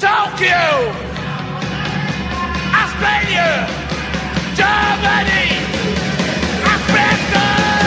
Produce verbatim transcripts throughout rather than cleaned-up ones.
Tokyo, Australia, Germany, Africa!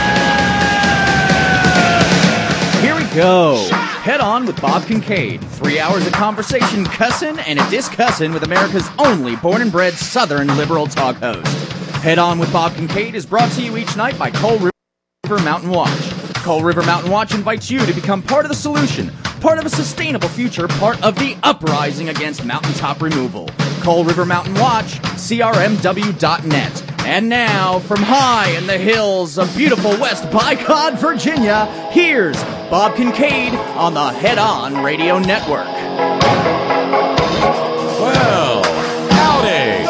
Here we go. Head On with Bob Kincaid. Three hours of conversation, cussin' and a discussin' with America's only born and bred Southern liberal talk host. Head On with Bob Kincaid is brought to you each night by Coal River Mountain Watch. Coal River Mountain Watch invites you to become part of the solution, part of a sustainable future, part of the uprising against mountaintop removal. Coal River Mountain Watch, C R M W dot net. And now, from high in the hills of beautiful West Bicod, Virginia, here's Bob Kincaid on the Head On Radio Network. Well, howdy.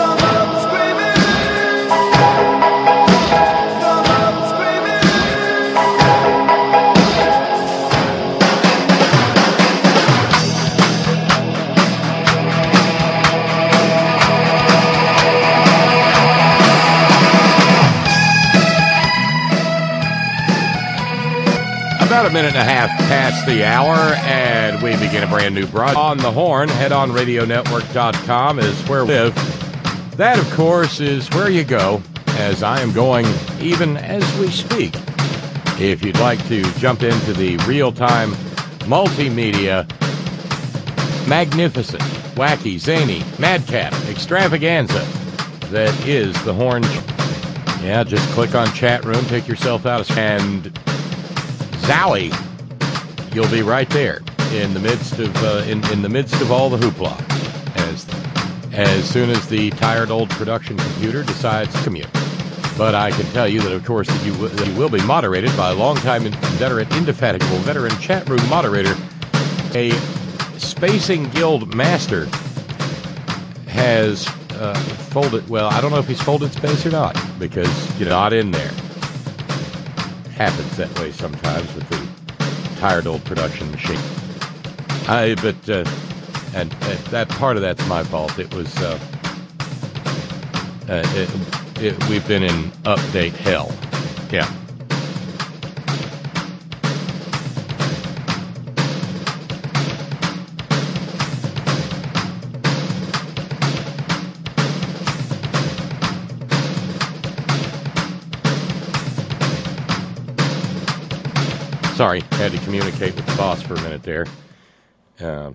About a minute and a half past the hour, and we begin a brand new broadcast on the Horn. head on radio network dot com is where we live. That, of course, is where you go, as I am going even as we speak. If you'd like to jump into the real-time multimedia, magnificent, wacky, zany, madcap extravaganza that is the Horn. Yeah, just click on chat room, pick yourself out, and Zowie, you'll be right there in the midst of uh, in, in the midst of all the hoopla. As as soon as the tired old production computer decides to commute. But I can tell you that, of course, that you, w- that you will be moderated by a longtime veteran, indefatigable veteran chat room moderator, a Spacing Guild master, has uh, folded. Well, I don't know if he's folded space or not, because you're not in there. Happens that way sometimes with the tired old production machine. I but uh, and, and that part of that's my fault. It was uh, uh, it, it, we've been in update hell. Yeah. Sorry, had to communicate with the boss for a minute there. Uh,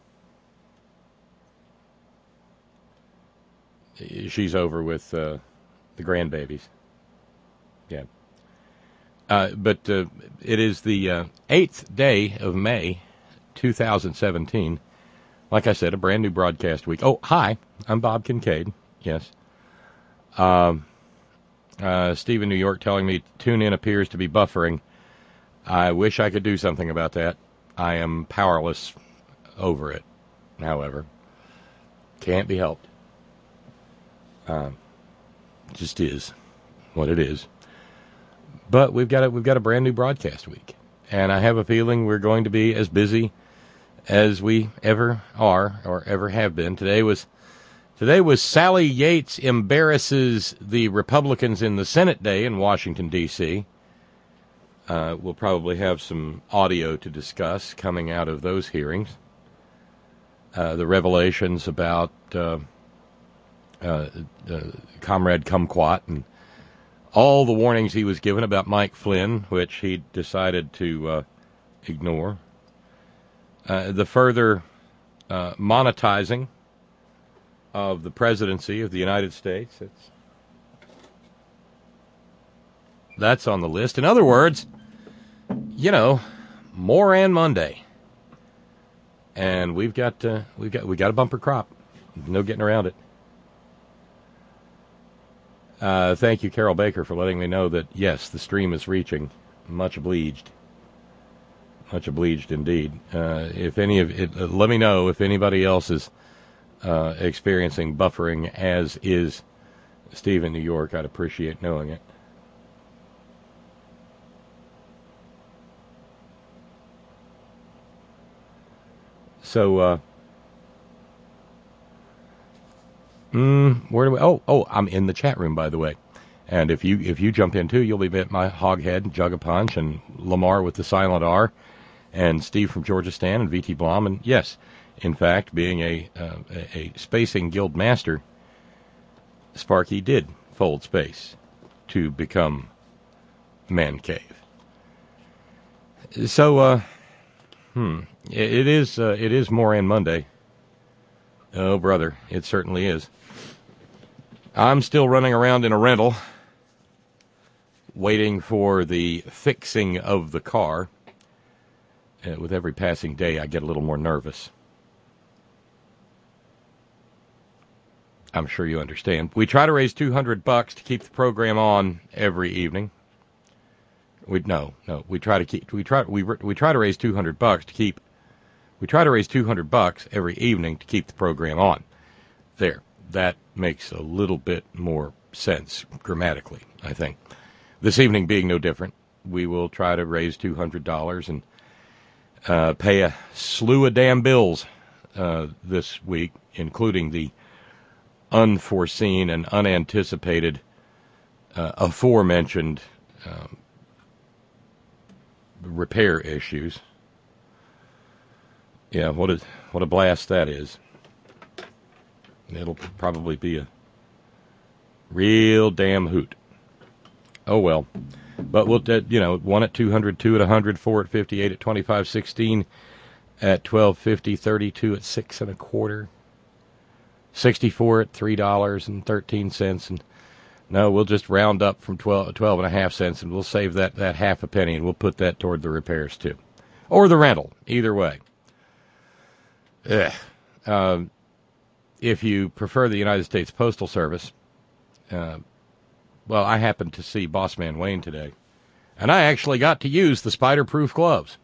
she's over with uh, the grandbabies. Yeah. Uh, but uh, it is the uh, eighth day of May, two thousand seventeen. Like I said, a brand new broadcast week. Oh, hi, I'm Bob Kincaid. Yes. Um, uh, Steve in New York telling me tune in appears to be buffering. I wish I could do something about that. I am powerless over it, however. Can't be helped. Um, just is what it is. But we've got a, we've got a brand new broadcast week. And I have a feeling we're going to be as busy as we ever are or ever have been. Today was today was Sally Yates embarrasses the Republicans in the Senate Day in Washington, D C Uh, we'll probably have some audio to discuss coming out of those hearings. Uh, the revelations about uh, uh, uh, Comrade Kumquat and all the warnings he was given about Mike Flynn, which he decided to uh, ignore. Uh, the further uh, monetizing of the presidency of the United States. It's, that's on the list. In other words, you know, Moran Monday, and we've got uh, we've got we got a bumper crop. No getting around it. Uh, thank you, Carol Baker, for letting me know that yes, the stream is reaching. Much obliged. Much obliged indeed. Uh, if any of it, uh, let me know if anybody else is uh, experiencing buffering, as is Steve in New York. I'd appreciate knowing it. So, uh, mm, where do we, oh, oh, I'm in the chat room, by the way. And if you, if you jump in too, you'll be at my Hoghead, Jug of Punch, and Lamar with the silent R, and Steve from Georgia Stan, and V T Blom. And yes, In fact, being a, uh, a, a spacing guild master, Sparky did fold space to become Man Cave. So, uh, hmm, it, it is uh, it is Moran Monday. Oh, brother, it certainly is. I'm still running around in a rental, waiting for the fixing of the car. Uh, with every passing day, I get a little more nervous. I'm sure you understand. We try to raise two hundred bucks to keep the program on every evening. We no, no. We try to keep. We try. We we try to raise two hundred bucks to keep. We try to raise two hundred bucks every evening to keep the program on. There, that makes a little bit more sense grammatically, I think. This evening being no different, we will try to raise two hundred dollars and uh, pay a slew of damn bills uh, this week, including the unforeseen and unanticipated uh, aforementioned um, repair issues. Yeah, what a what a blast that is. It'll probably be a real damn hoot. Oh well, but we'll uh, you know one at two hundred, two at one hundred, four at fifty, eight at twenty-five, sixteen at twelve fifty, thirty-two at six and a quarter, sixty-four at three dollars and thirteen cents, and no, we'll just round up from twelve, twelve and a half cents, and we'll save that that half a penny, and we'll put that toward the repairs too, or the rental. Either way. Ugh. Um, if you prefer the United States Postal Service, uh, well, I happened to see Bossman Wayne today, and I actually got to use the spider-proof gloves.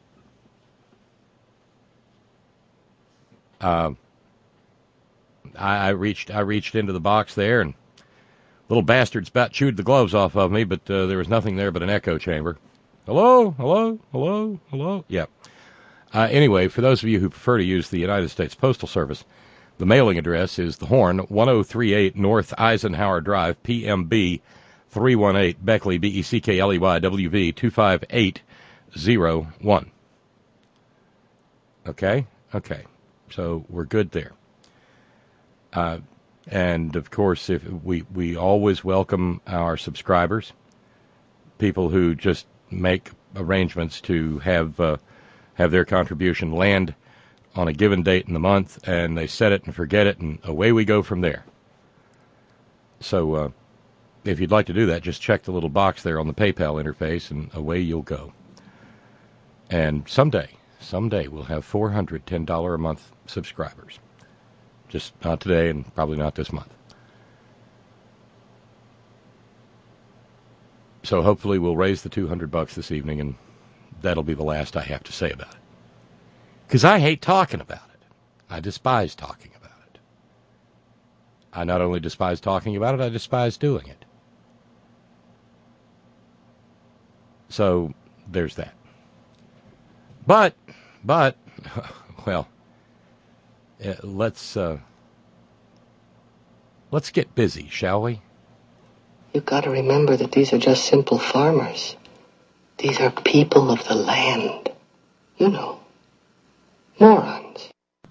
Uh, I, I reached I reached into the box there, and little bastards about chewed the gloves off of me, but uh, there was nothing there but an echo chamber. Hello, hello, hello, hello. Yeah. Uh, anyway, for those of you who prefer to use the United States Postal Service, the mailing address is The Horn, ten thirty-eight North Eisenhower Drive, P M B three one eight, Beckley, B E C K L E Y, W V two five eight zero one. Okay? Okay. So we're good there. Uh, and, of course, if we, we always welcome our subscribers, people who just make arrangements to have uh, have their contribution land on a given date in the month, and they set it and forget it, and away we go from there. So uh, if you'd like to do that, just check the little box there on the PayPal interface, and away you'll go. And someday, someday we'll have four hundred ten dollars a month subscribers. Just not today, and probably not this month. So hopefully we'll raise the two hundred bucks this evening, and that'll be the last I have to say about it. Because I hate talking about it. I despise talking about it. I not only despise talking about it, I despise doing it. So there's that. But, but, well, uh, let's, uh, let's get busy, shall we? You've got to remember that these are just simple farmers. These are people of the land. You know. Morons.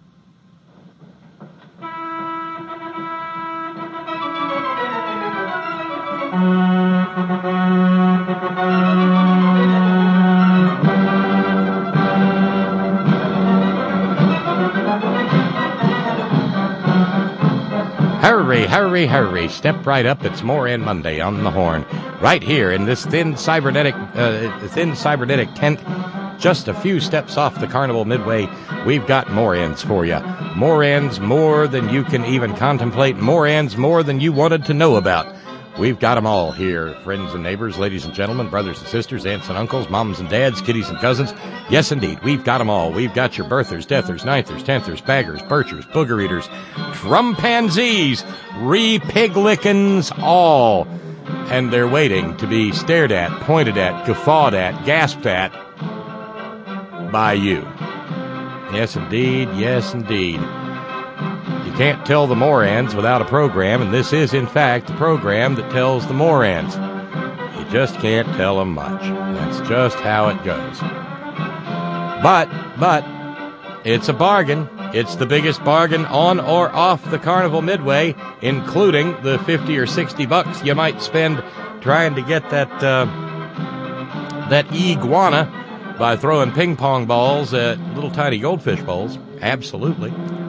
Hurry, hurry, hurry. Step right up. It's Moran Monday on the Horn. Right here in this thin cybernetic, uh, thin cybernetic tent, just a few steps off the Carnival Midway, we've got Morans for you. Morans more than you can even contemplate. Morans more than you wanted to know about. We've got them all here, friends and neighbors, ladies and gentlemen, brothers and sisters, aunts and uncles, moms and dads, kiddies and cousins. Yes, indeed, we've got them all. We've got your birthers, deathers, ninthers, tenthers, baggers, birchers, booger eaters, trumpanzees, re-pig-lickins, all. And they're waiting to be stared at, pointed at, guffawed at, gasped at by you. Yes, indeed, yes, indeed. You can't tell the Morans without a program, and this is, in fact, the program that tells the Morans. You just can't tell them much. That's just how it goes. But, but, it's a bargain. It's the biggest bargain on or off the Carnival Midway, including the fifty or sixty bucks you might spend trying to get that uh, that iguana by throwing ping pong balls at little tiny goldfish bowls. Absolutely.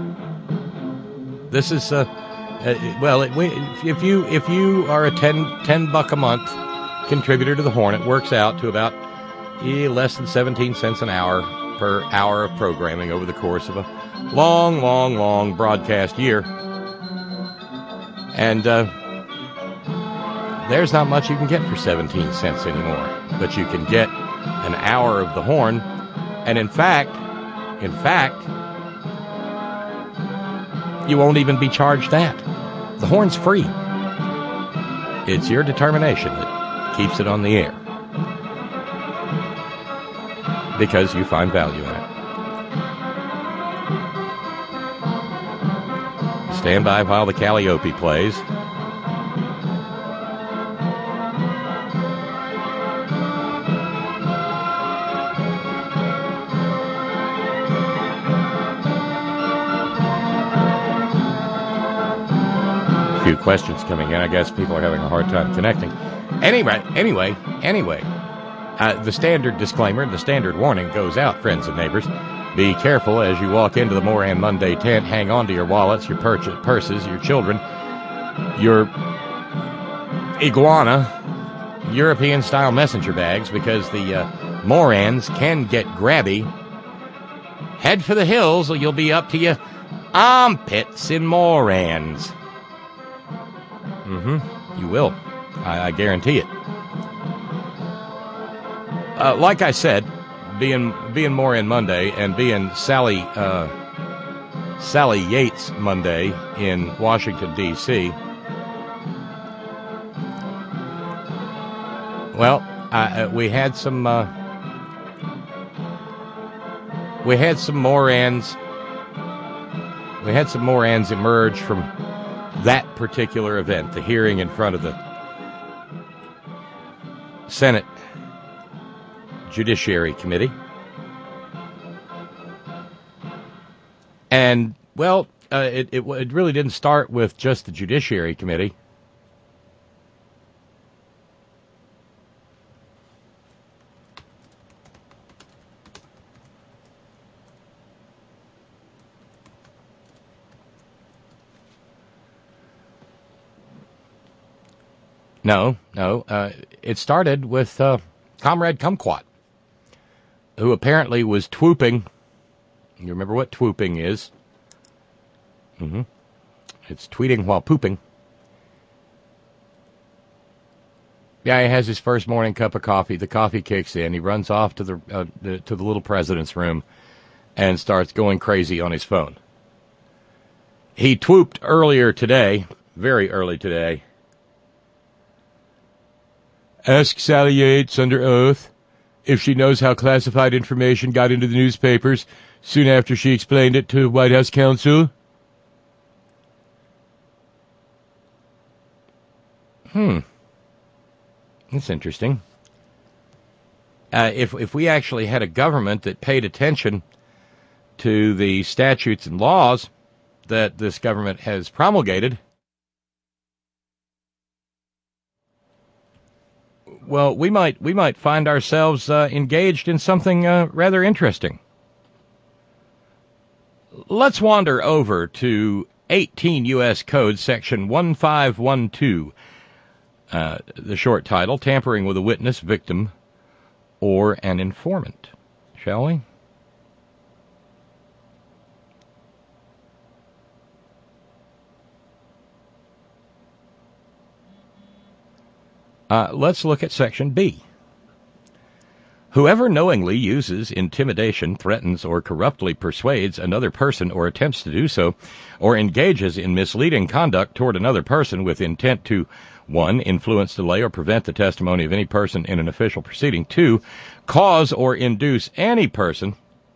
This is uh, uh well, it, if you if you are a ten, ten buck a month contributor to the Horn, it works out to about eh, less than seventeen cents an hour per hour of programming over the course of a long, long, long broadcast year. And uh, there's not much you can get for seventeen cents anymore. But you can get an hour of the Horn. And in fact, in fact, you won't even be charged that. The Horn's free. It's your determination that keeps it on the air, because you find value in it. Stand by while the Calliope plays. A few questions coming in. I guess people are having a hard time connecting. Anyway, anyway, anyway. Uh, the standard disclaimer, the standard warning goes out, friends and neighbors. Be careful as you walk into the Moran Monday tent. Hang on to your wallets, your pur- purses, your children, your iguana, European-style messenger bags, because the uh, Morans can get grabby. Head for the hills or you'll be up to your armpits in Morans. Mm-hmm. You will. I, I guarantee it. Uh, like I said, being being Moran Monday and being Sally uh, Sally Yates Monday in Washington, D C, well, uh, we had some uh, we had some Morans we had some Morans emerge from that particular event, the hearing in front of the Senate Judiciary Committee. And, well, uh, it, it, it really didn't start with just the Judiciary Committee. No, no. Uh, it started with uh, Comrade Kumquat, who apparently was twooping. You remember what twooping is? Mm-hmm. It's tweeting while pooping. Yeah, he has his first morning cup of coffee. The coffee kicks in. He runs off to the, uh, the to the little president's room and starts going crazy on his phone. He twooped earlier today, very early today. Ask Sally Yates under oath if she knows how classified information got into the newspapers soon after she explained it to White House counsel. Hmm. That's interesting. Uh, if if we actually had a government that paid attention to the statutes and laws that this government has promulgated, well, we might we might find ourselves uh, engaged in something uh, rather interesting. Let's wander over to eighteen U S Code Section one five one two. Uh, the short title, Tampering with a Witness, Victim, or an Informant. Shall we? Uh, let's look at Section B. Whoever knowingly uses intimidation, threatens, or corruptly persuades another person or attempts to do so, or engages in misleading conduct toward another person with intent to, one, influence, delay, or prevent the testimony of any person in an official proceeding, two, cause or induce any person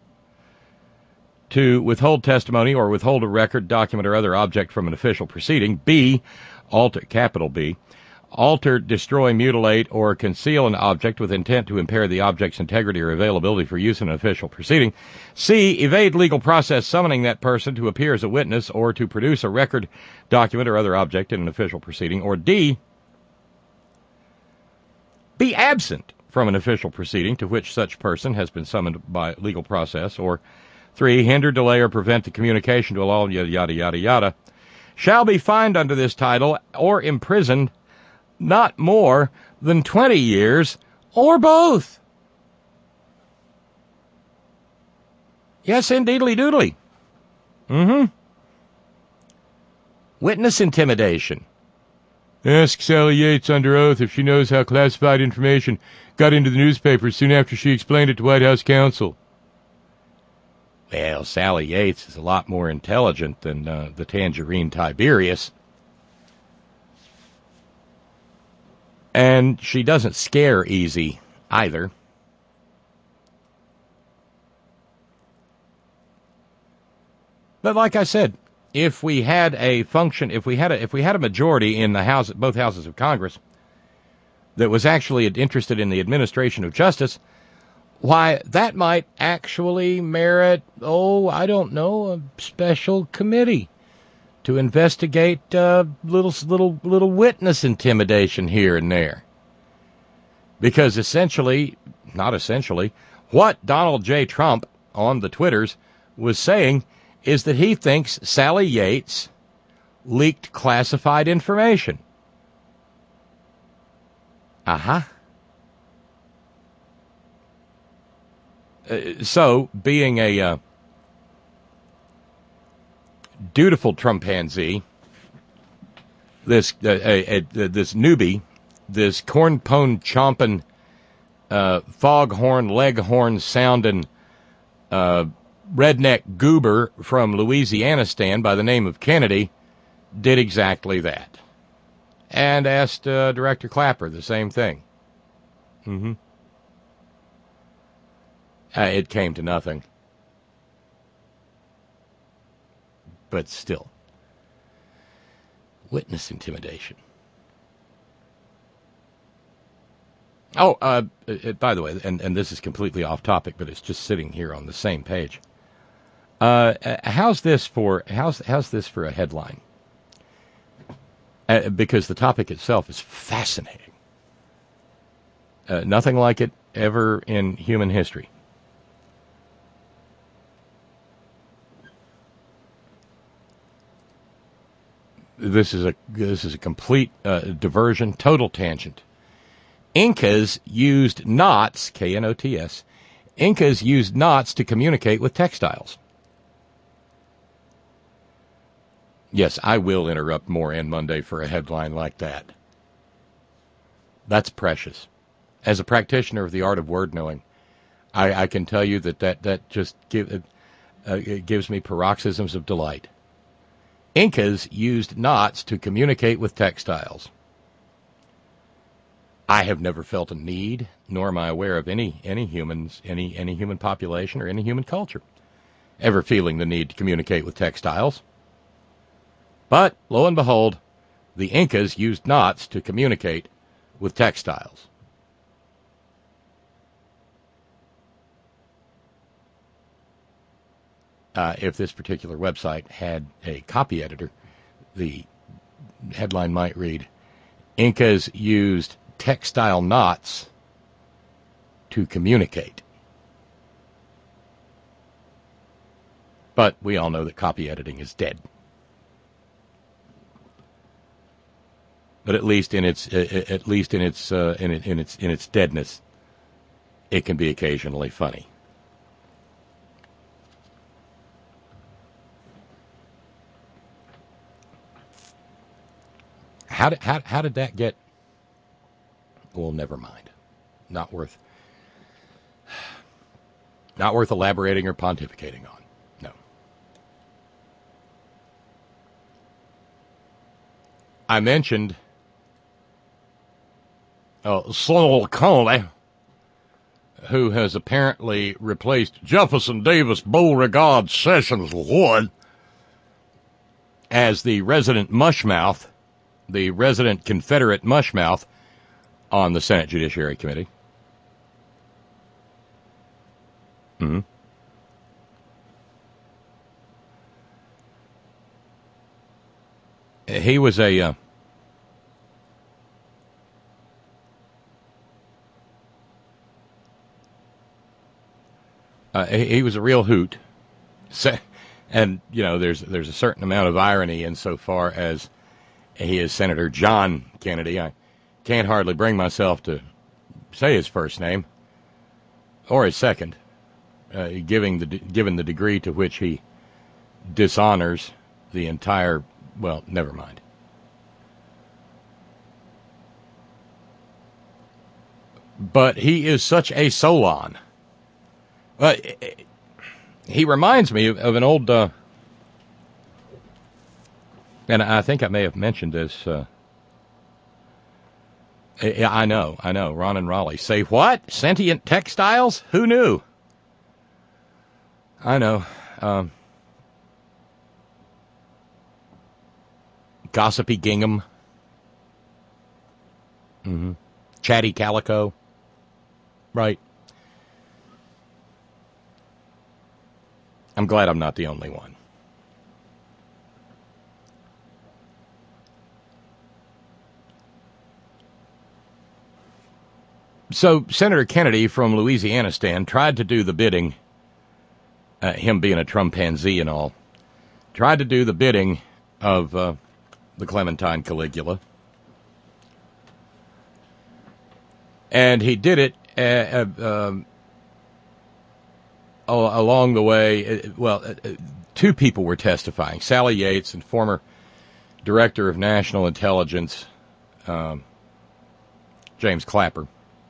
to withhold testimony or withhold a record, document, or other object from an official proceeding, B, alter, capital B, alter, destroy, mutilate, or conceal an object with intent to impair the object's integrity or availability for use in an official proceeding. C, evade legal process summoning that person to appear as a witness or to produce a record, document, or other object in an official proceeding. Or D, be absent from an official proceeding to which such person has been summoned by legal process. Or three, hinder, delay, or prevent the communication to allow yada, yada, yada, yada, shall be fined under this title or imprisoned not more than twenty years, or both. Yes, indeedly doodly. Mm-hmm. Witness intimidation. Ask Sally Yates under oath if she knows how classified information got into the newspapers soon after she explained it to White House counsel. Well, Sally Yates is a lot more intelligent than uh, the Tangerine Tiberius. And she doesn't scare easy either. But like I said, if we had a function, if we had a, if we had a majority in the House, both houses of Congress, that was actually interested in the administration of justice, why, that might actually merit, oh, I don't know, a special committee to investigate uh, little little little witness intimidation here and there. Because essentially, not essentially, what Donald J. Trump on the Twitters was saying is that he thinks Sally Yates leaked classified information. Uh-huh. Uh, so, being a uh, dutiful Trumpanzee, this uh, a, a, this newbie, this corn-pone chomping, uh, foghorn, leghorn sounding, uh, redneck goober from Louisianistan by the name of Kennedy, did exactly that, and asked uh, Director Clapper the same thing. Mm-hmm. Uh, it came to nothing. But still, witness intimidation. Oh, uh, it, by the way, and, and this is completely off topic, but it's just sitting here on the same page. Uh, how's this for? How's how's this for a headline? Uh, because the topic itself is fascinating. Uh, nothing like it ever in human history. This is a this is a complete uh, diversion, total tangent. Incas used knots, K N O T S. Incas used knots to communicate with textiles. Yes, I will interrupt Moran Monday for a headline like that. That's precious. As a practitioner of the art of word knowing, I, I can tell you that that, that just give, uh, it gives me paroxysms of delight. Incas used knots to communicate with textiles. I have never felt a need, nor am I aware of any any humans, any any human population or any human culture ever feeling the need to communicate with textiles. But, lo and behold, the Incas used knots to communicate with textiles. Uh, if this particular website had a copy editor, the headline might read, Incas used textile knots to communicate. But we all know that copy editing is dead. But at least in its uh, at least in its uh, in, in its in its deadness, it can be occasionally funny. How did how how did that get? Well, never mind. Not worth. Not worth elaborating or pontificating on. No. I mentioned uh, Saul Connolly, who has apparently replaced Jefferson Davis Beauregard Sessions Wood as the resident mushmouth the resident Confederate mushmouth on the Senate Judiciary Committee. Mm-hmm. He was a uh, uh, he, he was a real hoot, so, and you know there's there's a certain amount of irony insofar as he is Senator John Kennedy. I can't hardly bring myself to say his first name or his second, uh, giving the given the degree to which he dishonors the entire. Well, never mind. But he is such a Solon. Uh, he reminds me of, of an old, uh, and I think I may have mentioned this. Uh, I know, I know. Ron and Raleigh say what? Sentient textiles? Who knew? I know. Um, Gossipy gingham. Mm-hmm. Chatty calico. Right. I'm glad I'm not the only one. So Senator Kennedy from Louisiana stand tried to do the bidding, uh, him being a Trumpanzee and all, tried to do the bidding of uh, the Clementine Caligula. And he did it uh, uh, um, along the way. Uh, well, uh, two people were testifying, Sally Yates and former Director of National Intelligence, um, James Clapper.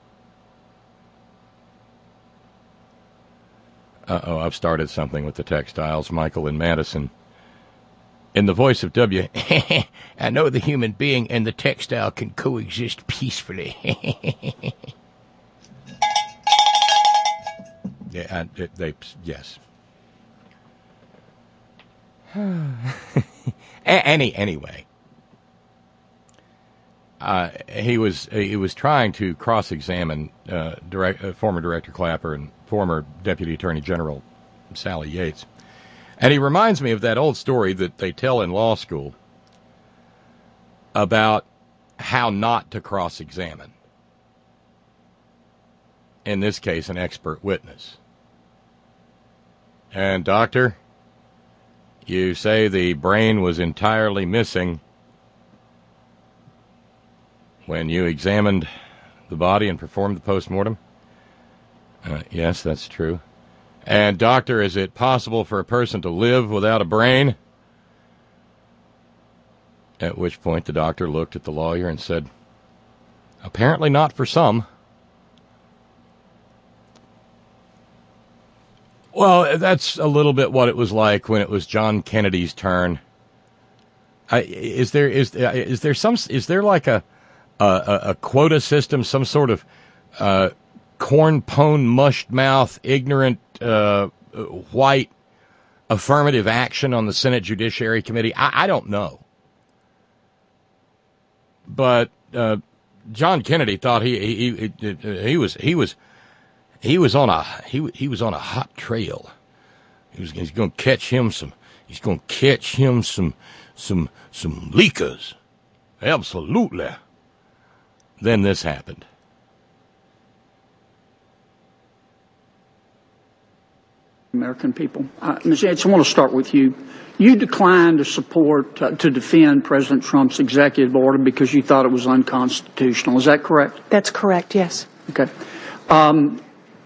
Uh-oh, I've started something with the textiles. Michael and Madison. In the voice of W, I know the human being and the textile can coexist peacefully. yeah, I, it, they, yes. Any anyway, uh, he was he was trying to cross-examine uh, direct, uh, former Director Clapper and former Deputy Attorney General Sally Yates. And he reminds me of that old story that they tell in law school about how not to cross-examine. In this case, an expert witness. And, doctor, you say the brain was entirely missing when you examined the body and performed the post-mortem? Uh, yes, that's true. And, doctor, is it possible for a person to live without a brain? At which point the doctor looked at the lawyer and said, apparently not for some. Well, that's a little bit what it was like when it was John Kennedy's turn. I, is there is is there some is there like a a, a quota system, some sort of uh, corn pone, mushed mouth, ignorant, uh, white affirmative action on the Senate Judiciary Committee? I, I don't know. But uh, John Kennedy thought he he, he he was he was he was on a he he was on a hot trail. He was he's going to catch him some he's going to catch him some some some leakers. Absolutely. Then this happened. American people. Uh, Miz Yates, I want to start with you. You declined to support, uh, to defend President Trump's executive order because you thought it was unconstitutional. Is that correct? That's correct, yes. Okay. Um,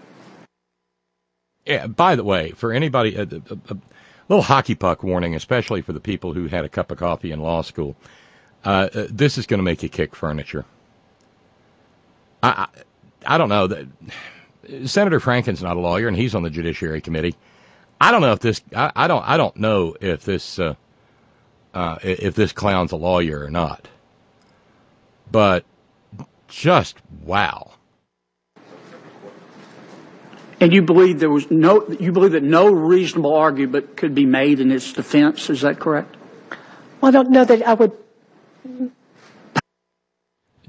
yeah, by the way, for anybody, a, a, a little hockey puck warning, especially for the people who had a cup of coffee in law school. Uh, uh, this is going to make you kick furniture. I, I, I don't know that. Senator Franken's not a lawyer, and he's on the Judiciary Committee. I don't know if this. I, I don't. I don't know if this. Uh, uh, if this clown's a lawyer or not. But just wow. And you believe there was no. You believe that no reasonable argument could be made in its defense. Is that correct? Well, I don't know that I would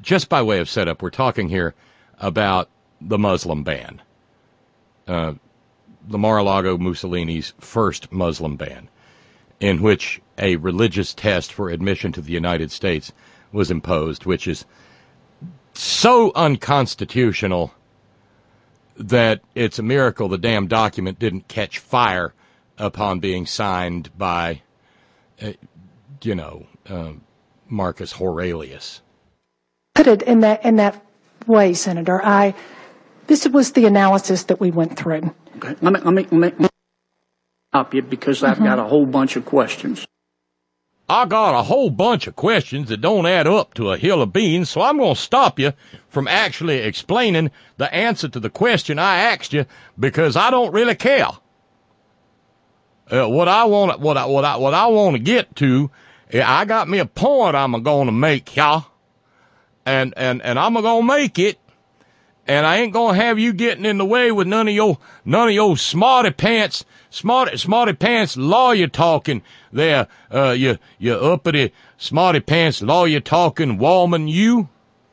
just by way of setup, we're talking here about the Muslim ban, uh, the Mar-a-Lago Mussolini's first Muslim ban, in which a religious test for admission to the United States was imposed, which is so unconstitutional that it's a miracle the damn document didn't catch fire upon being signed by, uh, you know, uh, Marcus Aurelius. Put it in that in that way, Senator. I this was the analysis that we went through. Okay, let me let me, let me stop you because I've mm-hmm. got a whole bunch of questions. I got a whole bunch of questions that don't add up to a hill of beans, so I'm going to stop you from actually explaining the answer to the question I asked you because I don't really care. Uh, what I want, what I what I what I want to get to, I got me a point I'm going to make, y'all. And, and, and I'm gonna make it, and I ain't gonna have you getting in the way with none of your, none of your smarty pants, smarty, smarty pants lawyer talking there, uh, you, you uppity smarty pants lawyer talking woman, you.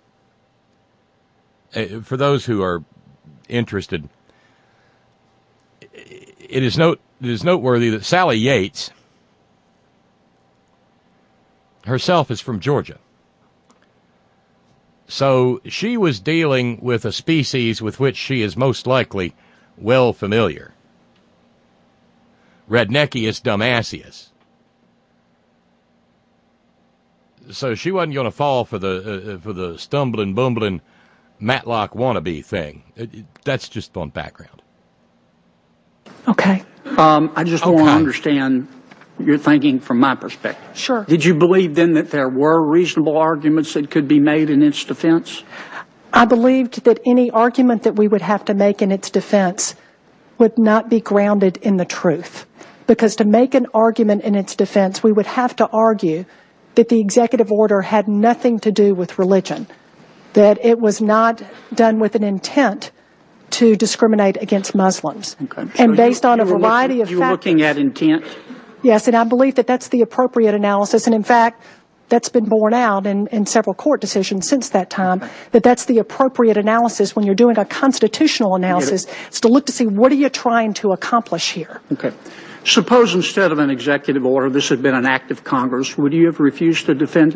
Uh, for those who are interested, it is note, it is noteworthy that Sally Yates herself is from Georgia. So she was dealing with a species with which she is most likely well familiar. Redneckius dumbassius. So she wasn't going to fall for the uh, for the stumbling, bumbling Matlock wannabe thing. It, it, that's just on background. Okay. Um, I just okay. want to understand your thinking from my perspective. Sure. Did you believe then that there were reasonable arguments that could be made in its defense? I believed that any argument that we would have to make in its defense would not be grounded in the truth. Because to make an argument in its defense, we would have to argue that the executive order had nothing to do with religion, that it was not done with an intent to discriminate against Muslims. Okay. And so based you, on you a variety looking, of you factors. You were looking at intent? Yes, and I believe that that's the appropriate analysis. And in fact, that's been borne out in, in several court decisions since that time, okay. that that's the appropriate analysis when you're doing a constitutional analysis. It's to look to see what are you trying to accomplish here. Okay. Suppose instead of an executive order, this had been an act of Congress, would you have refused to defend it?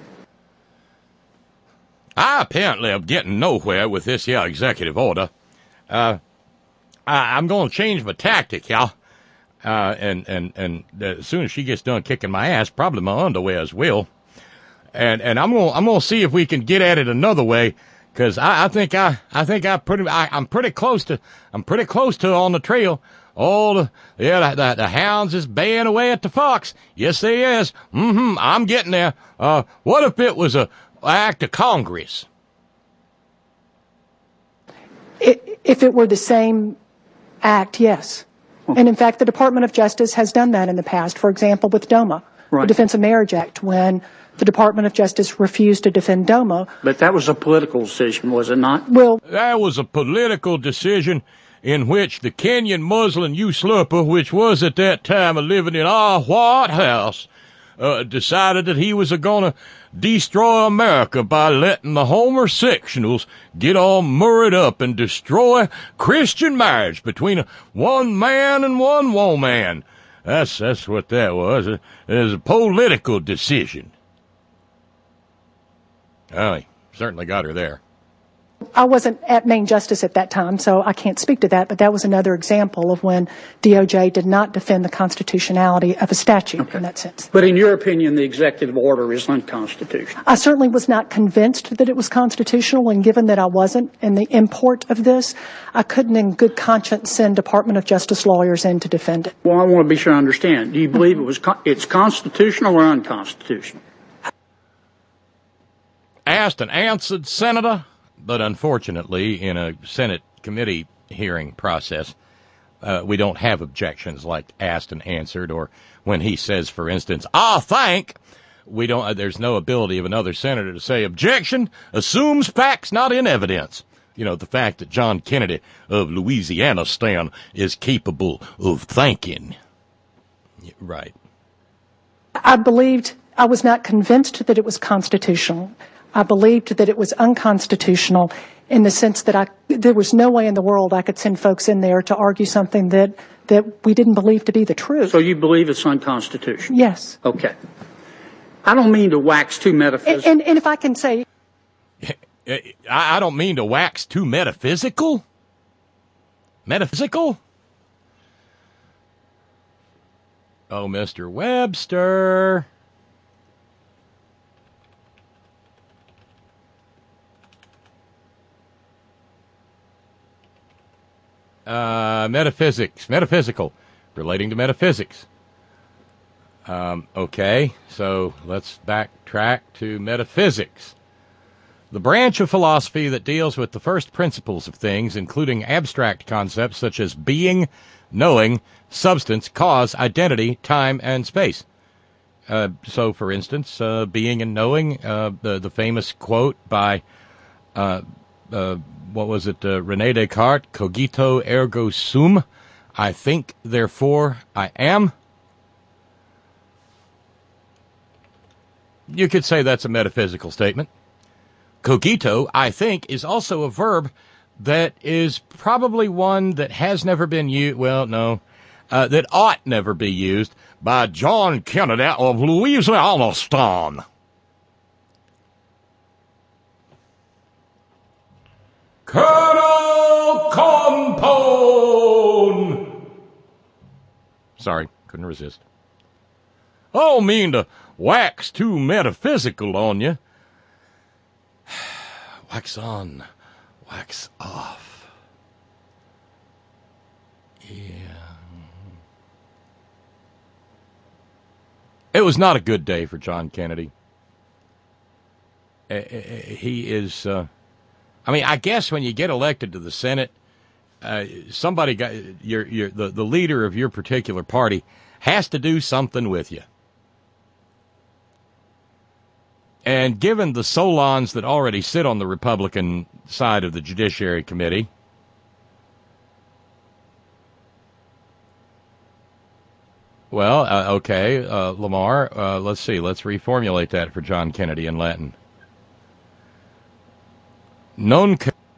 I apparently am getting nowhere with this here executive order. Uh, I, I'm going to change my tactic, y'all. Uh, and, and, and as soon as she gets done kicking my ass, probably my underwear as well. And, and I'm gonna, I'm gonna see if we can get at it another way. Cause I, I think I, I think I pretty, I, I'm pretty close to, I'm pretty close to on the trail. All the, yeah, the, the, the hounds is baying away at the fox. Yes, they is. Mm-hmm. I'm getting there. Uh, what if it was a act of Congress? It, if it were the same act, yes. And in fact, the Department of Justice has done that in the past. For example, with DOMA, right. the Defense of Marriage Act, when the Department of Justice refused to defend DOMA. But that was a political decision, was it not? Well, that was a political decision in which the Kenyan Muslim usurper, which was at that time living in our White House, uh, decided that he was going to destroy America by letting the homosexuals get all murdered up and destroy Christian marriage between one man and one woman. That's that's what that was. It was a political decision. Oh, he certainly got her there. I wasn't at Main Justice at that time, so I can't speak to that, but that was another example of when D O J did not defend the constitutionality of a statute okay. in that sense. But in your opinion, the executive order is unconstitutional? I certainly was not convinced that it was constitutional, and given that I wasn't in the import of this, I couldn't in good conscience send Department of Justice lawyers in to defend it. Well, I want to be sure I understand. Do you believe it was con- it's constitutional or unconstitutional? Asked and answered, Senator. But unfortunately, in a Senate committee hearing process, uh, we don't have objections like asked and answered, or when he says, for instance, I think, we don't, uh, there's no ability of another senator to say objection assumes facts not in evidence. You know, the fact that John Kennedy of Louisiana Stan is capable of thinking. Right. I believed, I was not convinced that it was constitutional. I believed that it was unconstitutional in the sense that I, there was no way in the world I could send folks in there to argue something that, that we didn't believe to be the truth. So you believe it's unconstitutional? Yes. Okay. I don't mean to wax too metaphysical. And, and, and if I can say... I don't mean to wax too metaphysical. Metaphysical? Oh, Mister Webster. Uh, metaphysics, metaphysical, relating to metaphysics. Um, okay, so let's backtrack to metaphysics. The branch of philosophy that deals with the first principles of things, including abstract concepts such as being, knowing, substance, cause, identity, time, and space. Uh, so, for instance, uh, being and knowing, uh, the, the famous quote by... Uh, uh, what was it, uh, René Descartes, cogito ergo sum, I think, therefore I am. You could say that's a metaphysical statement. Cogito, I think, is also a verb that is probably one that has never been used, well, no, uh, that ought never be used by John Kennedy of Louisiana. Colonel Compone! Sorry, couldn't resist. I don't mean to wax too metaphysical on you. Wax on, wax off. Yeah. It was not a good day for John Kennedy. Uh, he is... Uh, I mean, I guess when you get elected to the Senate, uh, somebody got your your the, the leader of your particular party has to do something with you. And given the Solons that already sit on the Republican side of the Judiciary Committee, well, uh, okay, uh, Lamar, uh, let's see, let's reformulate that for John Kennedy in Latin. Non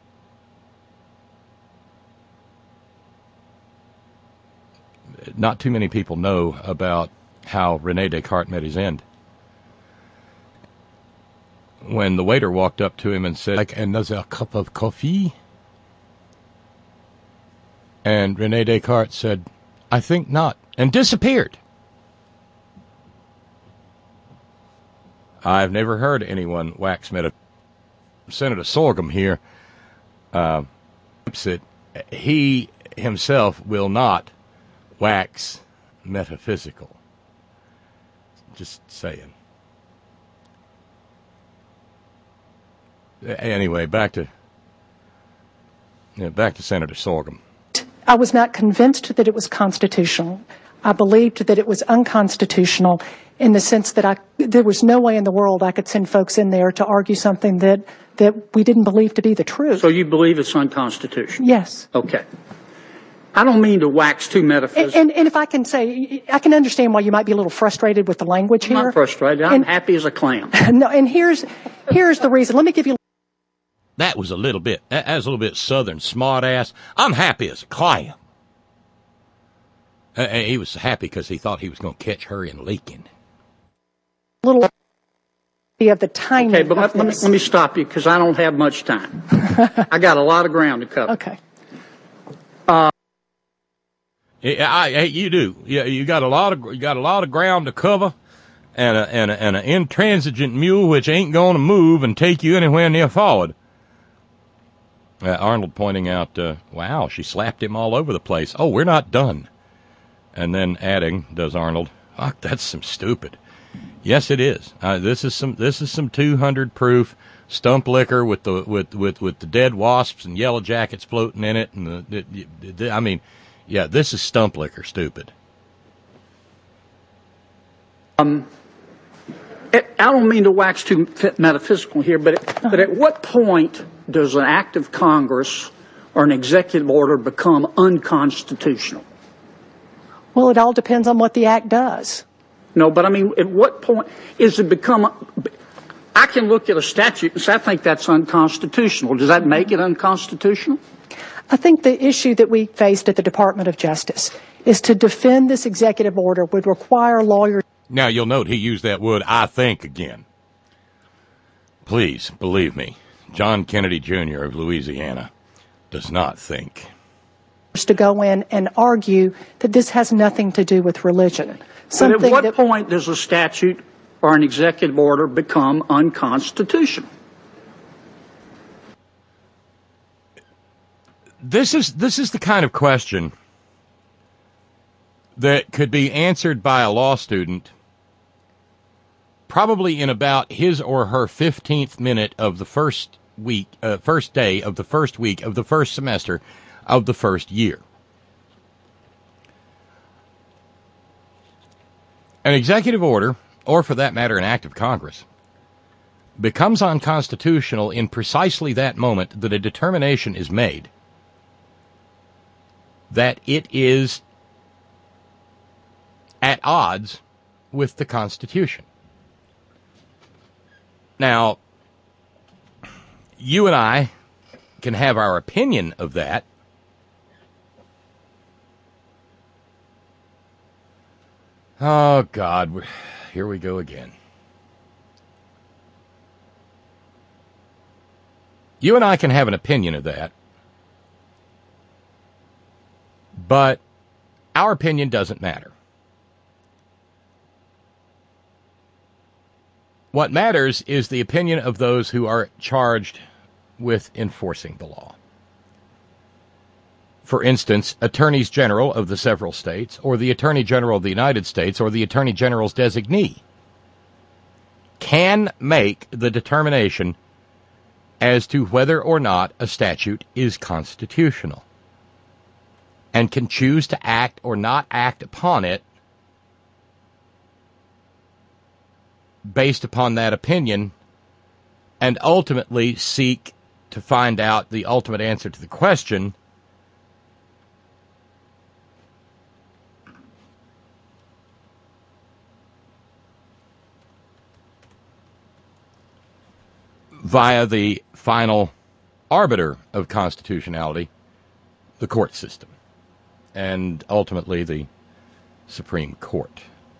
Not too many people know about how René Descartes met his end. When the waiter walked up to him and said, like another cup of coffee? And René Descartes said, I think not, and disappeared. I've never heard anyone wax meta. Senator Sorghum here, uh, that he himself will not wax metaphysical. Just saying. Anyway, back to yeah, back to Senator Sorghum. I was not convinced that it was constitutional. I believed that it was unconstitutional in the sense that I, there was no way in the world I could send folks in there to argue something that, that we didn't believe to be the truth. So you believe it's unconstitutional? Yes. Okay. I don't mean to wax too metaphysical. And, and, and if I can say, I can understand why you might be a little frustrated with the language here. I'm not frustrated. I'm and, happy as a clam. No, and here's, here's the reason. Let me give you... That was a little bit, that was a little bit southern smart ass. I'm happy as a clam. Uh, he was happy because he thought he was going to catch her in leaking. Little of the tiny. Okay, but let, let, me, let me stop you because I don't have much time. I got a lot of ground to cover. Okay. Uh, yeah, I, I, you do. Yeah, you got a lot of you got a lot of ground to cover, and a, and a, and an intransigent mule which ain't going to move and take you anywhere near forward. Uh, Arnold pointing out, uh, wow, she slapped him all over the place. Oh, we're not done. And then adding, does Arnold, fuck, that's some stupid. Yes, it is. Uh, this is some this is some two hundred proof stump liquor with the with, with, with the dead wasps and yellow jackets floating in it, and the, the, the I mean, yeah, this is stump liquor, stupid. Um, it, I don't mean to wax too metaphysical here, but it, but at what point does an act of Congress or an executive order become unconstitutional? Well, it all depends on what the act does. No, but I mean, at what point is it become, I can look at a statute and say, I think that's unconstitutional. Does that make it unconstitutional? I think the issue that we faced at the Department of Justice is to defend this executive order would require lawyers. Now, you'll note he used that word, I think, again. Please, believe me, John Kennedy Junior of Louisiana does not think. To go in and argue that this has nothing to do with religion. But at what that, point does a statute or an executive order become unconstitutional? This is this is the kind of question that could be answered by a law student probably in about his or her fifteenth minute of the first week, uh, first day of the first week of the first semester of the first year. An executive order, or for that matter an act of Congress, becomes unconstitutional in precisely that moment that a determination is made that it is at odds with the Constitution. Now, you and I can have our opinion of that. Oh, God, here we go again. You and I can have an opinion of that, but our opinion doesn't matter. What matters is the opinion of those who are charged with enforcing the law. For instance, attorneys general of the several states, or the Attorney General of the United States, or the Attorney General's designee, can make the determination as to whether or not a statute is constitutional, and can choose to act or not act upon it based upon that opinion, and ultimately seek to find out the ultimate answer to the question via the final arbiter of constitutionality, the court system, and ultimately the Supreme Court.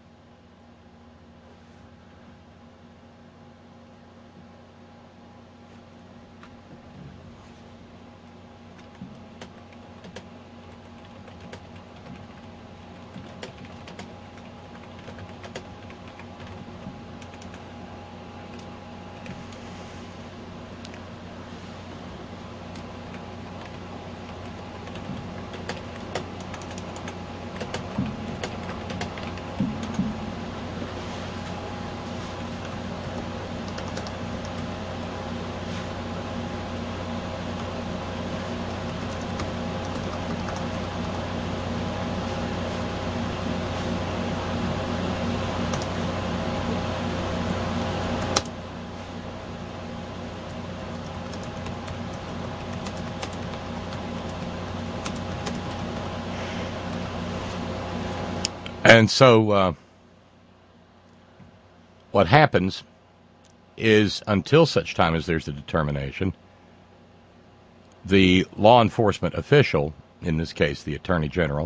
And so uh, what happens is, until such time as there's a determination, the law enforcement official, in this case the Attorney General,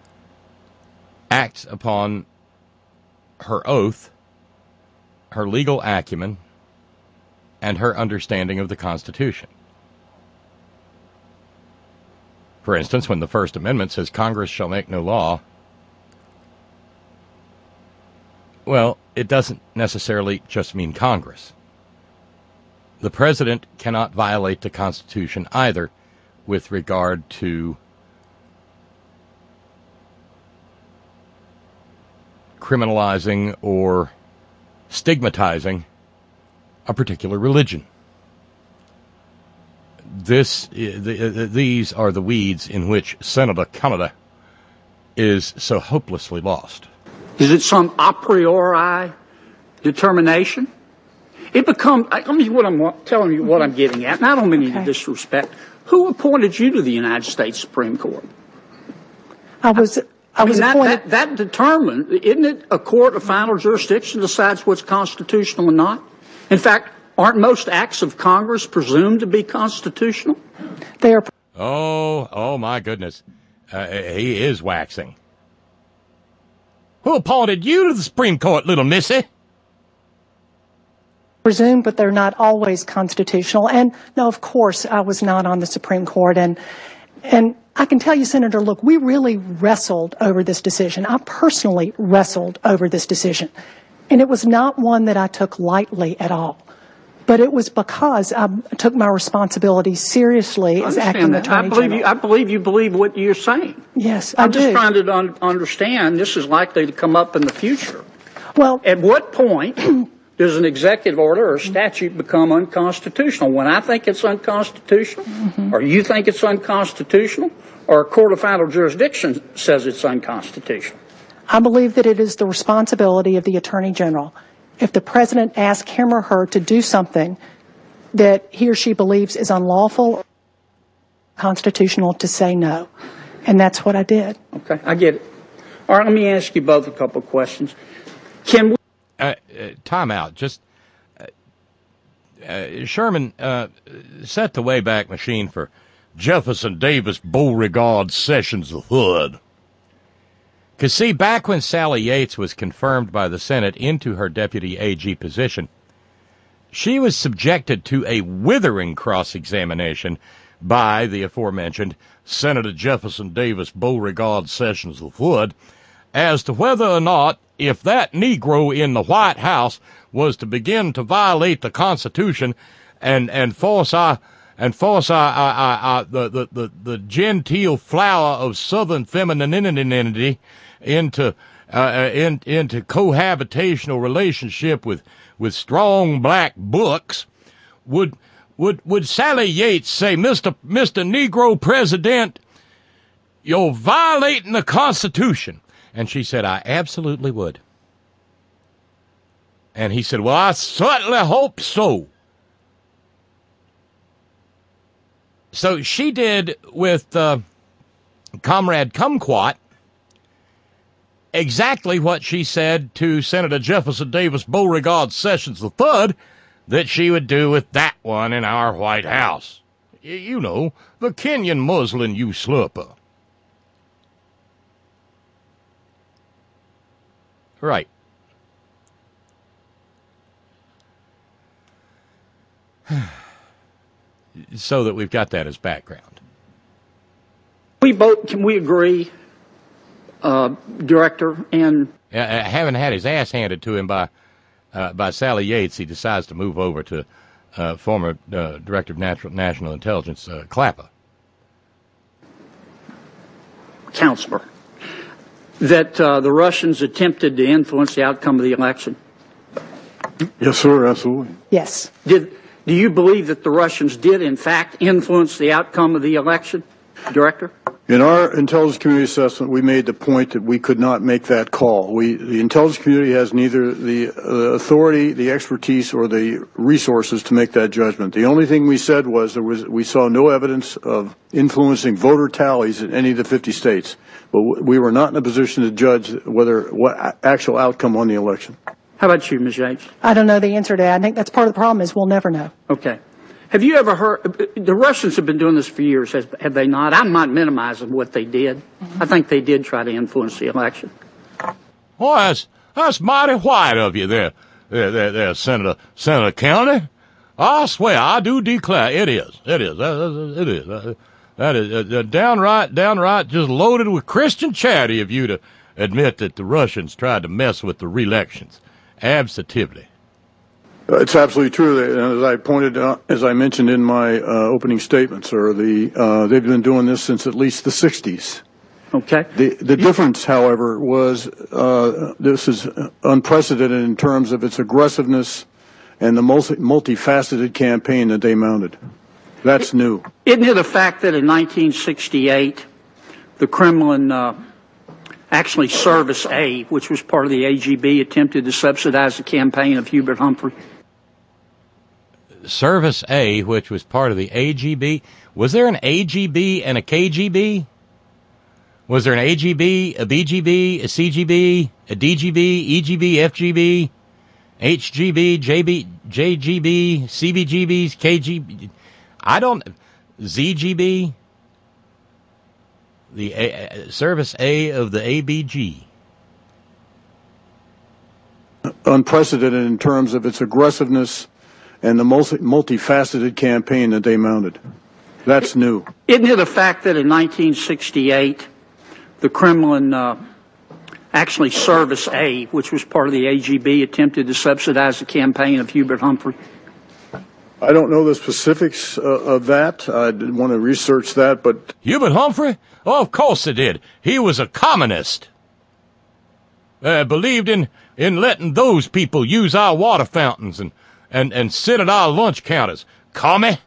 acts upon her oath, her legal acumen, and her understanding of the Constitution. For instance, when the First Amendment says Congress shall make no law, well, it doesn't necessarily just mean Congress. The president cannot violate the Constitution either with regard to criminalizing or stigmatizing a particular religion. This, these are the weeds in which Senator Canada is so hopelessly lost. Is it some a priori determination? It becomes, I mean, what I'm telling you what I'm getting at, and I don't mean any disrespect. Who appointed you to the United States Supreme Court? I was, I, I was mean, that, appointed. That, that determined, isn't it a court of final jurisdiction decides what's constitutional and not? In fact, Aren't most acts of Congress presumed to be constitutional? They are Oh, oh my goodness. Uh, he is waxing. Who appointed you to the Supreme Court, little missy? presumed, but they're not always constitutional. And no, of course, I was not on the Supreme Court. And, and I can tell you, Senator, look, we really wrestled over this decision. I personally wrestled over this decision. And it was not one that I took lightly at all. But it was because I took my responsibility seriously as acting that. Attorney I believe General. you. I believe you believe what you're saying. Yes, I I'm do. just trying to un- understand. This is likely to come up in the future. Well, At what point does an executive order or statute become unconstitutional? When I think it's unconstitutional, Mm-hmm. or you think it's unconstitutional, or a court of final jurisdiction says it's unconstitutional? I believe that it is the responsibility of the Attorney General, if the President asks him or her to do something that he or she believes is unlawful or constitutional, to say no. And that's what I did. Okay, I get it. All right, let me ask you both a couple of questions. Can we... Uh, uh, time out. Just, uh, uh, Sherman, uh, set the Wayback Machine for Jefferson Davis Beauregard Sessions the Third. Because, see, back when Sally Yates was confirmed by the Senate into her deputy A G position, she was subjected to a withering cross-examination by the aforementioned Senator Jefferson Davis Beauregard Sessions the Third as to whether or not, if that Negro in the White House was to begin to violate the Constitution and, and force our and force our, our, our, our the, the, the, the genteel flower of Southern femininity into uh, in, into cohabitational relationship with with strong black books, would would would Sally Yates say, Mister Mister Negro President, you're violating the Constitution? And she said, I absolutely would. And he said, well, I certainly hope so. So she did with uh, Comrade Kumquat exactly what she said to Senator Jefferson Davis Beauregard Sessions the Third that she would do with that one in our White House. Y- you know, the Kenyan muslin usurper. Right. So that we've got that as background. We both, can we agree, uh, Director, and... Uh, having had his ass handed to him by uh, by Sally Yates, he decides to move over to uh, former uh, Director of Natural, National Intelligence, uh, Clapper. Counselor, that uh, the Russians attempted to influence the outcome of the election? Yes, sir, absolutely. Yes. Did do you believe that the Russians did, in fact, influence the outcome of the election, Director? In our intelligence community assessment, we made the point that we could not make that call. We, the intelligence community has neither the uh, authority, the expertise, or the resources to make that judgment. The only thing we said was there was we saw no evidence of influencing voter tallies in any of the fifty states, but we were not in a position to judge whether what actual outcome on the election. How about you, Miz Yates? I don't know the answer to that. I think that's part of the problem is we'll never know. Okay. Have you ever heard, the Russians have been doing this for years, have, have they not? I'm not minimizing what they did. I think they did try to influence the election. Oh, that's, that's mighty white of you there, there, there, there Senator, Senator County. I swear, I do declare, it is, it is, it is. That is uh, downright, downright just loaded with Christian charity of you to admit that the Russians tried to mess with the re-elections. Absolutely. Uh, It's absolutely true. And as I pointed out, as I mentioned in my uh, opening statement, sir, the uh, they've been doing this since at least the sixties. Okay. The the difference, however, was uh, this is unprecedented in terms of its aggressiveness and the multi, multifaceted campaign that they mounted. That's new. Isn't it a fact that in nineteen sixty-eight, the Kremlin, uh, actually Service A, which was part of the A G B, attempted to subsidize the campaign of Hubert Humphrey? Service A, which was part of the A G B. Was there an A G B and a K G B? Was there an A G B, a B G B, a C G B, a D G B, E G B, F G B? H G B, J B, J G B, C B G Bs, K G B. I don't. Z G B, the A, Service A of the A B G. Unprecedented in terms of its aggressiveness and the multi, multifaceted campaign that they mounted. That's new. Isn't it a fact that in nineteen sixty-eight, the Kremlin, uh, actually Service A, which was part of the A G B, attempted to subsidize the campaign of Hubert Humphrey? I don't know the specifics uh, of that. I didn't want to research that, but... Hubert Humphrey? Oh, of course they did. He was a communist. Uh, believed in, in letting those people use our water fountains and, and, and sit at our lunch counters. Commie?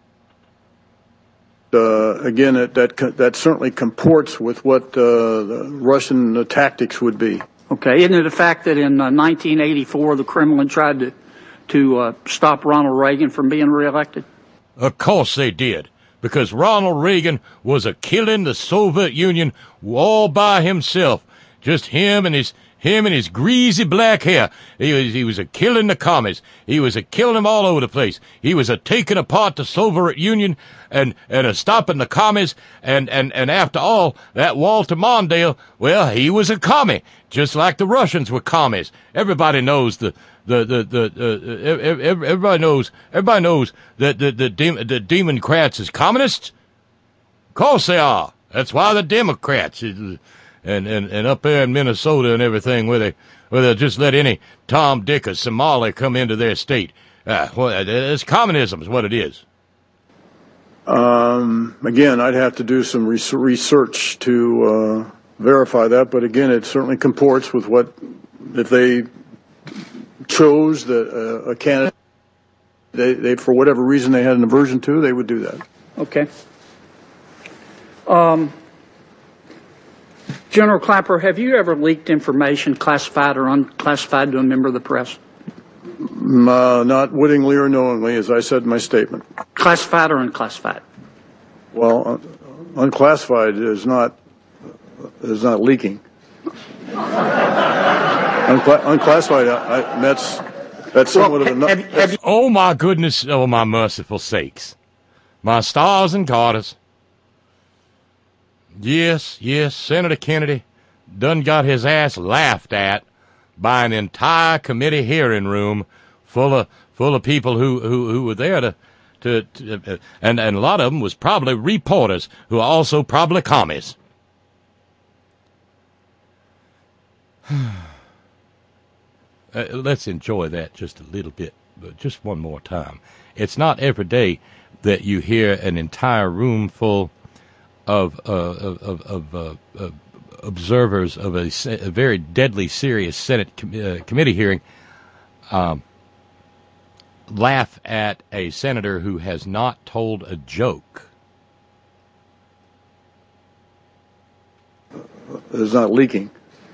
Uh, again, it, that that certainly comports with what uh, the Russian uh, tactics would be. Okay. Isn't it a fact that in uh, nineteen eighty-four, the Kremlin tried to... to uh, stop Ronald Reagan from being reelected? Of course they did, because Ronald Reagan was a killing the Soviet Union all by himself. Just him and his him and his greasy black hair. He was he was a killing the commies. He was a killing them all over the place. He was a taking apart the Soviet Union and and a stopping the commies. And and and after all, that Walter Mondale, well, he was a commie, just like the Russians were commies. Everybody knows the. The the the uh, everybody knows everybody knows that the the, dem- the Democrats is communists. Of course they are. That's why the Democrats and and and up there in Minnesota and everything, where they where they'll just let any Tom, Dick, or Somali come into their state. Uh, well, it's communism is what it is. Um, again, I'd have to do some res- research to uh, verify that, but again, it certainly comports with what if they. chose the, uh, a candidate they, they, for whatever reason they had an aversion to, they would do that. Okay. Um, General Clapper, have you ever leaked information, classified or unclassified, to a member of the press? Uh, not wittingly or knowingly, as I said in my statement. Classified or unclassified? Well, uh, unclassified is not is not leaking. Uncla- unclassified, I, I, that's that's somewhat well, of a. Have, have, have oh my goodness! Oh my merciful sakes! My stars and garters. Yes, yes, Senator Kennedy done got his ass laughed at by an entire committee hearing room full of full of people who who, who were there to to, to uh, and and a lot of them was probably reporters who are also probably commies. Uh, let's enjoy that just a little bit, but just one more time. It's not every day that you hear an entire room full of uh, of, of uh, uh, observers of a, a very deadly, serious Senate com- uh, committee hearing um, laugh at a senator who has not told a joke. It's not leaking.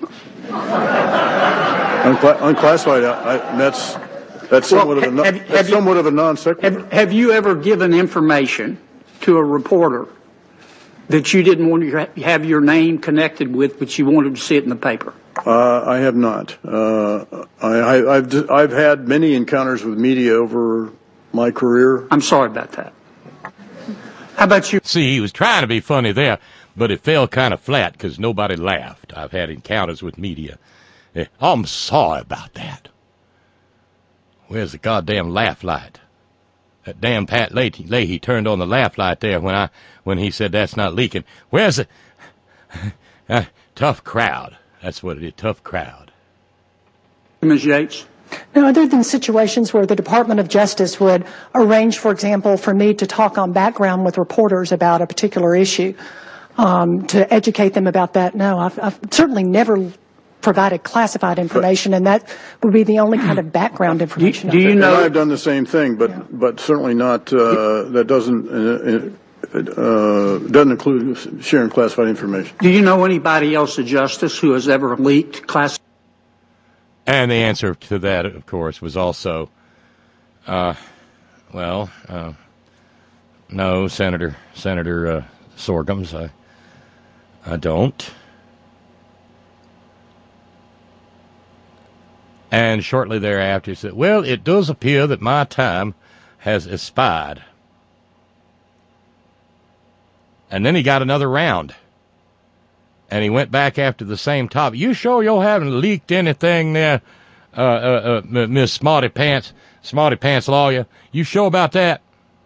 Uncla- unclassified, I, I, that's that's somewhat well, of a have, that's have somewhat you, of a non sequitur. Have, have you ever given information to a reporter that you didn't want to have your name connected with, but you wanted to see it in the paper? Uh, I have not. Uh, I, I, I've I've had many encounters with media over my career. I'm sorry about that. How about you? See, he was trying to be funny there, but it fell kind of flat because nobody laughed. I've had encounters with media. I'm sorry about that. Where's the goddamn laugh light? That damn Pat Leahy, Leahy turned on the laugh light there when I when he said that's not leaking. Where's the uh, tough crowd? That's what it is. Tough crowd. Miz Yates. Now, other than situations where the Department of Justice would arrange, for example, for me to talk on background with reporters about a particular issue, um, to educate them about that, no, I've, I've certainly never provided classified information, and that would be the only kind of background information. Do, do you know? And I've done the same thing, but yeah. but certainly not. Uh, that doesn't uh, uh, doesn't include sharing classified information. Do you know anybody else at Justice who has ever leaked classified? And the answer to that, of course, was also, uh, well, uh, no, Senator Senator uh, Sorghums, I I don't. And shortly thereafter he said, well, it does appear that my time has expired. And then he got another round. And he went back after the same topic. You sure you haven't leaked anything there, uh, uh, uh, Miss Smarty Pants, Smarty Pants lawyer? You sure about that?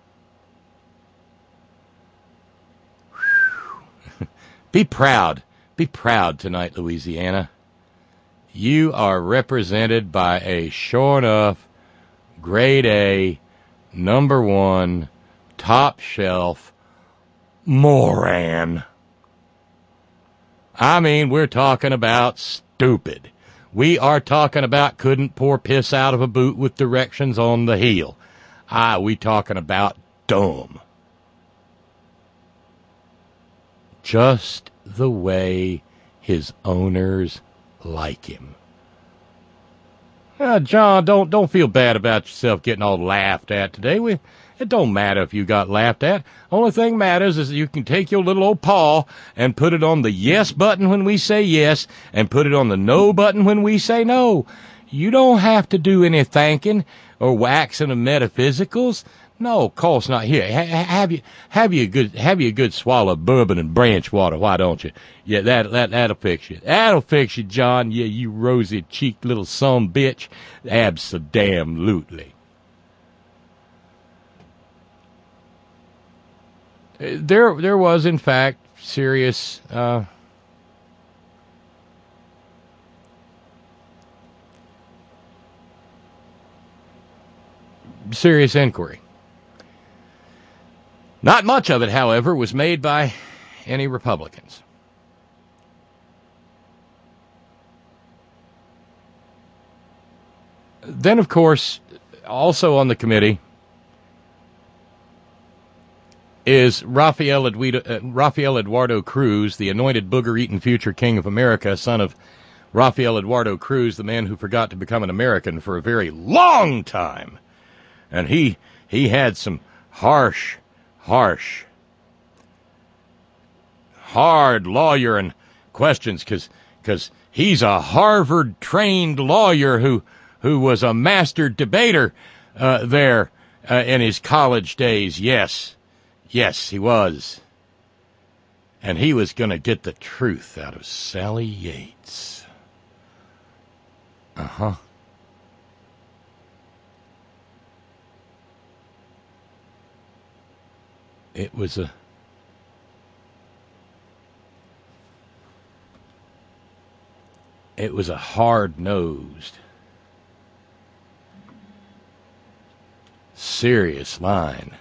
Be proud. Be proud tonight, Louisiana. You are represented by a sure enough, grade A, number one, top shelf, moron. I mean, we're talking about stupid. We are talking about couldn't pour piss out of a boot with directions on the heel. Ah, we talking about dumb. Just the way his owners like him. Uh, John, don't don't feel bad about yourself getting all laughed at today. We, it don't matter if you got laughed at. Only thing matters is that you can take your little old paw and put it on the yes button when we say yes and put it on the no button when we say no. You don't have to do any thanking or waxing of metaphysicals. No, of course not. Here, ha- have you have you a good have you a good swallow of bourbon and branch water? Why don't you? Yeah, that that that'll fix you. That'll fix you, John. Yeah, you rosy cheeked little son bitch. Abso-damn-lutely. There, there was in fact serious. Uh, serious inquiry. Not much of it, however, was made by any Republicans. Then, of course, also on the committee is Rafael Eduardo, uh, Rafael Eduardo Cruz, the anointed booger-eating future king of America, son of Rafael Eduardo Cruz, the man who forgot to become an American for a very long time. And he he had some harsh, harsh, hard lawyering questions because because he's a Harvard-trained lawyer who who was a master debater uh, there uh, in his college days. Yes, yes, he was. And he was going to get the truth out of Sally Yates. Uh-huh. It was a it was a hard-nosed, serious line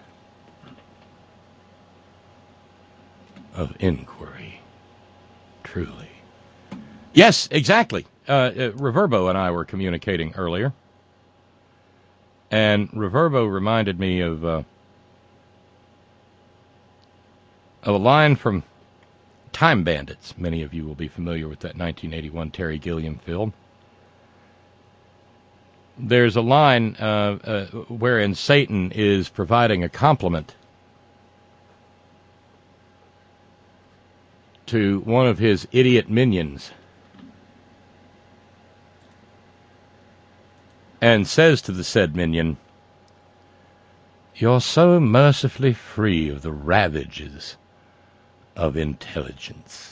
of inquiry. Truly. Yes, exactly. Uh, uh, Reverbo and I were communicating earlier, and Reverbo reminded me of uh, of a line from Time Bandits. Many of you will be familiar with that nineteen eighty-one Terry Gilliam film. There's a line uh, uh, wherein Satan is providing a compliment to one of his idiot minions and says to the said minion, "You're so mercifully free of the ravages of intelligence."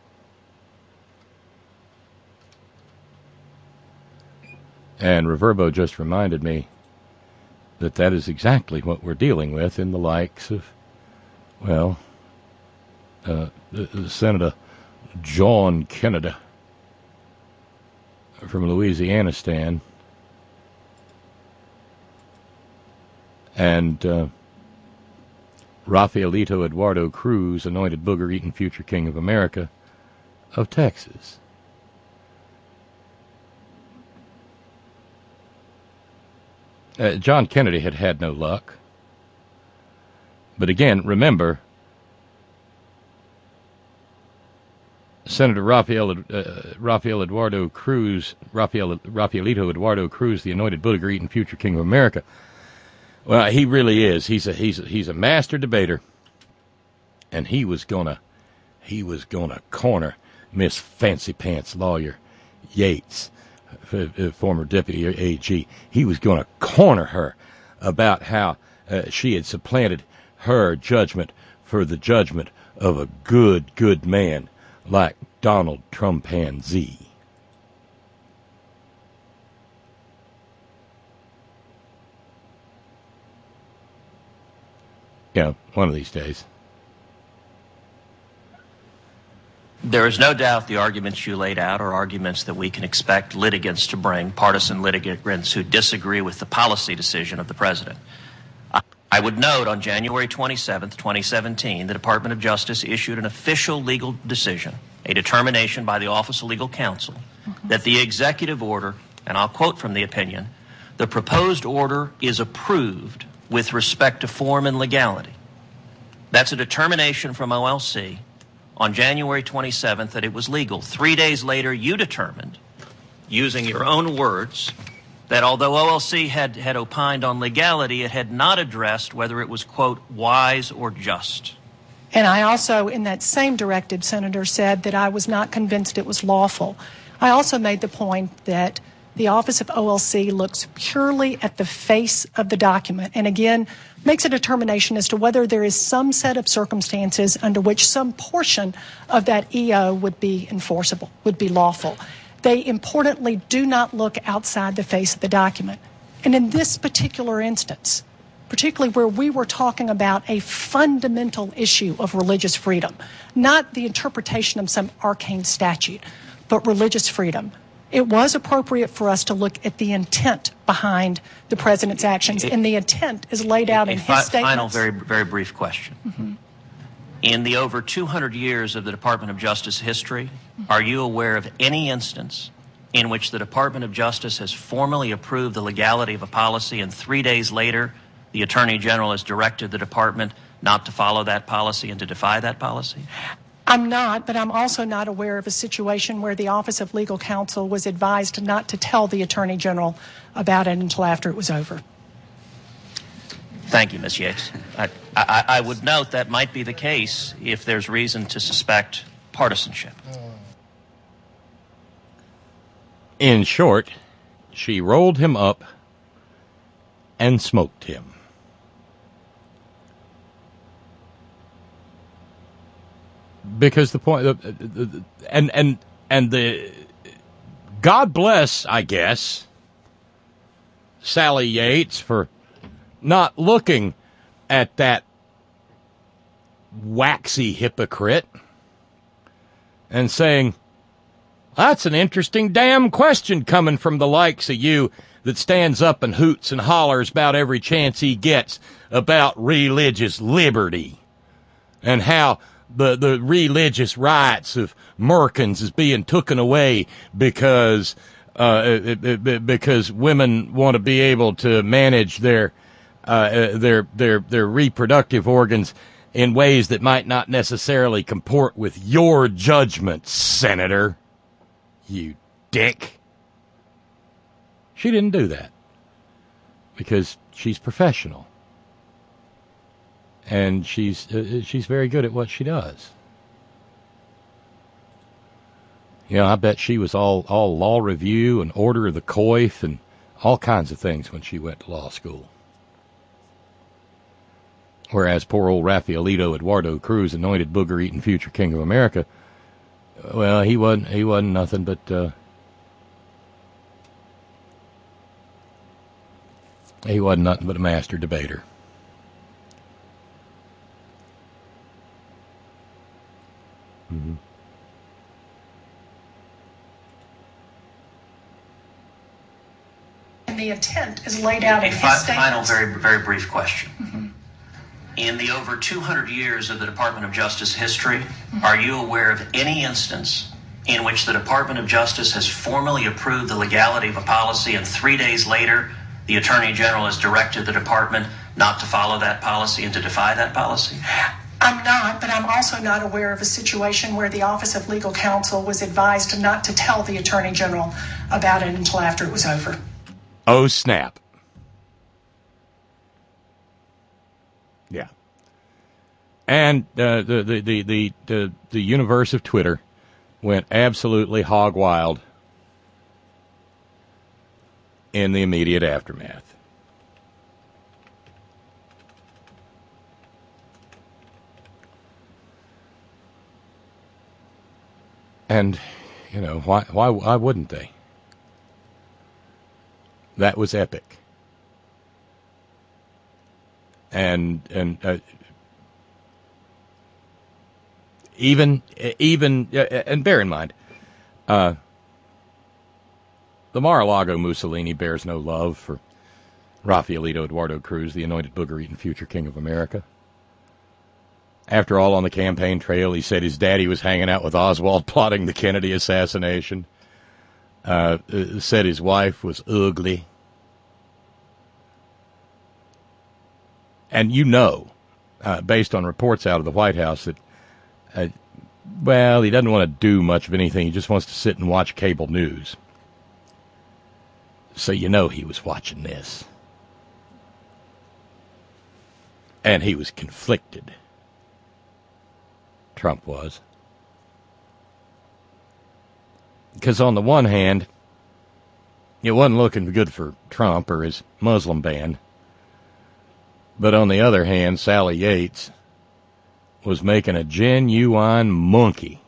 And Reverbo just reminded me that that is exactly what we're dealing with in the likes of, well, uh, Senator John Kennedy from Louisiana stand, and uh, Rafaelito Eduardo Cruz, anointed booger-eating future king of America, of Texas. Uh, John Kennedy had had no luck. But again, remember, Senator Rafael, uh, Rafael Eduardo Cruz, Rafael, Rafaelito Eduardo Cruz, the anointed booger-eating future king of America. Well, he really is. He's a he's a, he's a master debater, and he was gonna he was gonna corner Miss Fancy Pants lawyer Yates f- f- former deputy A G, he was going to corner her about how uh, she had supplanted her judgment for the judgment of a good, good man like Donald Trumpanzee. Yeah, one of these days. There is no doubt the arguments you laid out are arguments that we can expect litigants to bring, partisan litigants who disagree with the policy decision of the president. I would note on January twenty-seventh, twenty seventeen, the Department of Justice issued an official legal decision, a determination by the Office of Legal Counsel, mm-hmm. that the executive order, and I'll quote from the opinion, the proposed order is approved with respect to form and legality. That's a determination from O L C on January twenty-seventh that it was legal. Three days later, you determined, using your own words, that although O L C had, had opined on legality, it had not addressed whether it was, quote, wise or just. And I also, in that same directive, Senator, said that I was not convinced it was lawful. I also made the point that the Office of O L C looks purely at the face of the document and, again, makes a determination as to whether there is some set of circumstances under which some portion of that E O would be enforceable, would be lawful. They importantly do not look outside the face of the document. And in this particular instance, particularly where we were talking about a fundamental issue of religious freedom, not the interpretation of some arcane statute, but religious freedom, it was appropriate for us to look at the intent behind the president's actions, and the intent is laid out in his statements. A final, very, very brief question. Mm-hmm. In the over two hundred years of the Department of Justice history, mm-hmm. are you aware of any instance in which the Department of Justice has formally approved the legality of a policy and three days later the Attorney General has directed the department not to follow that policy and to defy that policy? I'm not, but I'm also not aware of a situation where the Office of Legal Counsel was advised not to tell the Attorney General about it until after it was over. Thank you, Miz Yates. I, I, I would note that might be the case if there's reason to suspect partisanship. In short, she rolled him up and smoked him. Because the point, and and and the God bless, I guess, Sally Yates for not looking at that waxy hypocrite and saying, that's an interesting damn question coming from the likes of you that stands up and hoots and hollers about every chance he gets about religious liberty and how the, the religious rights of Merkins is being taken away because uh, it, it, it, because women want to be able to manage their uh, their their their reproductive organs in ways that might not necessarily comport with your judgment, Senator. You dick. She didn't do that because she's professional. And she's uh, she's very good at what she does. You know, I bet she was all, all law review and order of the coif and all kinds of things when she went to law school. Whereas poor old Rafaelito Eduardo Cruz, anointed booger-eating future king of America, well, he wasn't he wasn't nothing but uh, he wasn't nothing but a master debater. Mm-hmm. And the intent is laid out a in his fi- statements. Final, very very brief question. Mm-hmm. In the over two hundred years of the Department of Justice history, mm-hmm. are you aware of any instance in which the Department of Justice has formally approved the legality of a policy and three days later the Attorney General has directed the department not to follow that policy and to defy that policy? I'm not, but I'm also not aware of a situation where the Office of Legal Counsel was advised not to tell the Attorney General about it until after it was over. Oh, snap. Yeah. And uh, the, the, the, the, the, the universe of Twitter went absolutely hog wild in the immediate aftermath. And, you know, why, why, why wouldn't they? That was epic. And, and, uh, even, even, uh, and bear in mind, uh, the Mar-a-Lago Mussolini bears no love for Rafaelito Eduardo Cruz, the anointed booger-eating future king of America. After all, on the campaign trail, he said his daddy was hanging out with Oswald plotting the Kennedy assassination. Uh, said his wife was ugly. And you know, uh, based on reports out of the White House, that, uh, well, he doesn't want to do much of anything. He just wants to sit and watch cable news. So you know he was watching this. And he was conflicted. Trump was. Because on the one hand, it wasn't looking good for Trump or his Muslim ban. But on the other hand, Sally Yates was making a genuine monkey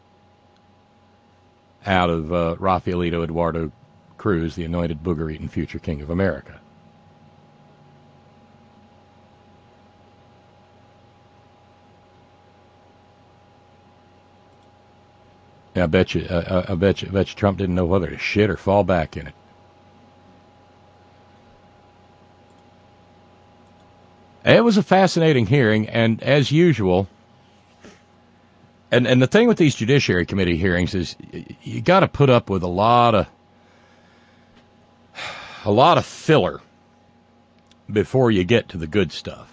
out of uh, Rafaelito Eduardo Cruz, the anointed booger-eating future king of America. I bet you, uh, I bet you, I bet you Trump didn't know whether to shit or fall back in it. It was a fascinating hearing, and as usual, and and the thing with these Judiciary Committee hearings is you got to put up with a lot of a lot of filler before you get to the good stuff.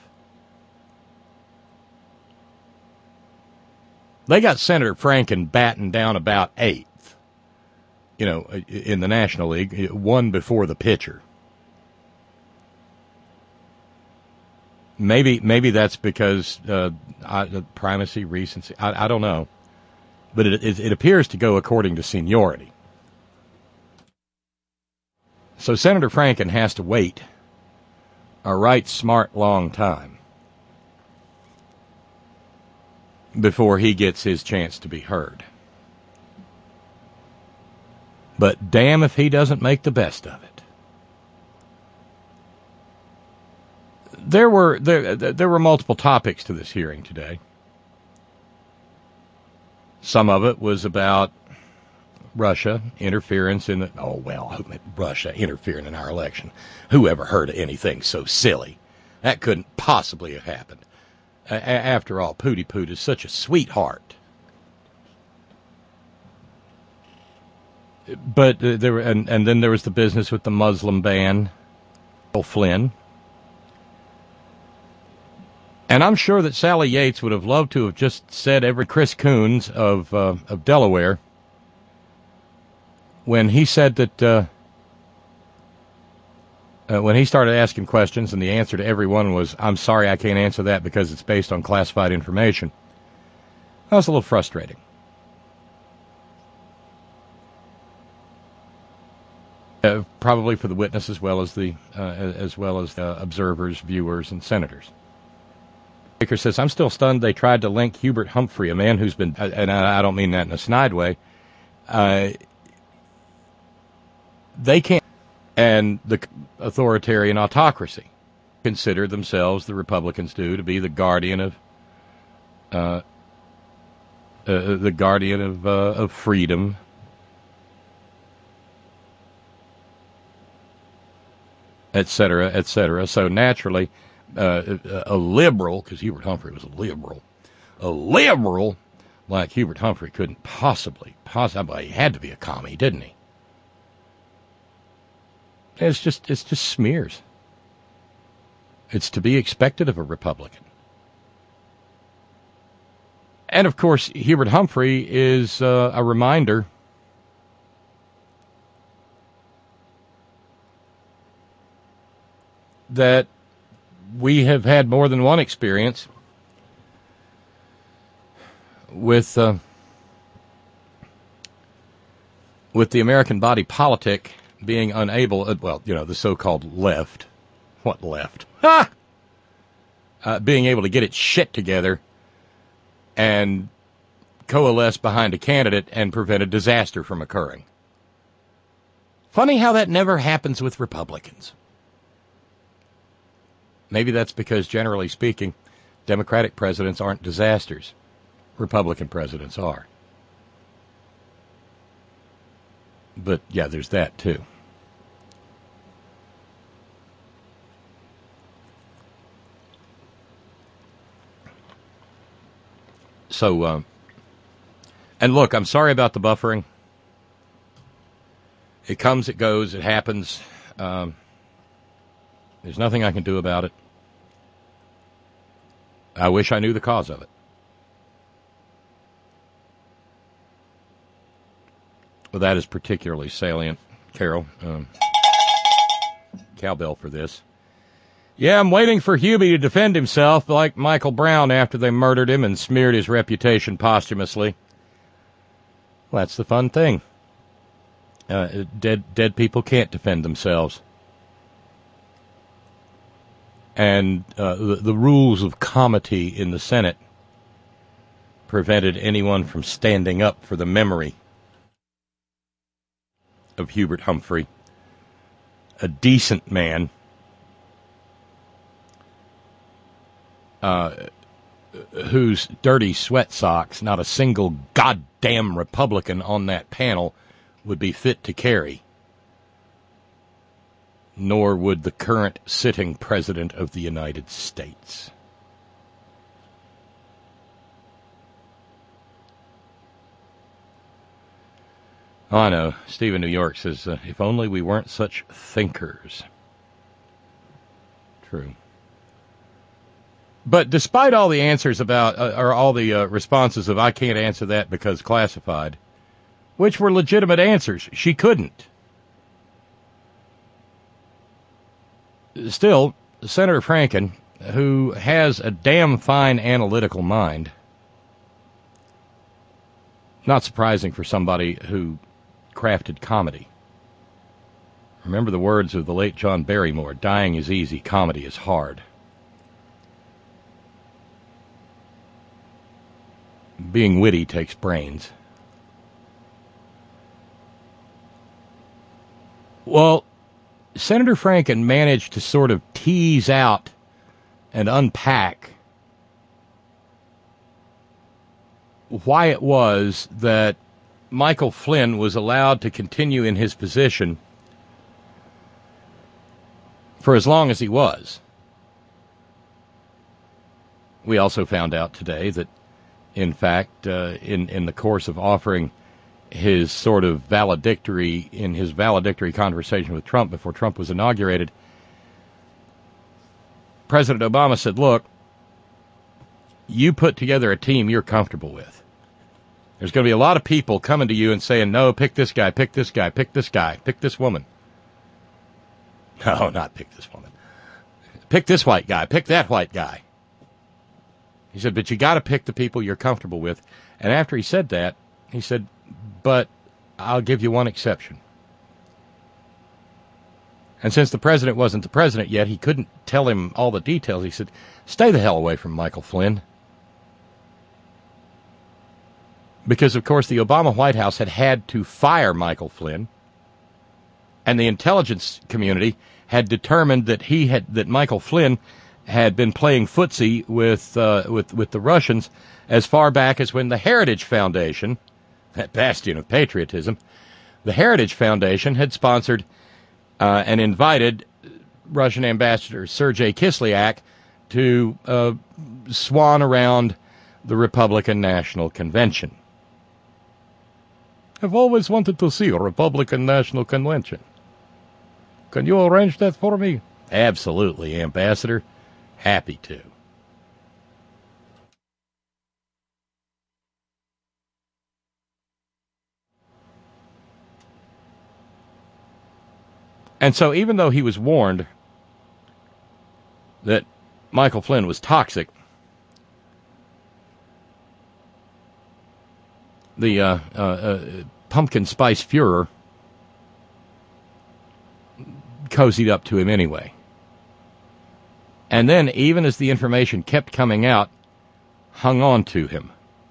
They got Senator Franken batting down about eighth, you know, in the National League, one before the pitcher. Maybe maybe that's because uh, I, primacy, recency, I, I don't know. But it, it, it appears to go according to seniority. So Senator Franken has to wait a right smart long time before he gets his chance to be heard. But damn if he doesn't make the best of it. There were there there were multiple topics to this hearing today. Some of it was about Russia interference in the oh well Russia interfering in our election. Who ever heard of anything so silly? That couldn't possibly have happened. A- after all, Pooty Poot is such a sweetheart. But uh, there were, and, and then there was the business with the Muslim ban, Flynn. And I'm sure that Sally Yates would have loved to have just said every Chris Coons of uh, of Delaware when he said that uh, uh, when he started asking questions and the answer to every one was, "I'm sorry, I can't answer that because it's based on classified information." That was a little frustrating. Uh, probably for the witness as well as the uh, as well as the observers, viewers, and senators. Baker says, I'm still stunned they tried to link Hubert Humphrey, a man who's been, and I don't mean that in a snide way, uh, they can't, and the authoritarian autocracy consider themselves, the Republicans do, to be the guardian of, uh, uh, the guardian of, uh, of freedom, et cetera, et cetera. So naturally, Uh, a liberal, because Hubert Humphrey was a liberal, a liberal like Hubert Humphrey couldn't possibly, possibly, he had to be a commie, didn't he? It's just, it's just smears. It's to be expected of a Republican. And of course, Hubert Humphrey is uh, a reminder that we have had more than one experience with uh, with the American body politic being unable, uh, well, you know, the so-called left. What left? Ha! Uh, being able to get its shit together and coalesce behind a candidate and prevent a disaster from occurring. Funny how that never happens with Republicans. Maybe that's because, generally speaking, Democratic presidents aren't disasters. Republican presidents are. But, yeah, there's that, too. So, um, and look, I'm sorry about the buffering. It comes, it goes, it happens. Um, there's nothing I can do about it. I wish I knew the cause of it. Well, that is particularly salient, Carol. Um, cowbell for this. Yeah, I'm waiting for Hubie to defend himself like Michael Brown after they murdered him and smeared his reputation posthumously. Well, that's the fun thing. Uh, dead, dead people can't defend themselves. And uh, the, the rules of comity in the Senate prevented anyone from standing up for the memory of Hubert Humphrey, a decent man, uh, whose dirty sweat socks not a single goddamn Republican on that panel would be fit to carry, nor would the current sitting President of the United States. Oh, I know. Stephen New York says, uh, if only we weren't such thinkers. True. But despite all the answers about, uh, or all the uh, responses of, I can't answer that because classified, which were legitimate answers, she couldn't. Still, Senator Franken, who has a damn fine analytical mind, not surprising for somebody who crafted comedy. Remember the words of the late John Barrymore, dying is easy, comedy is hard. Being witty takes brains. Well, Senator Franken managed to sort of tease out and unpack why it was that Michael Flynn was allowed to continue in his position for as long as he was. We also found out today that, in fact, uh, in, in the course of offering his sort of valedictory, in his valedictory conversation with Trump before Trump was inaugurated, President Obama said, look, you put together a team you're comfortable with. There's going to be a lot of people coming to you and saying, no, pick this guy, pick this guy, pick this guy, pick this woman. No, not pick this woman. Pick this white guy, pick that white guy. He said, but you got to pick the people you're comfortable with. And after he said that, he said, but I'll give you one exception. And since the president wasn't the president yet, he couldn't tell him all the details. He said, stay the hell away from Michael Flynn. Because, of course, the Obama White House had had to fire Michael Flynn, and the intelligence community had determined that he had that Michael Flynn had been playing footsie with uh, with with the Russians as far back as when the Heritage Foundation, that bastion of patriotism, the Heritage Foundation had sponsored uh, and invited Russian Ambassador Sergei Kislyak to uh, swan around the Republican National Convention. I've always wanted to see a Republican National Convention. Can you arrange that for me? Absolutely, Ambassador. Happy to. And so even though he was warned that Michael Flynn was toxic, the uh, uh, uh, pumpkin spice Fuhrer cozied up to him anyway. And then, even as the information kept coming out, hung on to him.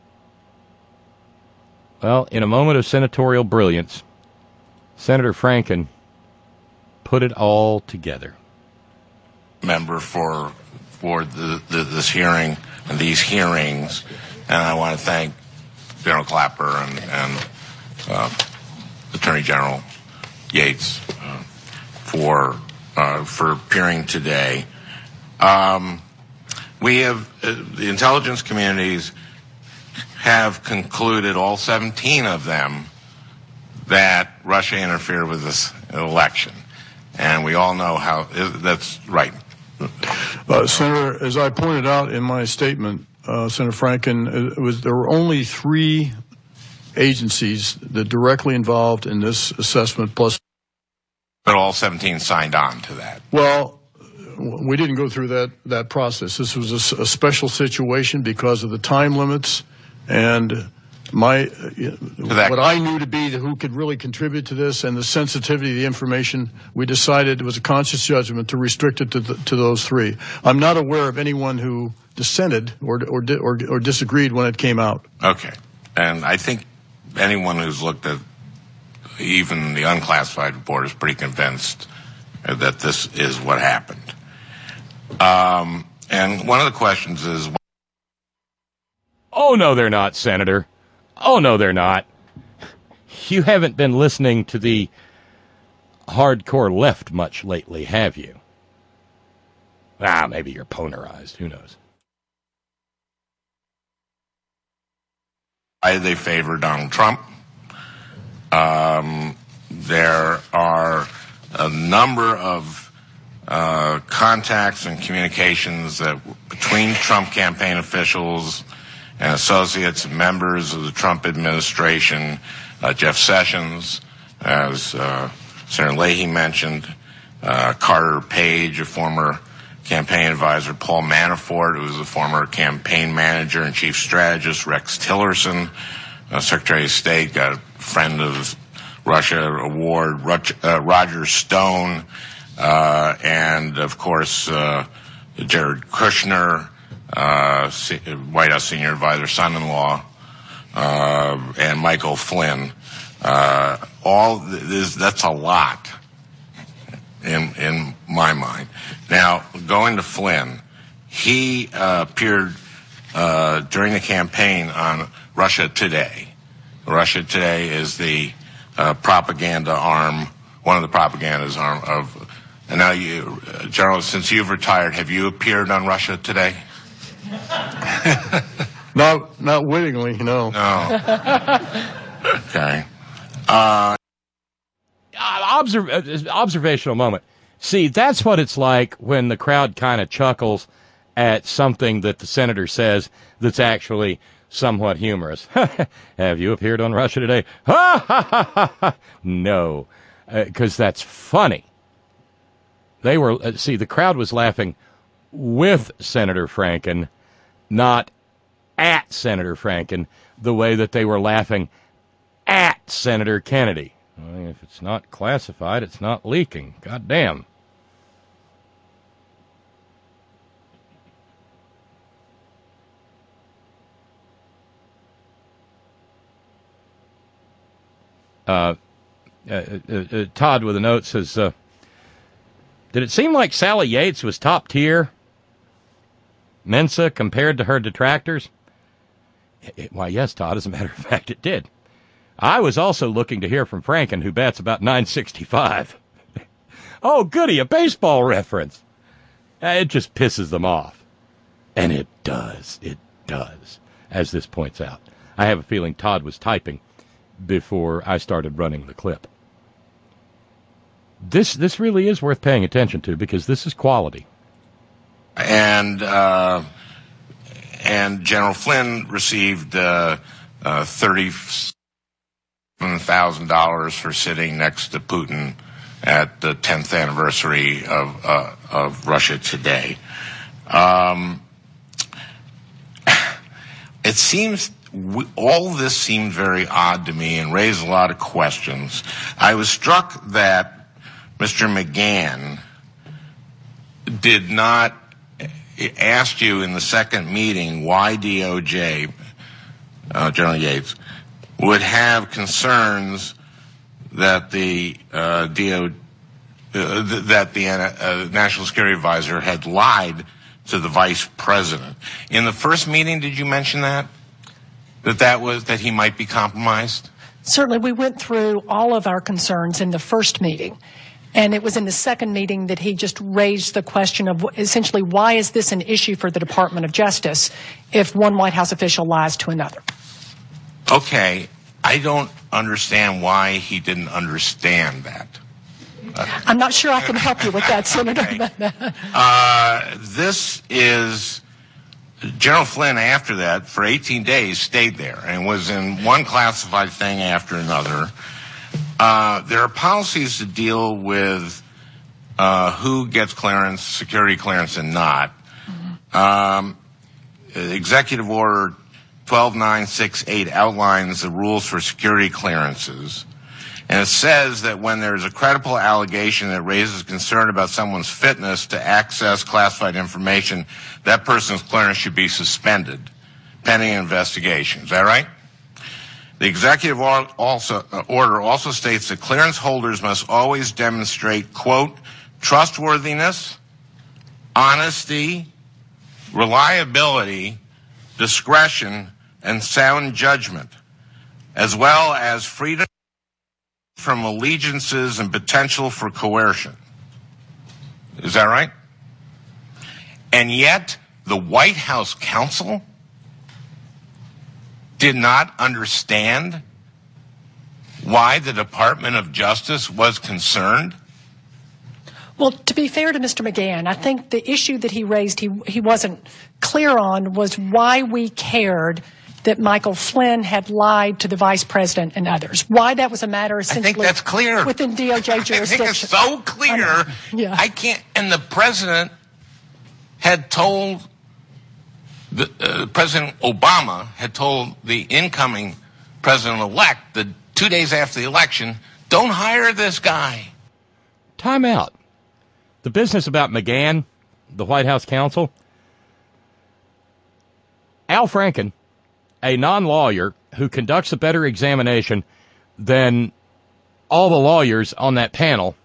Well, in a moment of senatorial brilliance, Senator Franken put it all together. Member for for the, the, this hearing and these hearings, and I want to thank General Clapper and, and uh, Attorney General Yates uh, for uh, for appearing today. Um, we have uh, the intelligence communities have concluded, all seventeen of them, that Russia interfered with this election. And we all know how that's right. Uh, Senator, as I pointed out in my statement, uh, Senator Franken, it was there were only three agencies that directly involved in this assessment, plus. But all seventeen signed on to that. Well, we didn't go through that, that process. This was a, a special situation because of the time limits and my uh, what I knew to be the, who could really contribute to this and the sensitivity of the information. We decided it was a conscious judgment to restrict it to, the, to those three. I'm not aware of anyone who dissented or or, or or disagreed when it came out. Okay, and I think anyone who's looked at even the unclassified report is pretty convinced that this is what happened. Um, and one of the questions is, oh, no, they're not, Senator. Oh, no, they're not. You haven't been listening to the hardcore left much lately, have you? Ah, maybe you're polarized. Who knows? Why they favor Donald Trump. Um, there are a number of uh, contacts and communications that between Trump campaign officials and associates and members of the Trump administration, uh, Jeff Sessions, as uh, Senator Leahy mentioned, uh, Carter Page, a former campaign advisor, Paul Manafort, who was a former campaign manager and chief strategist, Rex Tillerson, uh, Secretary of State, got a friend of Russia award, uh, Roger Stone, uh, and of course uh, Jared Kushner, uh, White House senior advisor, son-in-law, uh, and Michael Flynn. Uh, all this, that's a lot in in my mind. Now, going to Flynn, he uh, appeared uh, during the campaign on Russia Today. Russia Today is the uh, propaganda arm, one of the propaganda's arm of. And now, you, uh, General, since you've retired, have you appeared on Russia Today? not, not wittingly, no. No. Okay. Uh, Observ- observational moment. See, that's what it's like when the crowd kind of chuckles at something that the senator says that's actually somewhat humorous. Have you appeared on Russia Today? Ha ha ha ha ha. No, because uh, that's funny. They were, uh, see, the crowd was laughing with Senator Franken, not at Senator Franken, the way that they were laughing at Senator Kennedy. Well, if it's not classified, it's not leaking. God damn. Uh, uh, uh, uh, Todd with a note says, uh, did it seem like Sally Yates was top tier Mensa compared to her detractors? It, it, why, yes, Todd, as a matter of fact, it did. I was also looking to hear from Franken, who bats about nine sixty-five. Oh, goody, a baseball reference. It just pisses them off. And it does. It does, as this points out. I have a feeling Todd was typing before I started running the clip. This this really is worth paying attention to because this is quality. And uh, and General Flynn received uh, uh, thirty-seven thousand dollars for sitting next to Putin at the tenth anniversary of uh, of Russia Today. Um, it seems. All this seemed very odd to me and raised a lot of questions. I was struck that Mister McGahn did not ask you in the second meeting why D O J, uh, General Yates, would have concerns that the uh, D O, uh, th- that the uh, National Security Advisor had lied to the Vice President. In the first meeting, did you mention that? That that was that he might be compromised? Certainly, we went through all of our concerns in the first meeting. And it was in the second meeting that he just raised the question of essentially why is this an issue for the Department of Justice if one White House official lies to another? Okay, I don't understand why he didn't understand that. Uh, I'm not sure I can help you with that, Senator. Okay. uh, this is General Flynn. After that, for eighteen days, stayed there and was in one classified thing after another. Uh, there are policies to deal with uh, who gets clearance, security clearance, and not. Mm-hmm. Um, Executive Order twelve nine six eight outlines the rules for security clearances. And it says that when there's a credible allegation that raises concern about someone's fitness to access classified information, that person's clearance should be suspended pending investigation. Is that right? The executive or also, uh, order also states that clearance holders must always demonstrate, quote, trustworthiness, honesty, reliability, discretion, and sound judgment, as well as freedom from allegiances and potential for coercion. Is that right? And yet, the White House counsel did not understand why the Department of Justice was concerned? Well, to be fair to Mister McGahn, I think the issue that he raised he, he wasn't clear on was why we cared that Michael Flynn had lied to the Vice President and others. Why that was a matter essentially I think that's clear. Within D O J jurisdiction. I think it's so clear. I yeah. I can't, and the President had told The, uh, President Obama had told the incoming president-elect that two days after the election, don't hire this guy. Time out. The business about McGahn, the White House counsel, Al Franken, a non-lawyer who conducts a better examination than all the lawyers on that panel,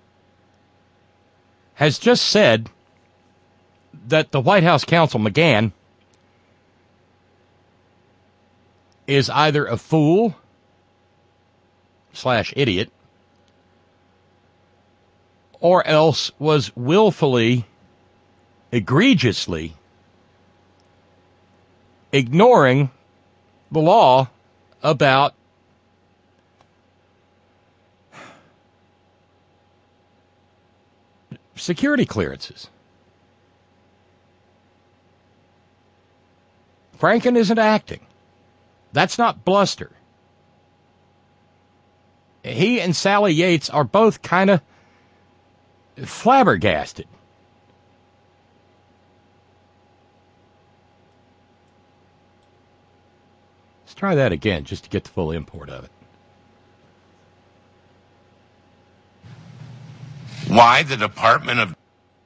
has just said that the White House counsel, McGahn, is either a fool slash idiot or else was willfully, egregiously ignoring the law about security clearances. Franken isn't acting. That's not bluster. He and Sally Yates are both kind of flabbergasted. Let's try that again just to get the full import of it. Why the Department of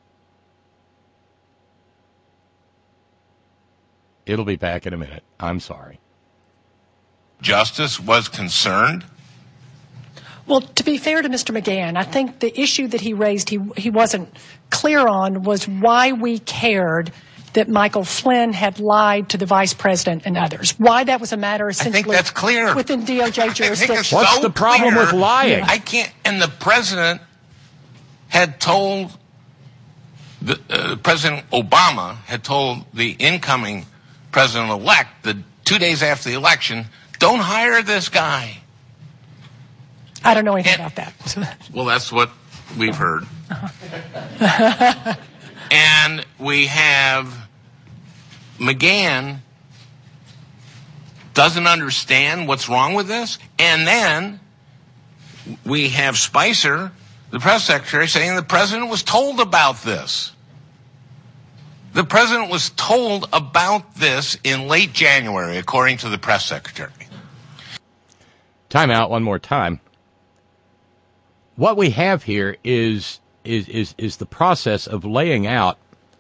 It'll be back in a minute. I'm sorry. Justice was concerned? Well, to be fair to Mister McGahn, I think the issue that he raised he he wasn't clear on was why we cared that Michael Flynn had lied to the Vice President and others. Why that was a matter essentially I think that's clear. Within D O J jurisdiction. What's so the problem clear. with lying? I can't, and the President had told, the, uh, President Obama had told the incoming president-elect that two days after the election, don't hire this guy. I don't know anything and, about that. Well, that's what we've heard. Uh-huh. And we have McGahn doesn't understand what's wrong with this. And then we have Spicer, the press secretary, saying the president was told about this. The president was told about this in late January, according to the press secretary. Time out one more time. what we have here is is is is the process of laying out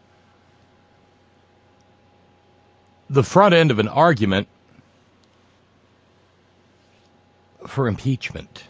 the front end of an argument for impeachment.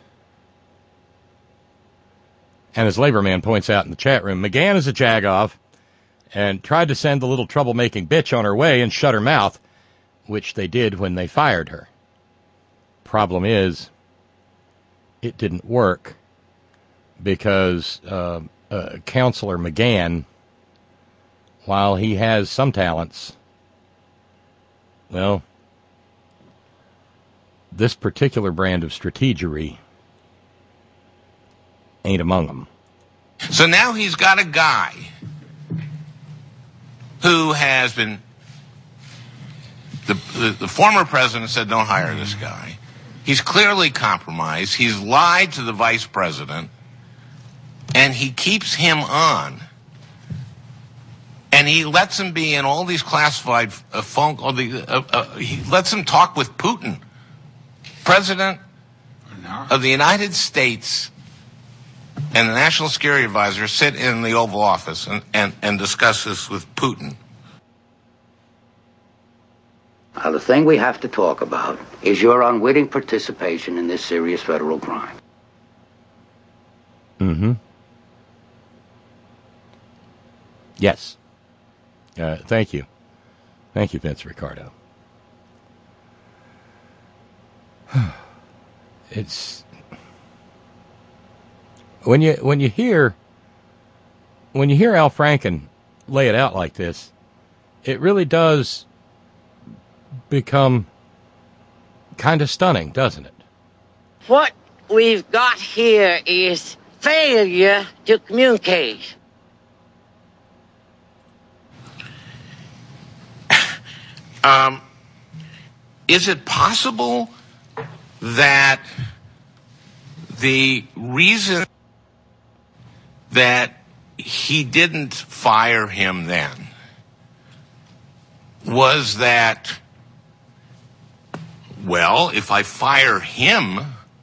And as Laborman points out in the chat room, McGahn is a jagoff and tried to send the little troublemaking bitch on her way and shut her mouth, which they did when they fired her. Problem is, it didn't work because uh, uh, Counselor McGahn, while he has some talents, well, this particular brand of strategery ain't among them. So now he's got a guy who has been, the, the, the former president said, don't hire this guy. He's clearly compromised. He's lied to the vice president, and he keeps him on. And he lets him be in all these classified uh, phone, or the, uh, uh, he lets him talk with Putin, President of the United States, and the National Security Advisor sit in the Oval Office and, and, and discuss this with Putin. Now, the thing we have to talk about is your unwitting participation in this serious federal crime. Mm-hmm. Yes. Uh, thank you. Thank you, Vince Ricardo. It's when you when you hear when you hear Al Franken lay it out like this, it really does become kind of stunning, doesn't it? What we've got here is failure to communicate. Um, is it possible that the reason that he didn't fire him then was that, well, if I fire him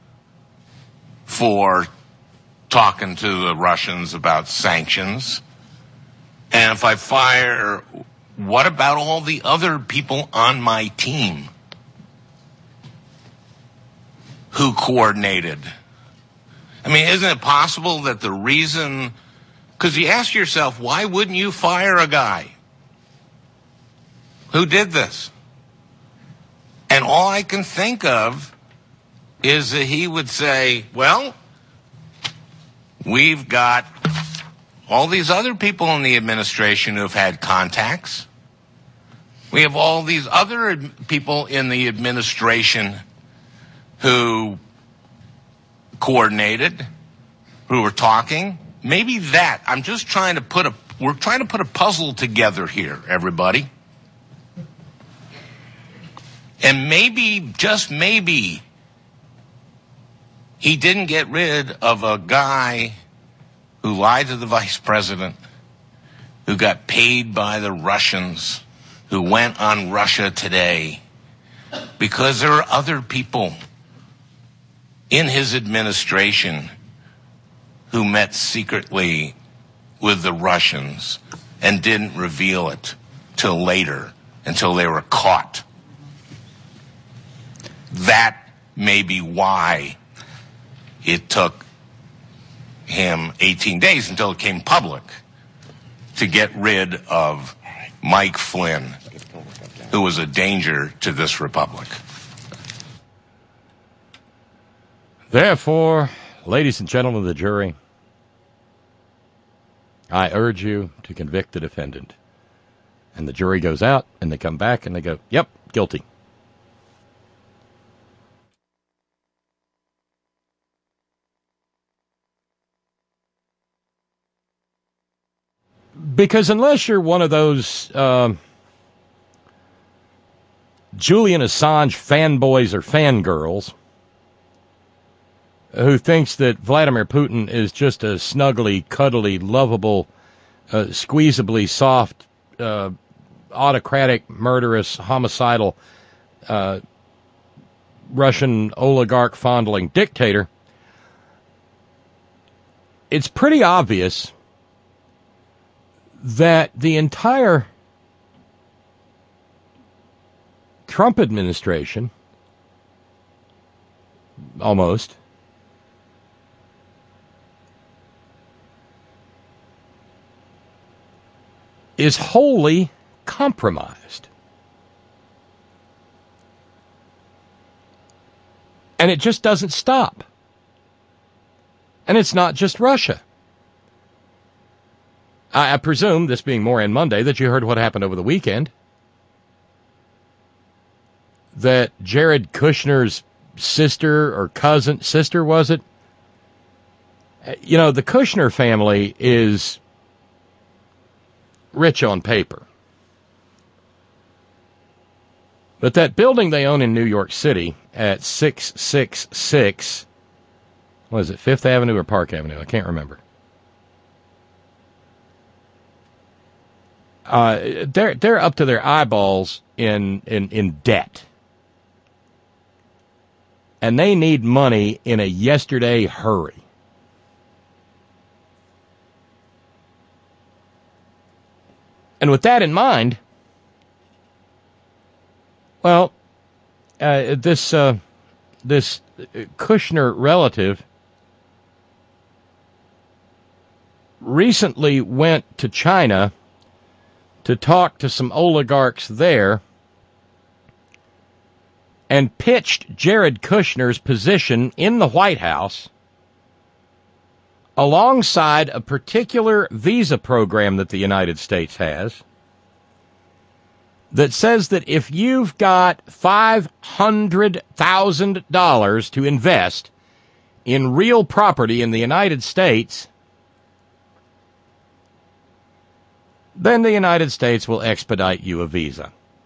for talking to the Russians about sanctions, and if I fire, what about all the other people on my team who coordinated? I mean, isn't it possible that the reason, because you ask yourself, why wouldn't you fire a guy who did this? And all I can think of is that he would say, well, we've got all these other people in the administration who have had contacts. We have all these other ad- people in the administration who coordinated, who were talking. Maybe that. I'm just trying to put a, we're trying to put a puzzle together here, everybody. And maybe, just maybe, he didn't get rid of a guy who lied to the vice president, who got paid by the Russians, who went on Russia Today, because there are other people in his administration who met secretly with the Russians and didn't reveal it till later, until they were caught. That may be why it took him eighteen days until it came public to get rid of Mike Flynn, who was a danger to this republic. Therefore, ladies and gentlemen of the jury, I urge you to convict the defendant. And the jury goes out, and they come back, and they go, yep, guilty. Because unless you're one of those um, Julian Assange fanboys or fangirls who thinks that Vladimir Putin is just a snuggly, cuddly, lovable, uh, squeezably soft, uh, autocratic, murderous, homicidal, uh, Russian oligarch-fondling dictator, it's pretty obvious that the entire Trump administration, almost, is wholly compromised. And it just doesn't stop. And it's not just Russia. I, I presume, this being Moran Monday, that you heard what happened over the weekend. That Jared Kushner's sister or cousin, sister was it? You know, the Kushner family is rich on paper. But that building they own in New York City at six sixty-six, what is it, Fifth Avenue or Park Avenue? I can't remember. Uh, they're they're up to their eyeballs in, in, in debt. And they need money in a yesterday hurry. And with that in mind, well, uh, this uh, this Kushner relative recently went to China to talk to some oligarchs there and pitched Jared Kushner's position in the White House alongside a particular visa program that the United States has that says that if you've got five hundred thousand dollars to invest in real property in the United States, then the United States will expedite you a visa.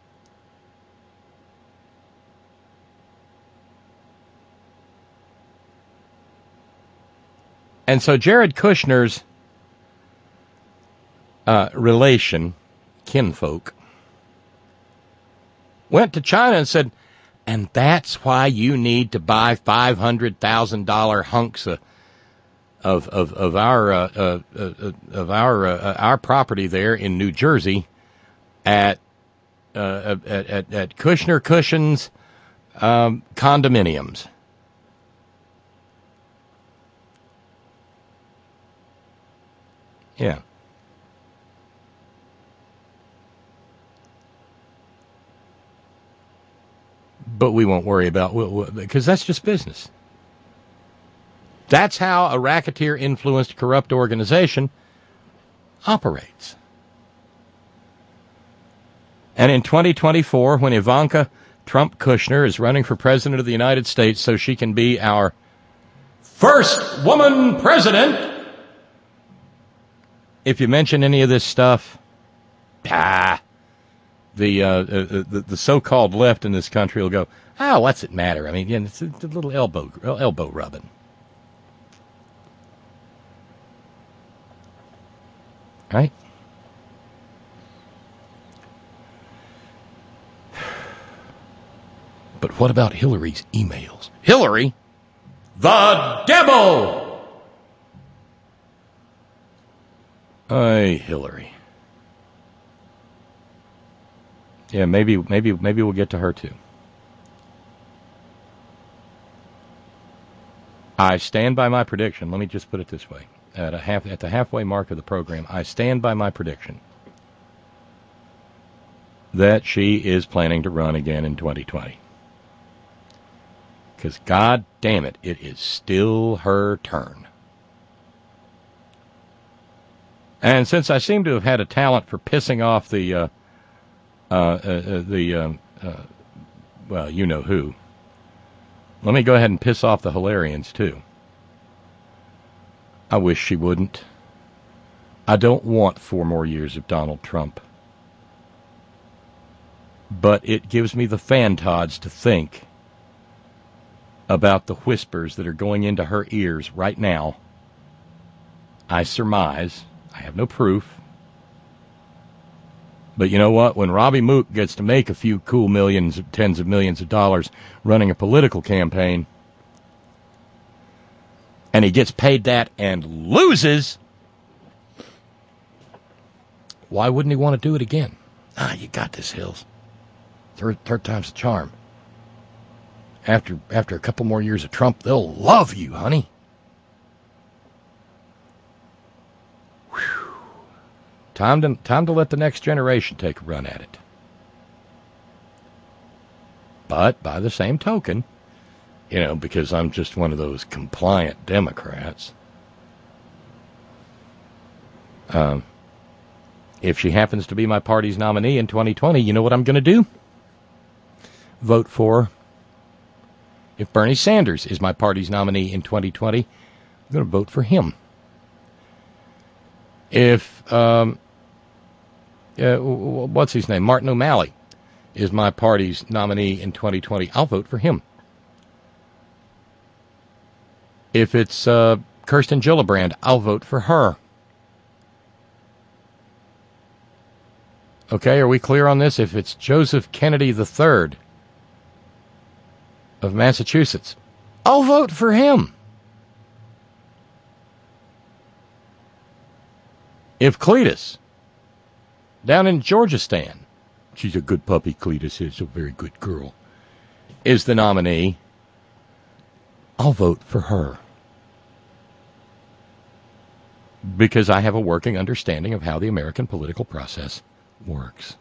And so Jared Kushner's uh, relation, kinfolk, went to China and said, and that's why you need to buy five hundred thousand dollars hunks of of of, of our uh, uh, uh, of our uh, our property there in New Jersey at uh, at, at at Kushner Cushions um, condominiums. Yeah. But we won't worry about, because that's just business. That's how a racketeer-influenced corrupt organization operates. And in twenty twenty-four, when Ivanka Trump Kushner is running for president of the United States so she can be our first woman president, if you mention any of this stuff, ah, the, uh, the the so-called left in this country will go, oh, what's it matter? I mean, yeah, it's a, a little elbow elbow rubbing. Right? But what about Hillary's emails? Hillary, the devil! Ay, Hillary. Yeah, maybe, maybe, maybe we'll get to her too. I stand by my prediction. Let me just put it this way: at a half, at the halfway mark of the program, I stand by my prediction that she is planning to run again in twenty twenty. Because, God damn it, it is still her turn. And since I seem to have had a talent for pissing off the, uh, uh, uh, the, um, uh, well, you know who, let me go ahead and piss off the Hilarians, too. I wish she wouldn't. I don't want four more years of Donald Trump. But it gives me the fantods to think about the whispers that are going into her ears right now. I surmise. I have no proof. But you know what? When Robbie Mook gets to make a few cool millions, tens of millions of dollars running a political campaign, and he gets paid that and loses, why wouldn't he want to do it again? Ah, you got this, Hills. Third, third time's the charm. After, after a couple more years of Trump, they'll love you, honey. Whew. Time to, time to let the next generation take a run at it. But by the same token, you know, because I'm just one of those compliant Democrats, um, if she happens to be my party's nominee in twenty twenty, you know what I'm going to do? Vote for her. If Bernie Sanders is my party's nominee in twenty twenty, I'm going to vote for him. If, um, uh, what's his name, Martin O'Malley is my party's nominee in twenty twenty, I'll vote for him. If it's uh, Kirsten Gillibrand, I'll vote for her. Okay, are we clear on this? If it's Joseph Kennedy the third of Massachusetts, I'll vote for him. If Cletus, down in Georgistan, she's a good puppy, Cletus is a very good girl, is the nominee, I'll vote for her. Because I have a working understanding of how the American political process works.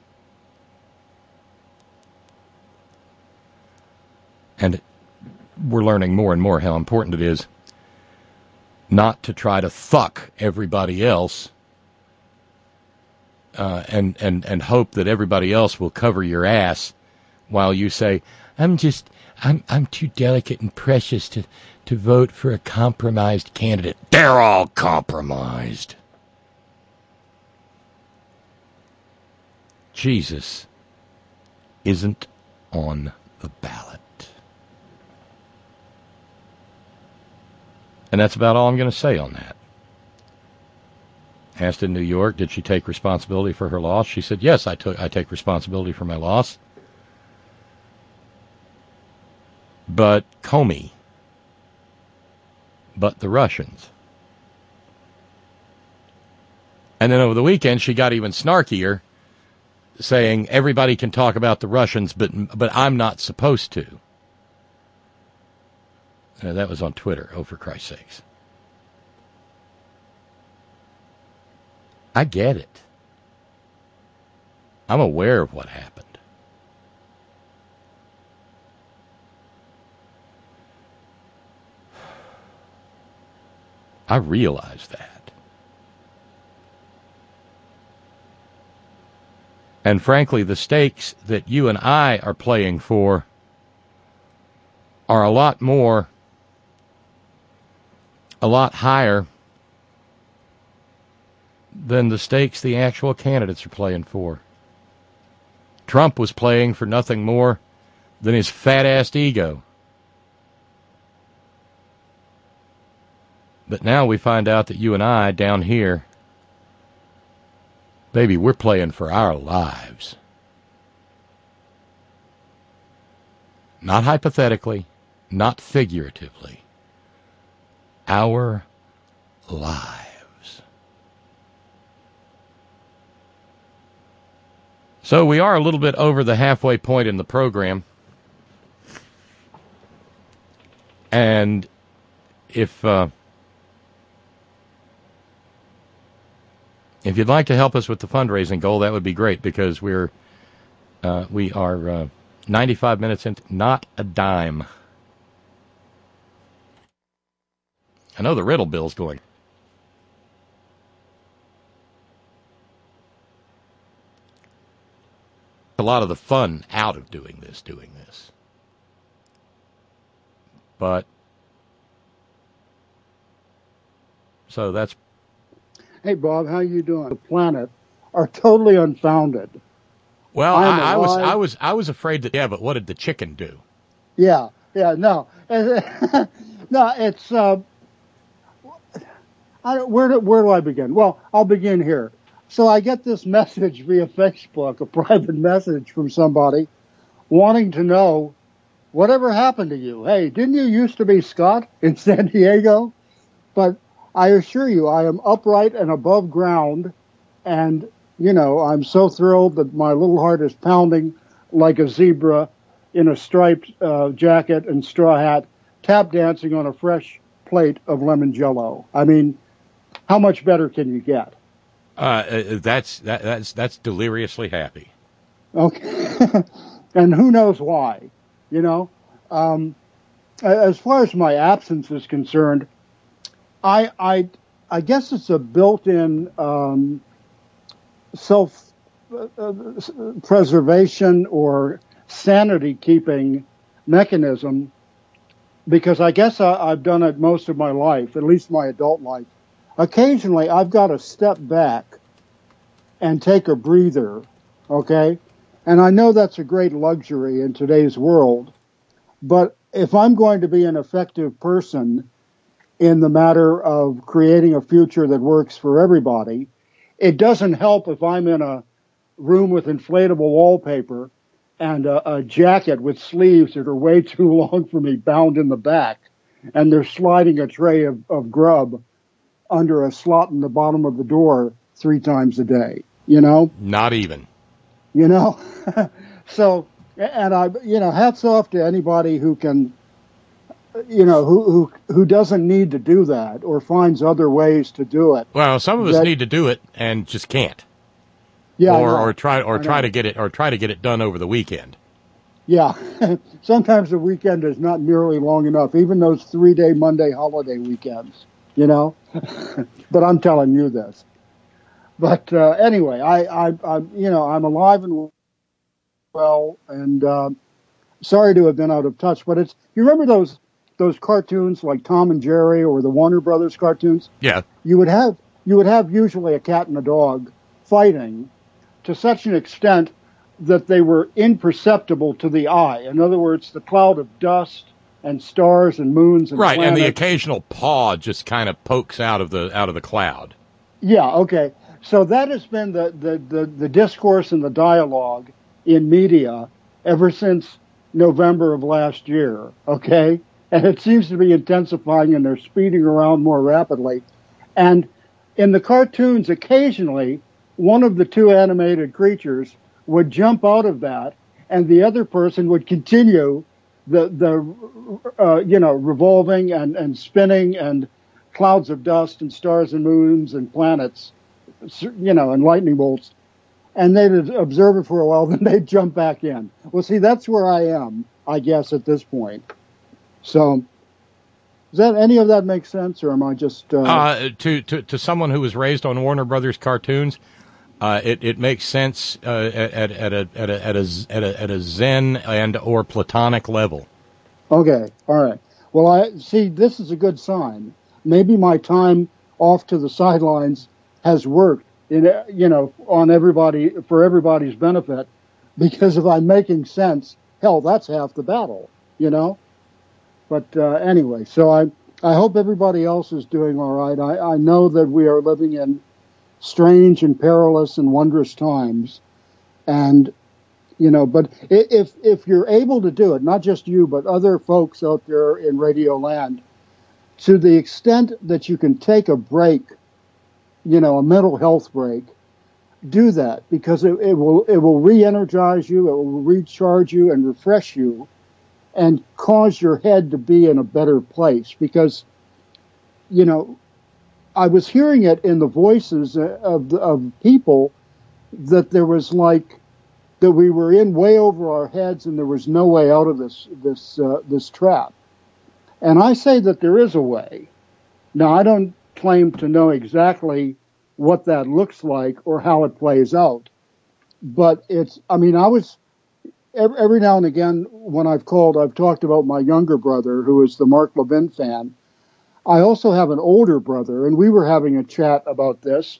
And we're learning more and more how important it is not to try to thuck everybody else uh, and, and, and hope that everybody else will cover your ass while you say, I'm just, I'm, I'm too delicate and precious to, to vote for a compromised candidate. They're all compromised. Jesus isn't on the ballot. And that's about all I'm going to say on that. Asked in New York, did she take responsibility for her loss? She said, yes, I took, I take responsibility for my loss. But Comey, but the Russians. And then over the weekend, she got even snarkier, saying everybody can talk about the Russians, but but I'm not supposed to. Uh, that was on Twitter, oh, for Christ's sakes. I get it. I'm aware of what happened. I realize that. And frankly, the stakes that you and I are playing for are a lot more, a lot higher than the stakes the actual candidates are playing for. Trump was playing for nothing more than his fat-assed ego. But now we find out that you and I down here, baby, we're playing for our lives. Not hypothetically, not figuratively. Our lives. So we are a little bit over the halfway point in the program. And if uh, if you'd like to help us with the fundraising goal, that would be great, because we're uh, we are uh, ninety-five minutes into not a dime. I know the riddle bill's going. A lot of the fun out of doing this, doing this. But, so that's... Hey, Bob, how you doing? The planet are totally unfounded. Well, I, I was I was, I was afraid that, yeah, but what did the chicken do? Yeah, yeah, no. No, it's... Uh, I, where, do, where do I begin? Well, I'll begin here. So I get this message via Facebook, a private message from somebody wanting to know whatever happened to you. Hey, didn't you used to be Scott in San Diego? but I assure you, I am upright and above ground, and, you know, I'm so thrilled that my little heart is pounding like a zebra in a striped uh, jacket and straw hat, tap dancing on a fresh plate of lemon Jell-O. I mean, how much better can you get? Uh, that's that, that's that's deliriously happy. Okay, and who knows why? You know, um, as far as my absence is concerned, I I I guess it's a built-in um, self uh, preservation or sanity-keeping mechanism, because I guess I, I've done it most of my life, at least my adult life. Occasionally, I've got to step back and take a breather, okay? And I know that's a great luxury in today's world, but if I'm going to be an effective person in the matter of creating a future that works for everybody, it doesn't help if I'm in a room with inflatable wallpaper and a, a jacket with sleeves that are way too long for me bound in the back, and they're sliding a tray of, of grub under a slot in the bottom of the door three times a day, you know? Not even. You know? So, and I, you know, hats off to anybody who can, you know, who, who, who doesn't need to do that or finds other ways to do it. Well, some of us that, need to do it and just can't. Yeah. Or, or try, or try to get it, or try to get it done over the weekend. Yeah. Sometimes the weekend is not nearly long enough, even those three-day Monday holiday weekends. You know, but I'm telling you this. But uh, anyway, I, I, I, you know, I'm alive and well, and uh, sorry to have been out of touch. But it's, you remember those those cartoons like Tom and Jerry or the Warner Brothers cartoons? Yeah. You would have you would have usually a cat and a dog fighting to such an extent that they were imperceptible to the eye. In other words, the cloud of dust and stars and moons and right, planets. And the occasional paw just kind of pokes out of the out of the cloud. Yeah, okay. So that has been the, the, the, the discourse and the dialogue in media ever since November of last year, okay? And it seems to be intensifying, and they're speeding around more rapidly. And in the cartoons, occasionally, one of the two animated creatures would jump out of that, and the other person would continue the, the uh, you know, revolving and, and spinning and clouds of dust and stars and moons and planets, you know, and lightning bolts. And they'd observe it for a while, then they'd jump back in. Well, see, that's where I am, I guess, at this point. So, does that, any of that make sense, or am I just... Uh... Uh, to, to, to someone who was raised on Warner Brothers cartoons, Uh, it, it makes sense uh, at, at, a, at, a, at, a, at, a, at a Zen and or Platonic level. Okay, all right. Well, I see, this is a good sign. Maybe my time off to the sidelines has worked, in, you know, on everybody, for everybody's benefit, because if I'm making sense, hell, that's half the battle, you know? But uh, anyway, so I, I hope everybody else is doing all right. I, I know that we are living in strange and perilous and wondrous times, and you know, but if if you're able to do it, not just you but other folks out there in Radio Land, to the extent that you can take a break, you know, a mental health break, do that, because it, it will it will re-energize you, it will recharge you and refresh you, and cause your head to be in a better place. Because, you know, I was hearing it in the voices of of people that there was like that we were in way over our heads and there was no way out of this this uh, this trap. And I say that there is a way. Now, I don't claim to know exactly what that looks like or how it plays out, but it's. I mean, I was every, every now and again when I've called, I've talked about my younger brother who is the Mark Levin fan. I also have an older brother, and we were having a chat about this,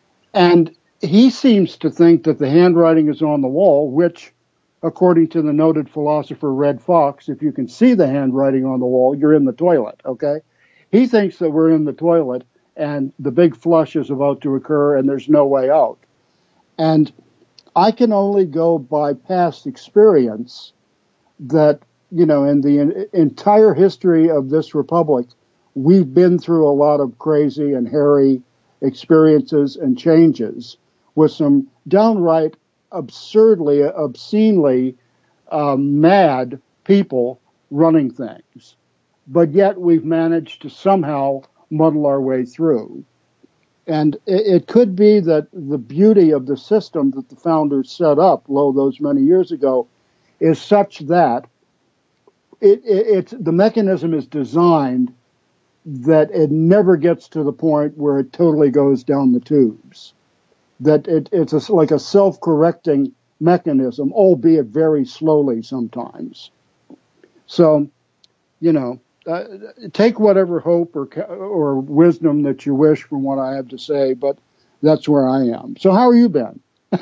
and he seems to think that the handwriting is on the wall, which, according to the noted philosopher Red Fox, if you can see the handwriting on the wall, you're in the toilet, okay? He thinks that we're in the toilet, and the big flush is about to occur, and there's no way out. And I can only go by past experience that, you know, in the entire history of this republic, we've been through a lot of crazy and hairy experiences and changes with some downright absurdly, obscenely uh, mad people running things. But yet we've managed to somehow muddle our way through. And it, it could be that the beauty of the system that the founders set up, lo, those many years ago, is such that it, it, it's, the mechanism is designed that it never gets to the point where it totally goes down the tubes. That it, it's a, like a self-correcting mechanism, albeit very slowly sometimes. So, you know, uh, take whatever hope or or wisdom that you wish from what I have to say, but that's where I am. So how have you been?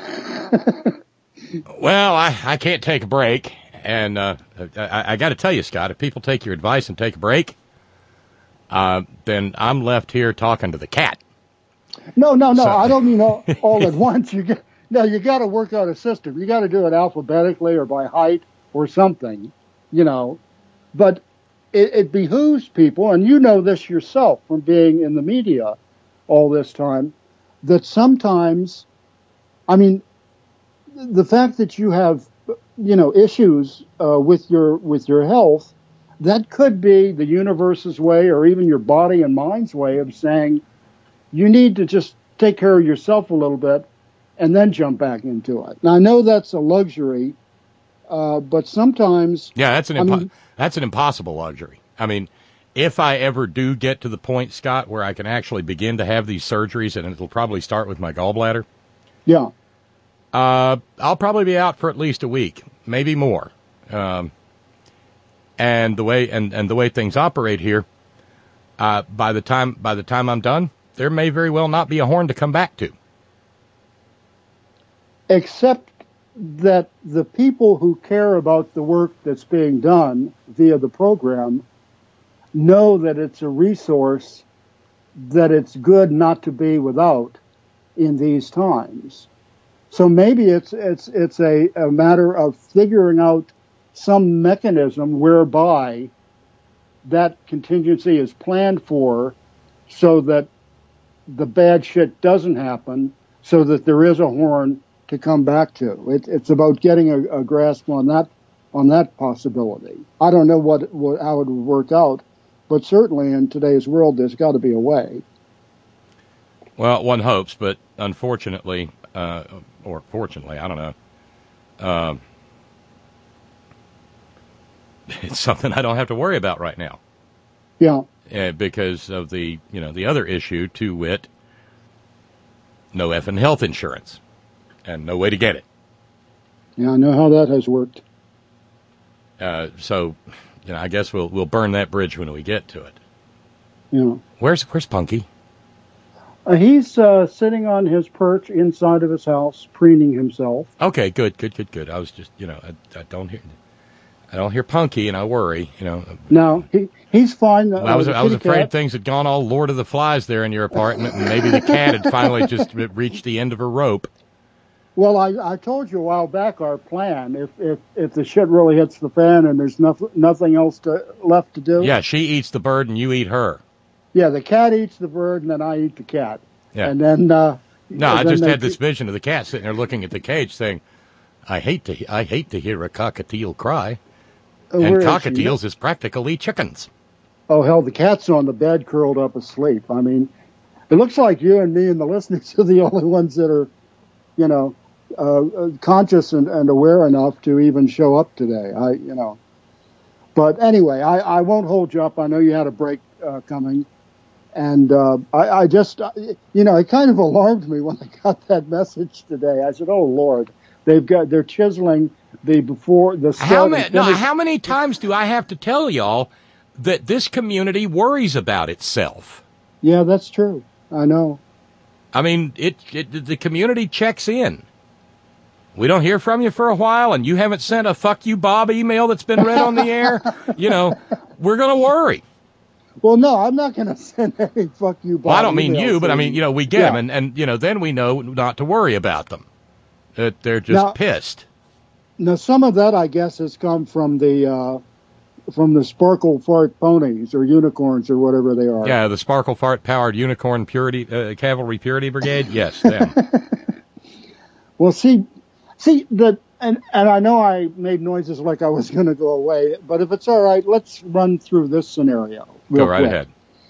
Well, I, I can't take a break, and uh, I, I got to tell you, Scott, if people take your advice and take a break, uh, then I'm left here talking to the cat. No, no, no. So. I don't mean all, all at once. You get, no, you got to work out a system. You got to do it alphabetically or by height or something, you know. But it, it behooves people, and you know this yourself from being in the media all this time, that sometimes, I mean, the fact that you have, you know, issues uh, with your with your health, that could be the universe's way or even your body and mind's way of saying, you need to just take care of yourself a little bit and then jump back into it. Now, I know that's a luxury, uh, but sometimes... Yeah, that's an impo- I mean, that's an impossible luxury. I mean, if I ever do get to the point, Scott, where I can actually begin to have these surgeries, and it'll probably start with my gallbladder, yeah, uh, I'll probably be out for at least a week, maybe more. Um, and the way and, and the way things operate here, uh, by the time by the time I'm done, there may very well not be a horn to come back to. Except that the people who care about the work that's being done via the program know that it's a resource that it's good not to be without in these times. So maybe it's it's it's a, a matter of figuring out some mechanism whereby that contingency is planned for so that the bad shit doesn't happen, so that there is a horn to come back to. It, it's about getting a, a grasp on that on that possibility. I don't know what, what how it would work out, but certainly in today's world, there's got to be a way. Well, one hopes, but unfortunately, uh, or fortunately, I don't know. Um, it's something I don't have to worry about right now. Yeah. Uh, because of the, you know, the other issue, to wit, no effing health insurance and no way to get it. Yeah, I know how that has worked. Uh, so, you know, I guess we'll we'll burn that bridge when we get to it. Yeah. Where's Where's Punky? Uh, he's uh, sitting on his perch inside of his house, preening himself. Okay, good, good, good, good. I was just, you know, I, I don't hear, I don't hear Punky, and I worry, you know. No, he he's fine. Uh, well, I was I was afraid cat. things had gone all Lord of the Flies there in your apartment, and maybe the cat had finally just reached the end of her rope. Well, I, I told you a while back our plan. If if if the shit really hits the fan and there's nothing nothing else to, left to do. Yeah, she eats the bird and you eat her. Yeah, the cat eats the bird and then I eat the cat. Yeah. And then. Uh, no, and I then just they, had this vision of the cat sitting there looking at the cage, saying, "I hate to I hate to hear a cockatiel cry." Uh, and is cockatiels is practically chickens. Oh hell, the cat's on the bed curled up asleep. I mean, it looks like you and me and the listeners are the only ones that are, you know. Uh, conscious and, and aware enough to even show up today. I, you know, but anyway, I, I won't hold you up. I know you had a break uh, coming, and uh, I, I just, you know, it kind of alarmed me when I got that message today. I said, "Oh Lord, they've got they're chiseling the before the start." How many? No, how many times do I have to tell y'all that this community worries about itself? Yeah, that's true. I know. I mean, it, it the community checks in. We don't hear from you for a while, and you haven't sent a "fuck you, Bob" email that's been read on the air. You know, we're going to worry. Well, no, I'm not going to send any "fuck you, Bob." Well, I don't mean you, but I mean, you know, we get yeah. them, and, and, you know, then we know not to worry about them. That they're just now, pissed. Now, some of that, I guess, has come from the uh, from the Sparkle Fart Ponies or Unicorns or whatever they are. Yeah, the Sparkle Fart Powered Unicorn Purity uh, Cavalry Purity Brigade. Yes, them. Well, see, see the and and I know I made noises like I was going to go away, but if it's all right, let's run through this scenario. Go right quick. ahead.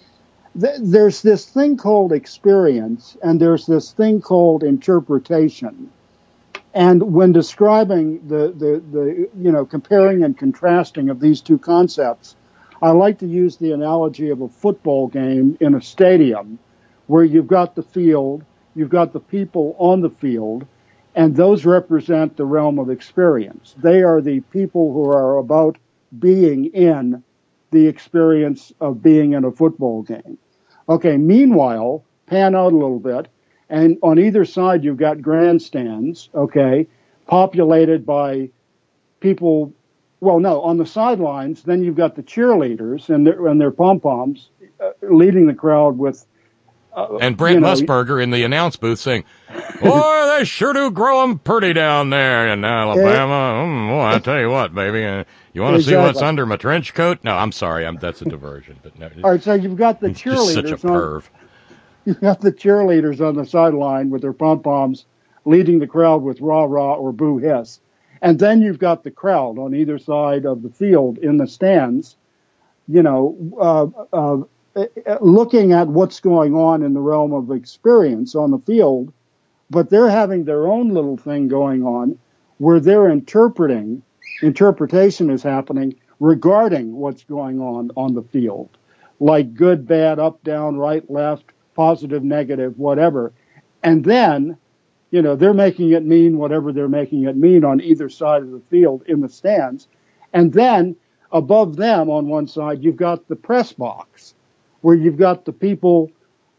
There's this thing called experience, and there's this thing called interpretation. And when describing the, the, the, you know, comparing and contrasting of these two concepts, I like to use the analogy of a football game in a stadium where you've got the field, you've got the people on the field, and those represent the realm of experience. They are the people who are about being in the experience of being in a football game. Okay, meanwhile, pan out a little bit, and on either side you've got grandstands, okay, populated by people. Well, no, on the sidelines, then you've got the cheerleaders and their, and their pom-poms uh, leading the crowd with... Uh, and Brent you know, Musburger in the announce booth saying, boy, they sure do grow 'em pretty down there in Alabama. Mm, boy, I tell you what, baby, uh, you want to exactly. see what's under my trench coat? No, I'm sorry, I'm, that's a diversion. But no, all right, so you've got the he's cheerleaders. just such a perv. On, you've got the cheerleaders on the sideline with their pom-poms leading the crowd with rah-rah or boo-hiss. And then you've got the crowd on either side of the field in the stands, you know, uh, uh, looking at what's going on in the realm of experience on the field, but they're having their own little thing going on where they're interpreting, interpretation is happening regarding what's going on on the field, like good, bad, up, down, right, left, positive, negative, whatever. And then, you know, they're making it mean whatever they're making it mean on either side of the field in the stands. And then above them on one side, you've got the press box where you've got the people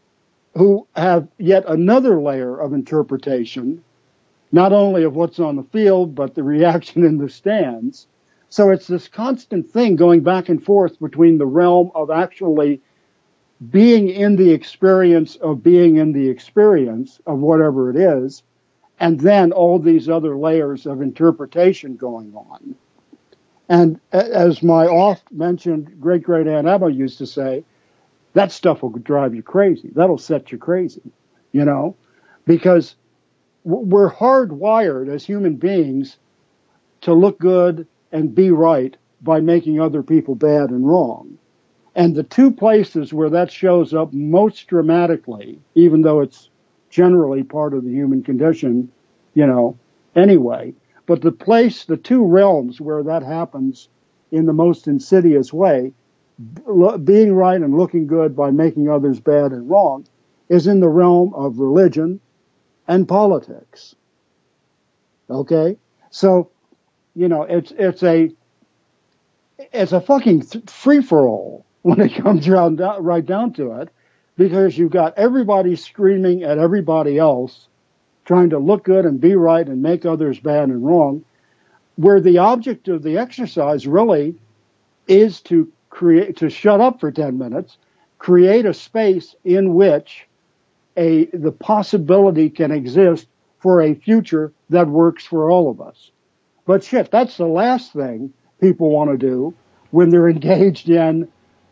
who have yet another layer of interpretation, not only of what's on the field, but the reaction in the stands. So it's this constant thing going back and forth between the realm of actually being in the experience of being in the experience of whatever it is, and then all these other layers of interpretation going on. And as my oft-mentioned great-great-aunt Emma used to say, that stuff will drive you crazy. That'll set you crazy, you know, because we're hardwired as human beings to look good and be right by making other people bad and wrong. And the two places where that shows up most dramatically, even though it's generally part of the human condition, you know, anyway, but the place, the two realms where that happens in the most insidious way, being right and looking good by making others bad and wrong, is in the realm of religion and politics. Okay? So, you know, it's, it's a, it's a fucking free-for-all when it comes around, right down to it, because you've got everybody screaming at everybody else, trying to look good and be right and make others bad and wrong, where the object of the exercise really is to create, to shut up for ten minutes, create a space in which a, the possibility can exist for a future that works for all of us. But shit, that's the last thing people want to do when they're engaged in,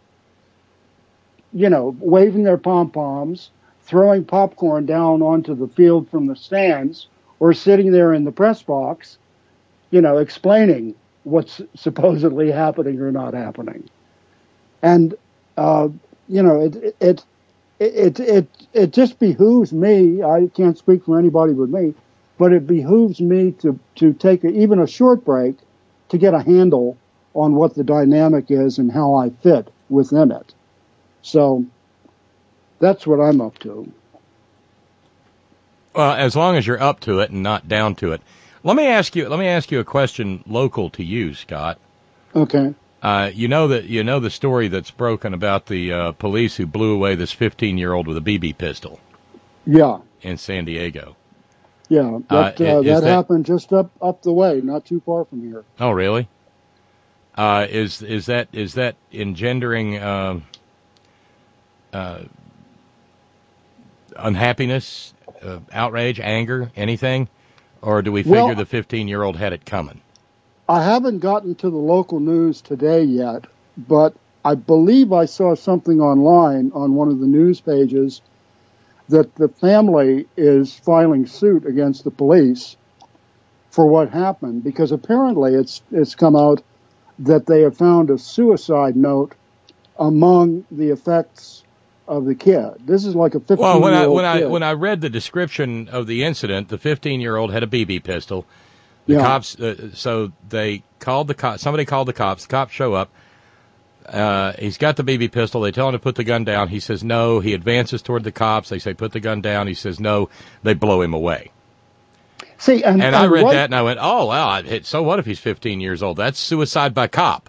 you know, waving their pom-poms, throwing popcorn down onto the field from the stands, or sitting there in the press box, you know, explaining what's supposedly happening or not happening. And, uh, you know, it, it, it, it, it just behooves me, I can't speak for anybody but me, but it behooves me to, to take a, even a short break to get a handle on what the dynamic is and how I fit within it. So that's what I'm up to. Well, as long as you're up to it and not down to it. Let me ask you, let me ask you a question local to you, Scott. Okay. Uh, you know that, you know the story that's broken about the uh, police who blew away this fifteen-year-old with a B B pistol. Yeah. In San Diego. Yeah, that, uh, uh, that, that happened just up, up the way, not too far from here. Oh, really? Uh, is is that is that engendering uh, uh, unhappiness, uh, outrage, anger, anything? Or do we figure Well, the fifteen-year-old had it coming? I haven't gotten to the local news today yet, but I believe I saw something online on one of the news pages that the family is filing suit against the police for what happened, because apparently it's it's come out that they have found a suicide note among the effects of the kid. This is like a fifteen-year-old Well, when I when I kid. when I read the description of the incident, the fifteen-year-old had a B B pistol. The Yeah. cops, uh, so they called the cops. Somebody called the cops. The cops show up. Uh, he's got the B B pistol. They tell him to put the gun down. He says no. He advances toward the cops. They say put the gun down. He says no. They blow him away. See, and, And I and read right- that and I went, oh, well, I- so what if he's fifteen years old? That's suicide by cop.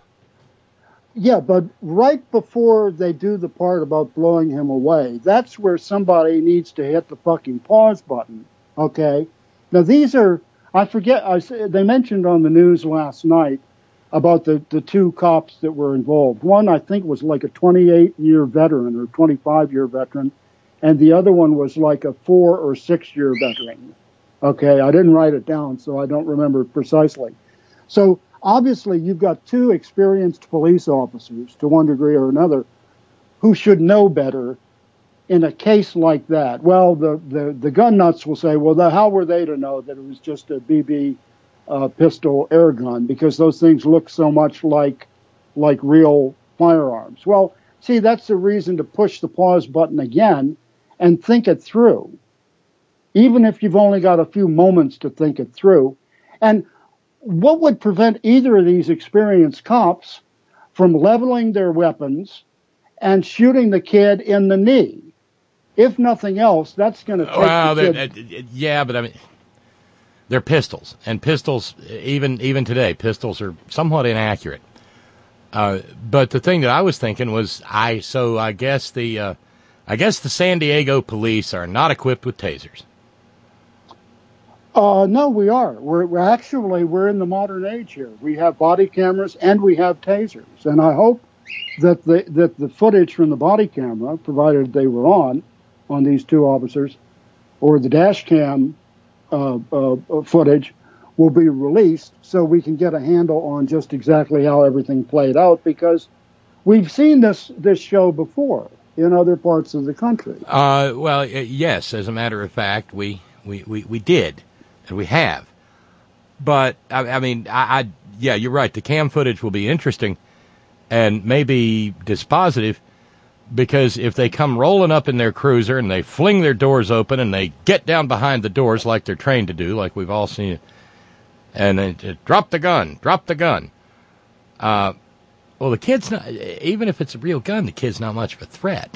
Yeah, but right before they do the part about blowing him away, that's where somebody needs to hit the fucking pause button, okay? Now, these are, I forget, I, s- they mentioned on the news last night about the, the two cops that were involved. One, I think, was like a twenty-eight-year veteran or twenty-five-year veteran, and the other one was like a four- or six-year veteran. Okay, I didn't write it down, so I don't remember precisely. So, obviously, you've got two experienced police officers, to one degree or another, who should know better in a case like that. Well, the, the, the gun nuts will say, well, the, how were they to know that it was just a B B uh, pistol air gun? Because those things look so much like like real firearms. Well, see, that's the reason to push the pause button again and think it through, even if you've only got a few moments to think it through. And what would prevent either of these experienced cops from leveling their weapons and shooting the kid in the knee? If nothing else, that's going to take Well, the they- kid. uh, yeah, but I mean, they're pistols, and pistols, even even today, pistols are somewhat inaccurate. Uh, but the thing that I was thinking was, I so I guess the uh, I guess the San Diego police are not equipped with tasers. Uh, no, we are. We're, we're actually, we're in the modern age here. We have body cameras and we have tasers. And I hope that the, that the footage from the body camera, provided they were on, on these two officers, or the dash cam uh, uh, footage, will be released so we can get a handle on just exactly how everything played out, because we've seen this, this show before in other parts of the country. Uh, well, uh, yes, as a matter of fact, we we, we, we did, and we have. But I, I mean, I, I yeah, you're right. The cam footage will be interesting and maybe dispositive, because if they come rolling up in their cruiser and they fling their doors open and they get down behind the doors like they're trained to do, like we've all seen, and then uh, drop the gun, drop the gun. Uh, well, the kid's not, even if it's a real gun, the kid's not much of a threat.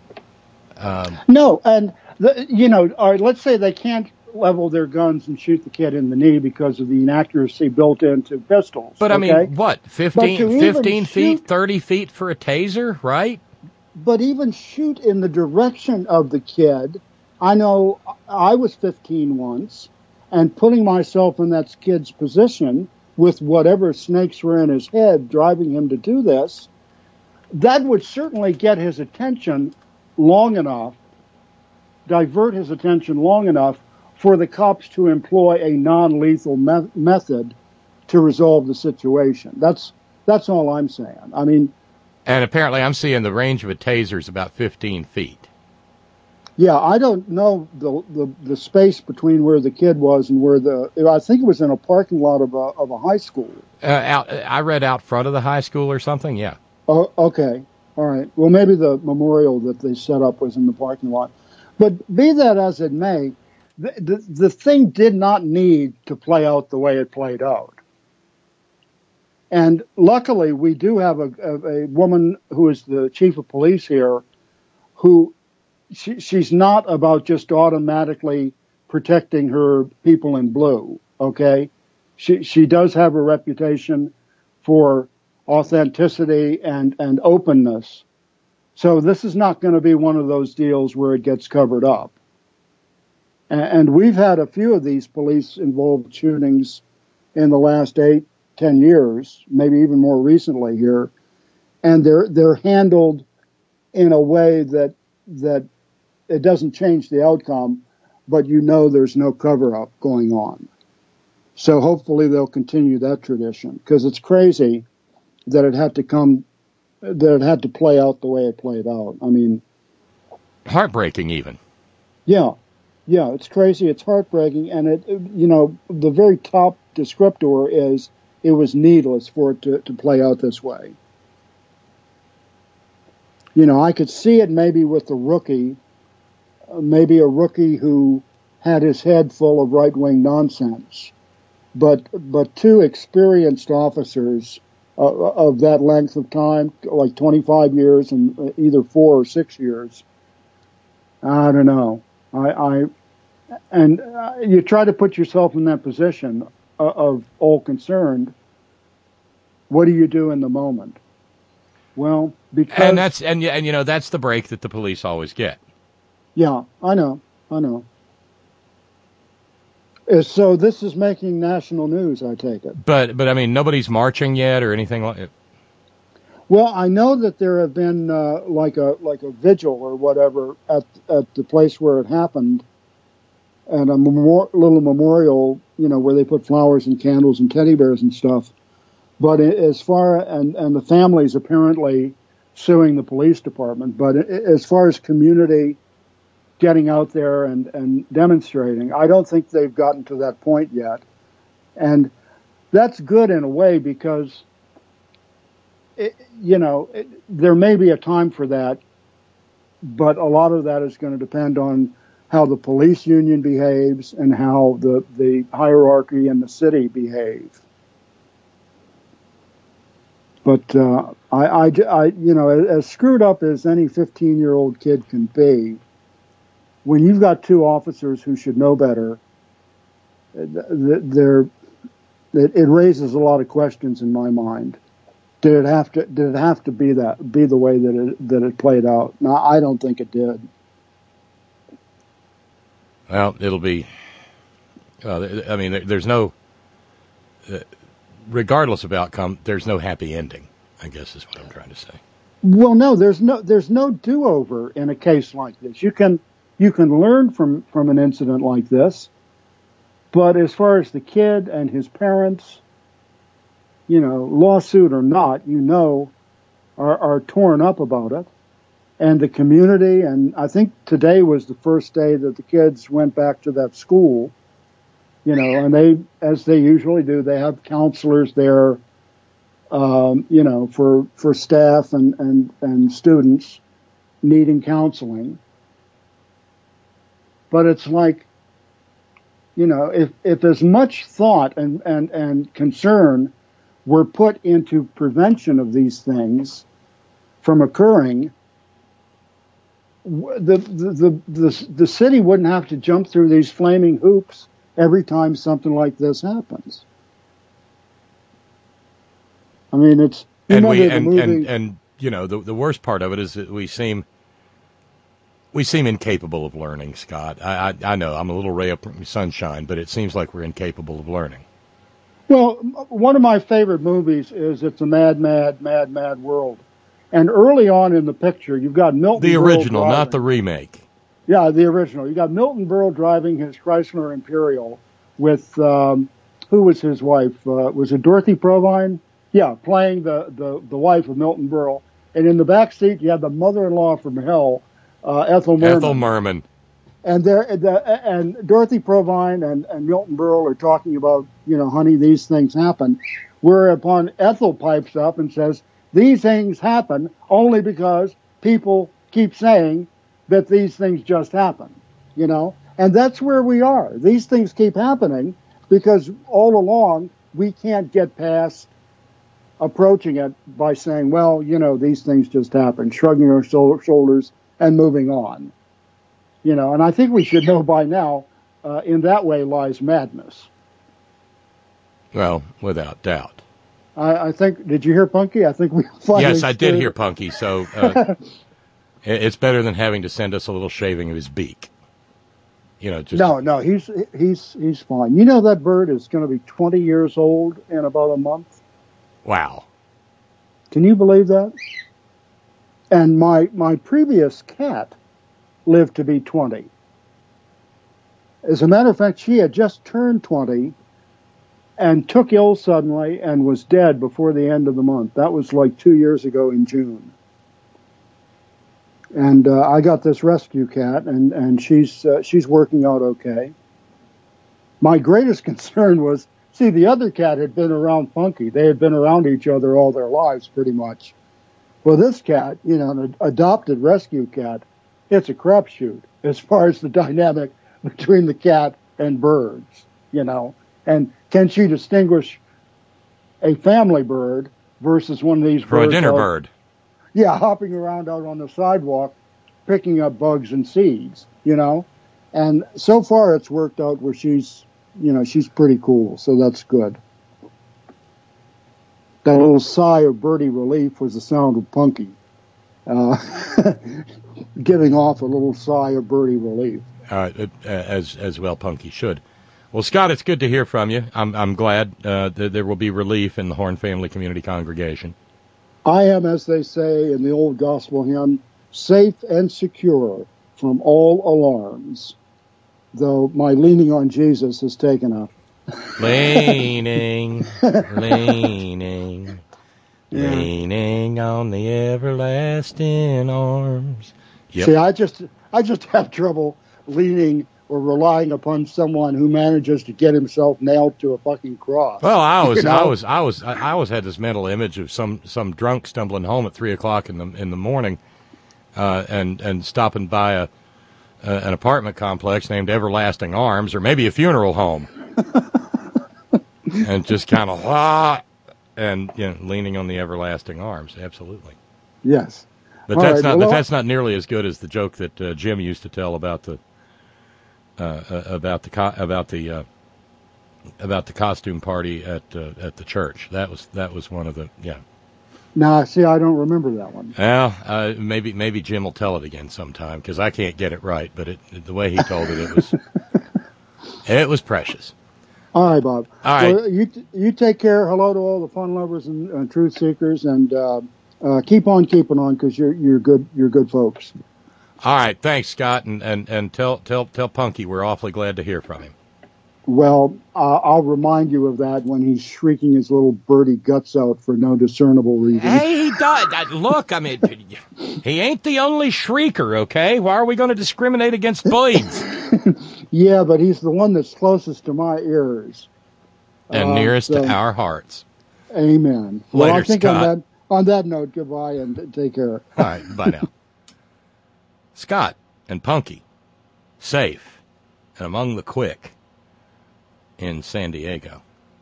Um, No, and the, you know, all right, let's say they can't level their guns and shoot the kid in the knee because of the inaccuracy built into pistols. but I okay? mean, what, But fifteen, to even fifteen feet, shoot- thirty feet for a taser, right? But even shoot in the direction of the kid. I know I was fifteen once, and putting myself in that kid's position with whatever snakes were in his head driving him to do this, that would certainly get his attention long enough, divert his attention long enough for the cops to employ a non-lethal me- method to resolve the situation. That's that's all I'm saying. I mean, And apparently I'm seeing the range of a taser is about fifteen feet. yeah, I don't know the, the the space between where the kid was and where the. I think it was in a parking lot of a of a high school. Uh, out, I read out front of the high school or something, yeah. Oh, okay, all right. Well, maybe the memorial that they set up was in the parking lot. But be that as it may, the the, the thing did not need to play out the way it played out. And luckily, we do have a, a, a woman who is the chief of police here, who she, she's not about just automatically protecting her people in blue. Okay, she she does have a reputation for authenticity and and openness. So this is not going to be one of those deals where it gets covered up. And, and we've had a few of these police-involved shootings in the last eight, ten years, maybe even more recently here, and they're they're handled in a way that that it doesn't change the outcome, but you know there's no cover-up going on. So hopefully they'll continue that tradition, because it's crazy that it had to come, that it had to play out the way it played out. I mean, heartbreaking even. Yeah, yeah, it's crazy. It's heartbreaking, and it, you know, the very top descriptor is it was needless for it to, to play out this way. You know, I could see it maybe with the rookie, maybe a rookie who had his head full of right-wing nonsense. But but two experienced officers uh, of that length of time, like twenty-five years and either four or six years, I don't know. I, I and uh, you try to put yourself in that position of, of all concerned. What do you do in the moment? Well, because and that's and and you know that's the break that the police always get. Yeah, I know, I know. So this is making national news, I take it. But but I mean, nobody's marching yet or anything like it. Well, I know that there have been uh, like a like a vigil or whatever at at the place where it happened, and a memor- little memorial, you know, where they put flowers and candles and teddy bears and stuff. But as far and and the family's apparently suing the police department. But as far as community getting out there and, and demonstrating, I don't think they've gotten to that point yet. And that's good in a way because, it, you know, it, there may be a time for that, but a lot of that is going to depend on how the police union behaves and how the, the hierarchy in the city behave. But uh, I, I, I, you know, as screwed up as any fifteen-year-old kid can be, when you've got two officers who should know better, there, it raises a lot of questions in my mind. Did it have to? Did it have to be that? Be the way that it that it played out? No, I don't think it did. Well, it'll be. Uh, I mean, there's no. Uh, regardless of outcome, there's no happy ending, I guess is what I'm trying to say. Well, no, there's no there's no do-over in a case like this. You can you can learn from, from an incident like this, but as far as the kid and his parents, you know, lawsuit or not, you know, are, are torn up about it. And the community, and I think today was the first day that the kids went back to that school. You know, and they, as they usually do, they have counselors there, um, you know, for, for staff and, and, and students needing counseling. But it's like, you know, if, if as much thought and, and, and concern were put into prevention of these things from occurring, the, the, the, the, the city wouldn't have to jump through these flaming hoops every time something like this happens. I mean, it's and we and, and and you know the the worst part of it is that we seem we seem incapable of learning, Scott. I I, I know I'm a little ray of sunshine, but it seems like we're incapable of learning. Well, one of my favorite movies is "It's a Mad, Mad, Mad, Mad World," and early on in the picture, you've got Milton. The original, Berle not the remake. Yeah, the original. You got Milton Berle driving his Chrysler Imperial with, um, who was his wife? Uh, was it Dorothy Provine? Yeah, playing the, the, the wife of Milton Berle. And in the back seat, you have the mother-in-law from hell, uh, Ethel Merman. Ethel Merman. And there, the, and Dorothy Provine and, and Milton Berle are talking about, you know, honey, these things happen. Whereupon Ethel pipes up and says, these things happen only because people keep saying that these things just happen, you know? And that's where we are. These things keep happening because all along we can't get past approaching it by saying, well, you know, these things just happen, shrugging our shoulders and moving on. You know, and I think we should know by now, uh, in that way lies madness. Well, without doubt. I, I think, did you hear Punky? I think we finally Yes, I did started. hear Punky, so... Uh, it's better than having to send us a little shaving of his beak. You know, just no, no, he's he's he's fine. You know that bird is going to be twenty years old in about a month. Wow! Can you believe that? And my my previous cat lived to be twenty. As a matter of fact, she had just turned twenty and took ill suddenly and was dead before the end of the month. That was like two years ago in June. And uh, I got this rescue cat, and and she's uh, she's working out okay. My greatest concern was, see, the other cat had been around Punky. They had been around each other all their lives, pretty much. Well, this cat, you know, an adopted rescue cat, it's a crapshoot as far as the dynamic between the cat and birds, you know. And can she distinguish a family bird versus one of these For birds? a dinner out, bird. Yeah, hopping around out on the sidewalk, picking up bugs and seeds, you know. And so far it's worked out where she's, you know, she's pretty cool, so that's good. That little sigh of birdie relief was the sound of Punky uh, giving off a little sigh of birdie relief. Uh, as as well, Punky should. Well, Scott, it's good to hear from you. I'm I'm glad uh, that there will be relief in the Horn Family Community Congregation. I am, as they say in the old gospel hymn, safe and secure from all alarms, though my leaning on Jesus has taken a... leaning, leaning, yeah. leaning on the everlasting arms. Yep. See, I just, I just have trouble leaning or relying upon someone who manages to get himself nailed to a fucking cross. Well, I was, you know? I was, I was, I always had this mental image of some, some drunk stumbling home at three o'clock in the in the morning, uh, and and stopping by a, a an apartment complex named Everlasting Arms, or maybe a funeral home, and just kind of ah, and you know, leaning on the everlasting arms. Absolutely. Yes. But All that's right, not. well, But that's not nearly as good as the joke that uh, Jim used to tell about the. Uh, uh, about the co- about the uh, about the costume party at uh, at the church. That was that was one of the yeah. Now, see, I don't remember that one. Well, uh, maybe maybe Jim will tell it again sometime because I can't get it right. But it, the way he told it, it was it was precious. All right, Bob. All right, well, you you take care. Hello to all the fun lovers and uh, truth seekers, and uh, uh, keep on keeping on because you're you're good you're good folks. All right, thanks, Scott, and, and, and tell tell tell Punky we're awfully glad to hear from him. Well, uh, I'll remind you of that when he's shrieking his little birdie guts out for no discernible reason. Hey, he does. Look, I mean, he ain't the only shrieker, okay? Why are we going to discriminate against birds? Yeah, but he's the one that's closest to my ears. And uh, nearest so, to our hearts. Amen. Later, well, I think Scott. on that, on that note, goodbye and take care. All right, bye now. Scott and Punky, safe and among the quick in San Diego.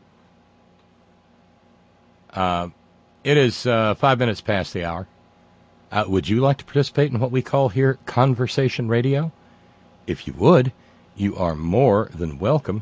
Uh, it is uh, five minutes past the hour. Uh, would you like to participate in what we call here Conversation Radio? If you would, you are more than welcome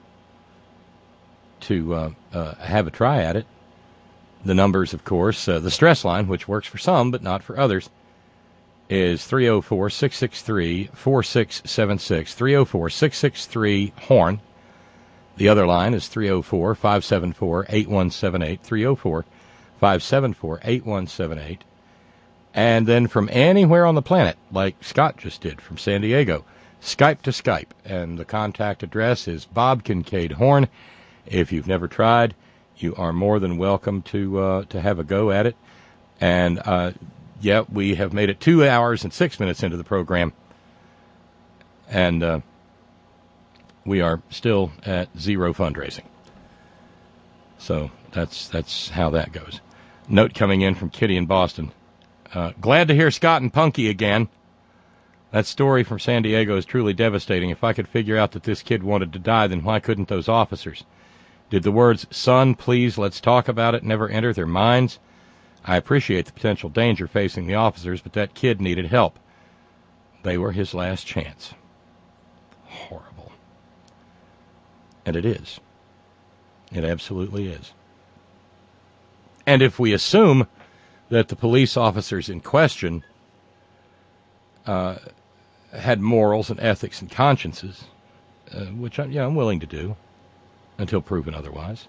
to uh, uh, have a try at it. The numbers, of course, uh, the stress line, which works for some but not for others, is three oh four, six six three, four six seven six, three oh four, six six three, HORN. The other line is three oh four, five seven four, eight one seven eight, three oh four, five seven four, eight one seven eight. And then from anywhere on the planet, like Scott just did from San Diego, Skype to Skype. And the contact address is Bob Kincaid Horn. If you've never tried, you are more than welcome to uh, to have a go at it. And, uh, yeah, we have made it two hours and six minutes into the program, and uh, we are still at zero fundraising. So that's that's how that goes. Note coming in from Kitty in Boston. Uh, glad to hear Scott and Punky again. That story from San Diego is truly devastating. If I could figure out that this kid wanted to die, then why couldn't those officers? Did the words, "Son, please, let's talk about it," never enter their minds? I appreciate the potential danger facing the officers, but that kid needed help. They were his last chance. Horrible. And it is. It absolutely is. And if we assume that the police officers in question uh, had morals and ethics and consciences, uh, which I, yeah, I'm willing to do until proven otherwise,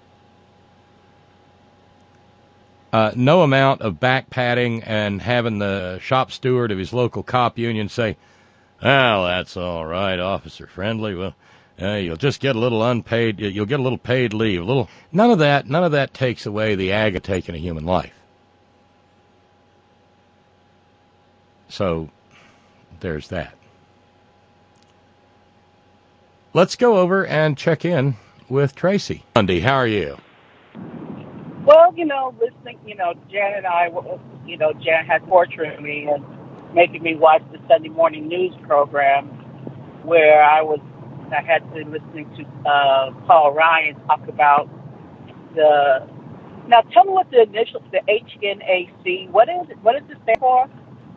Uh, no amount of back patting and having the shop steward of his local cop union say, "Well, that's all right, Officer Friendly. Well, Uh, you'll just get a little unpaid. You'll get a little paid leave. A little. None of that. None of that takes away the ag of taking a human life. So, there's that. Let's go over and check in with Tracy. Monday, how are you? Well, you know, listening, you know, Jan and I, you know, Jan had torturing me and making me watch the Sunday morning news program where I was, I had to listening to uh, Paul Ryan talk about the, now tell me what the initials, the H N A C, what is it, what does it stand for?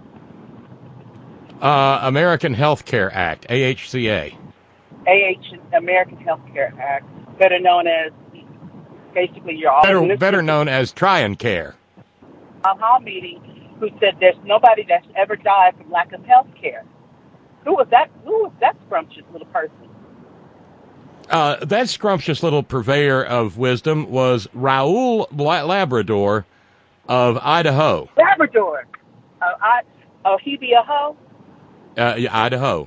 Uh, American Health Care Act, A H C A. A H, American Health Care Act, better known as, basically your all better, better known as Try and Care. A hall meeting who said there's nobody that's ever died from lack of health care. Who was that? Who was that scrumptious little person? Uh, that scrumptious little purveyor of wisdom was Raoul Labrador of Idaho. Labrador. Uh, I, oh, he be a hoe? Uh, yeah, Idaho.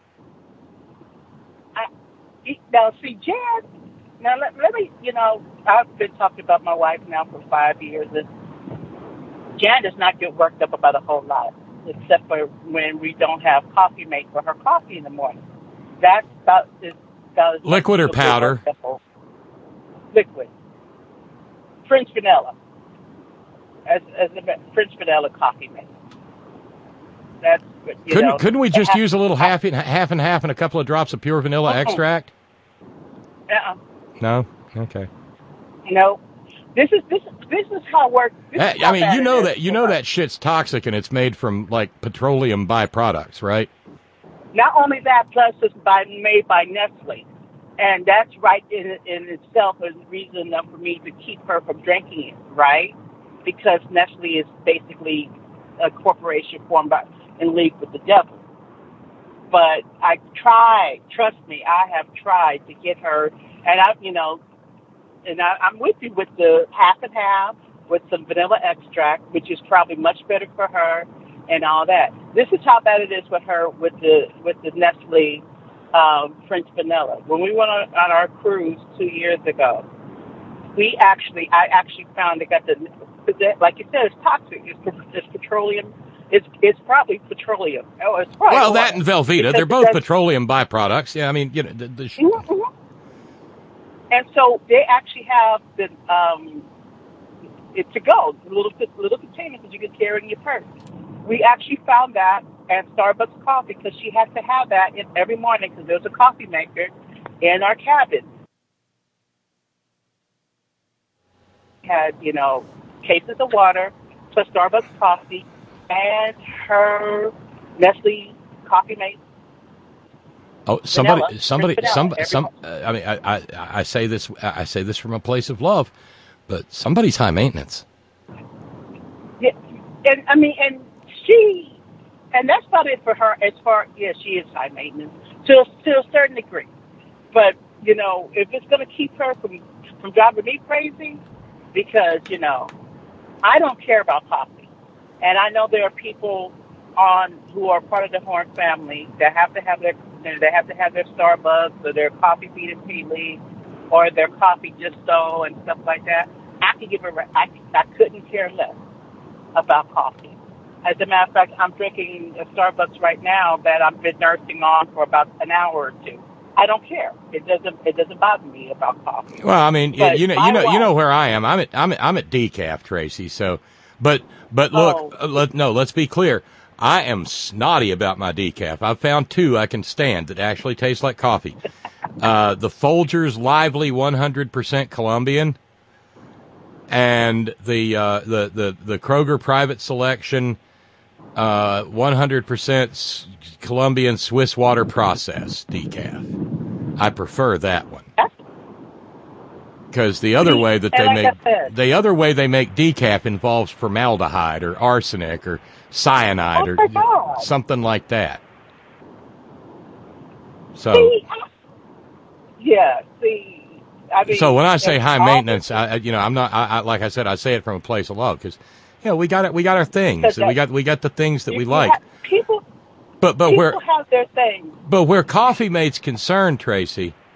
I, he, now, see, Jan, now let, let me, you know, I've been talking about my wife now for five years, and Jan does not get worked up about a whole lot, except for when we don't have coffee mate for her coffee in the morning. That's about, is about liquid or powder? Liquid. French vanilla. As, as a French vanilla coffee mate. That's, you couldn't know, couldn't we just use a little half and half and half and a couple of drops of pure vanilla uh-uh. extract? Uh-uh. No. Okay. No. This is this this is how it works. This Hey, is how I mean, bad you it know is. that you know that shit's toxic and it's made from like petroleum byproducts, right? Not only that, plus it's by made by Nestle, and that's right in in itself is a reason enough for me to keep her from drinking it, right? Because Nestle is basically a corporation formed by in league with the devil. But I tried, trust me, I have tried to get her, and I, you know, and I, I'm with you with the half and half with some vanilla extract, which is probably much better for her, and all that. This is how bad it is with her with the with the Nestle um, French vanilla. When we went on, on our cruise two years ago, we actually, I actually found they got the, like you said, it's toxic. It's, it's petroleum. It's it's probably petroleum. Oh, it's probably Well, oil. that and Velveeta, Because they're both that's- petroleum byproducts. Yeah, I mean, you know, the, the sh- Mhm, mhm. And so they actually have the um, it to go, little little containers that you can carry in your purse. We actually found that at Starbucks Coffee because she had to have that in, every morning because there's a coffee maker in our cabin. Had, you know, cases of water, plus Starbucks coffee, and her Nestle coffee mate. Oh, somebody, Vanilla, somebody, French some, vanilla, some. Uh, I mean, I, I, I say this, I say this from a place of love, but somebody's high maintenance. Yeah, and I mean, and she, and that's about it for her. As far, yeah, she is high maintenance to to a certain degree, but you know, if it's going to keep her from from driving me crazy, because you know, I don't care about coffee, and I know there are people on who are part of the Horn family that have to have their they have to have their Starbucks or their coffee bean and tea leaf or their coffee just so and stuff like that. I could give a I, I couldn't care less about coffee. As a matter of fact, I'm drinking a Starbucks right now that I've been nursing on for about an hour or two. I don't care. It doesn't it doesn't bother me about coffee. Well, I mean, But you know, my you know, you wife- know where I am. I'm at, I'm at, I'm at decaf, Tracy. So, but, but look, Oh. uh, let, no, let's be clear. I am snotty about my decaf. I've found two I can stand that actually taste like coffee. Uh, the Folgers Lively one hundred percent Colombian and the, uh, the, the, the Kroger Private Selection, uh, one hundred percent Colombian Swiss water process decaf. I prefer that one. Because the other See, way that and they like make I said- the other way they make decaf involves formaldehyde or arsenic or cyanide Oh or my God. something like that. So See, I- yeah, see, I mean, so when I say it's high all- maintenance, I, I- you know, I'm not. I, I, like I said, I say it from a place of love because, you know, we got it. We got our things. Because And we got we got the things that you- we you like. have- people, But but people where have their things. but where Coffee Mate's concerned, Tracy,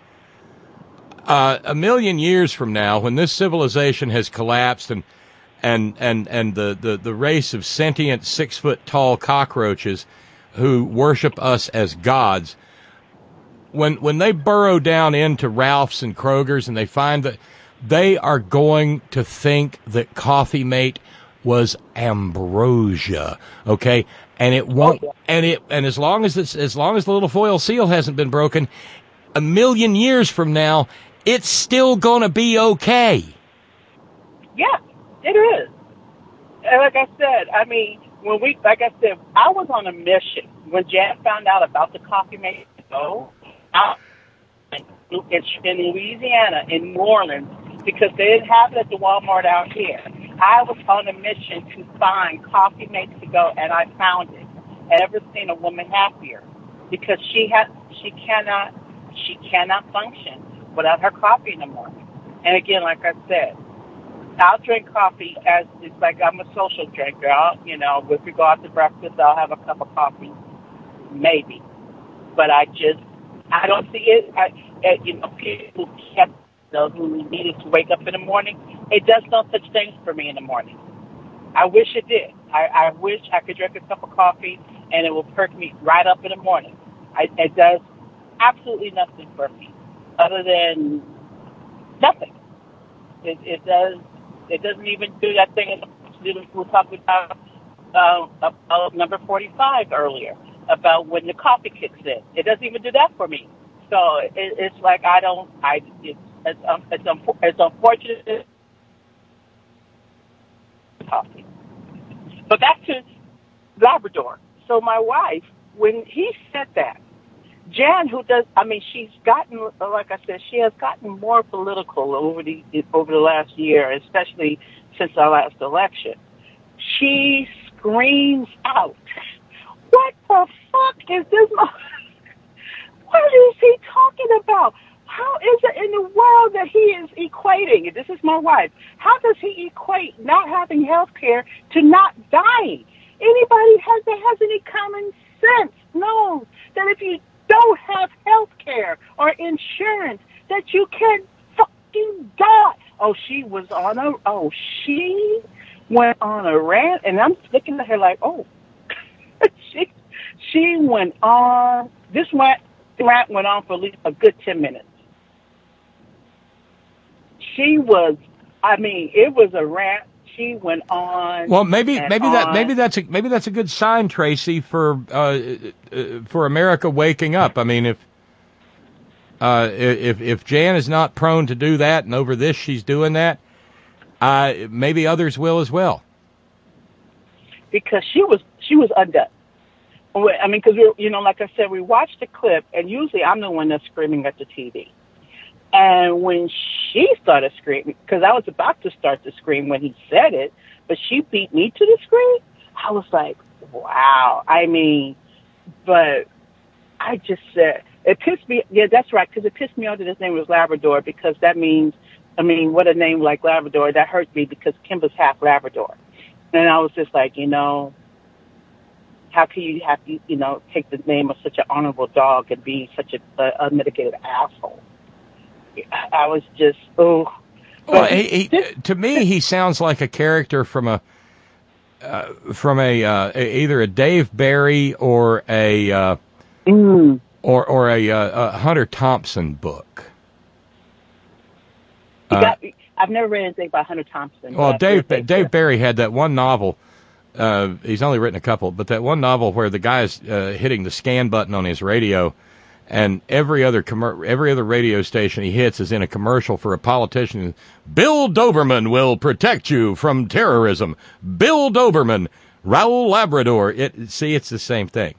uh, a million years from now, when this civilization has collapsed and and and and the, the, the race of sentient six foot tall cockroaches who worship us as gods, when when they burrow down into Ralph's and Kroger's and they find that, they are going to think that Coffee Mate was ambrosia, okay? And it won't. Oh, yeah. And it. And as long as it's, as long as the little foil seal hasn't been broken, a million years from now, it's still going to be okay. Yeah, it is. And like I said, I mean, when we, like I said, I was on a mission when Jan found out about the Coffee Mate. So, out in, in Louisiana, in New Orleans, because they didn't have it at the Walmart out here. I was on a mission to find Coffee Mate to go, and I found it. I never seen a woman happier because she has, she cannot, she cannot function without her coffee in the morning. And again, like I said, I'll drink coffee as it's like I'm a social drinker. I'll, you know, if we go out to breakfast, I'll have a cup of coffee, maybe. But I just, I don't see it. I, it you know, people kept those who needed to wake up in the morning. It does no such things for me in the morning. I wish it did. I, I wish I could drink a cup of coffee and it will perk me right up in the morning. I, it does absolutely nothing for me other than nothing. It, it does. It doesn't even do that thing we were talking about, uh, about number forty-five earlier, about when the coffee kicks in. It doesn't even do that for me. So it, it's like I don't. I it's it's um, it's, um, it's unfortunate. Coffee. But back to Labrador. So my wife, when he said that, Jan, who does, I mean, she's gotten, like I said, she has gotten more political over the over the last year, especially since our last election. She screams out, "What the fuck is this? What is he talking about? How is it in the world that he is equating?" This is my wife. How does he equate not having health care to not dying? Anybody has that has any common sense knows that if you don't have health care or insurance, that you can fucking die. Oh, she was on a, oh, she went on a rant, and I'm looking at her like, oh, she, she went on, this rant, rant went on for at least a good ten minutes. She was, I mean, it was a rant. She went on. Well, maybe maybe on. that maybe that's a maybe that's a good sign, Tracy, for uh, uh, for America waking up. I mean, if uh, if if Jan is not prone to do that, and over this she's doing that, uh, maybe others will as well. Because she was she was undone. I mean, because we, you know, like I said, we watched the clip, and usually I'm the one that's screaming at the T V. And when she started screaming, because I was about to start to scream when he said it, but she beat me to the scream, I was like, wow. I mean, but I just said, it pissed me, yeah, that's right, because it pissed me off that his name was Labrador, because that means, I mean, what a name like Labrador, that hurt me because Kimba's half Labrador. And I was just like, you know, how can you have to, you know, take the name of such an honorable dog and be such a, a unmitigated asshole? I was just, oh. Well, he, he, to me, he sounds like a character from a, uh, from a, uh, a either a Dave Barry or a, uh, mm. or or a, uh, a Hunter Thompson book. Uh, got, I've never read anything by Hunter Thompson. Well, Dave Dave sure. Barry had that one novel. Uh, he's only written a couple, but that one novel where the guy's uh, hitting the scan button on his radio. And every other commer- every other radio station he hits is in a commercial for a politician. Bill Doberman will protect you from terrorism. Bill Doberman, Raoul Labrador. It see, it's the same thing.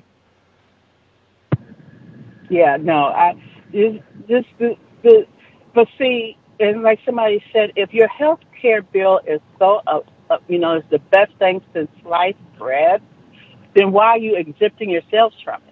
Yeah, no, I just this the, the but see, and like somebody said, if your health care bill is so uh, uh, you know, it's the best thing since sliced bread, then why are you exempting yourselves from it?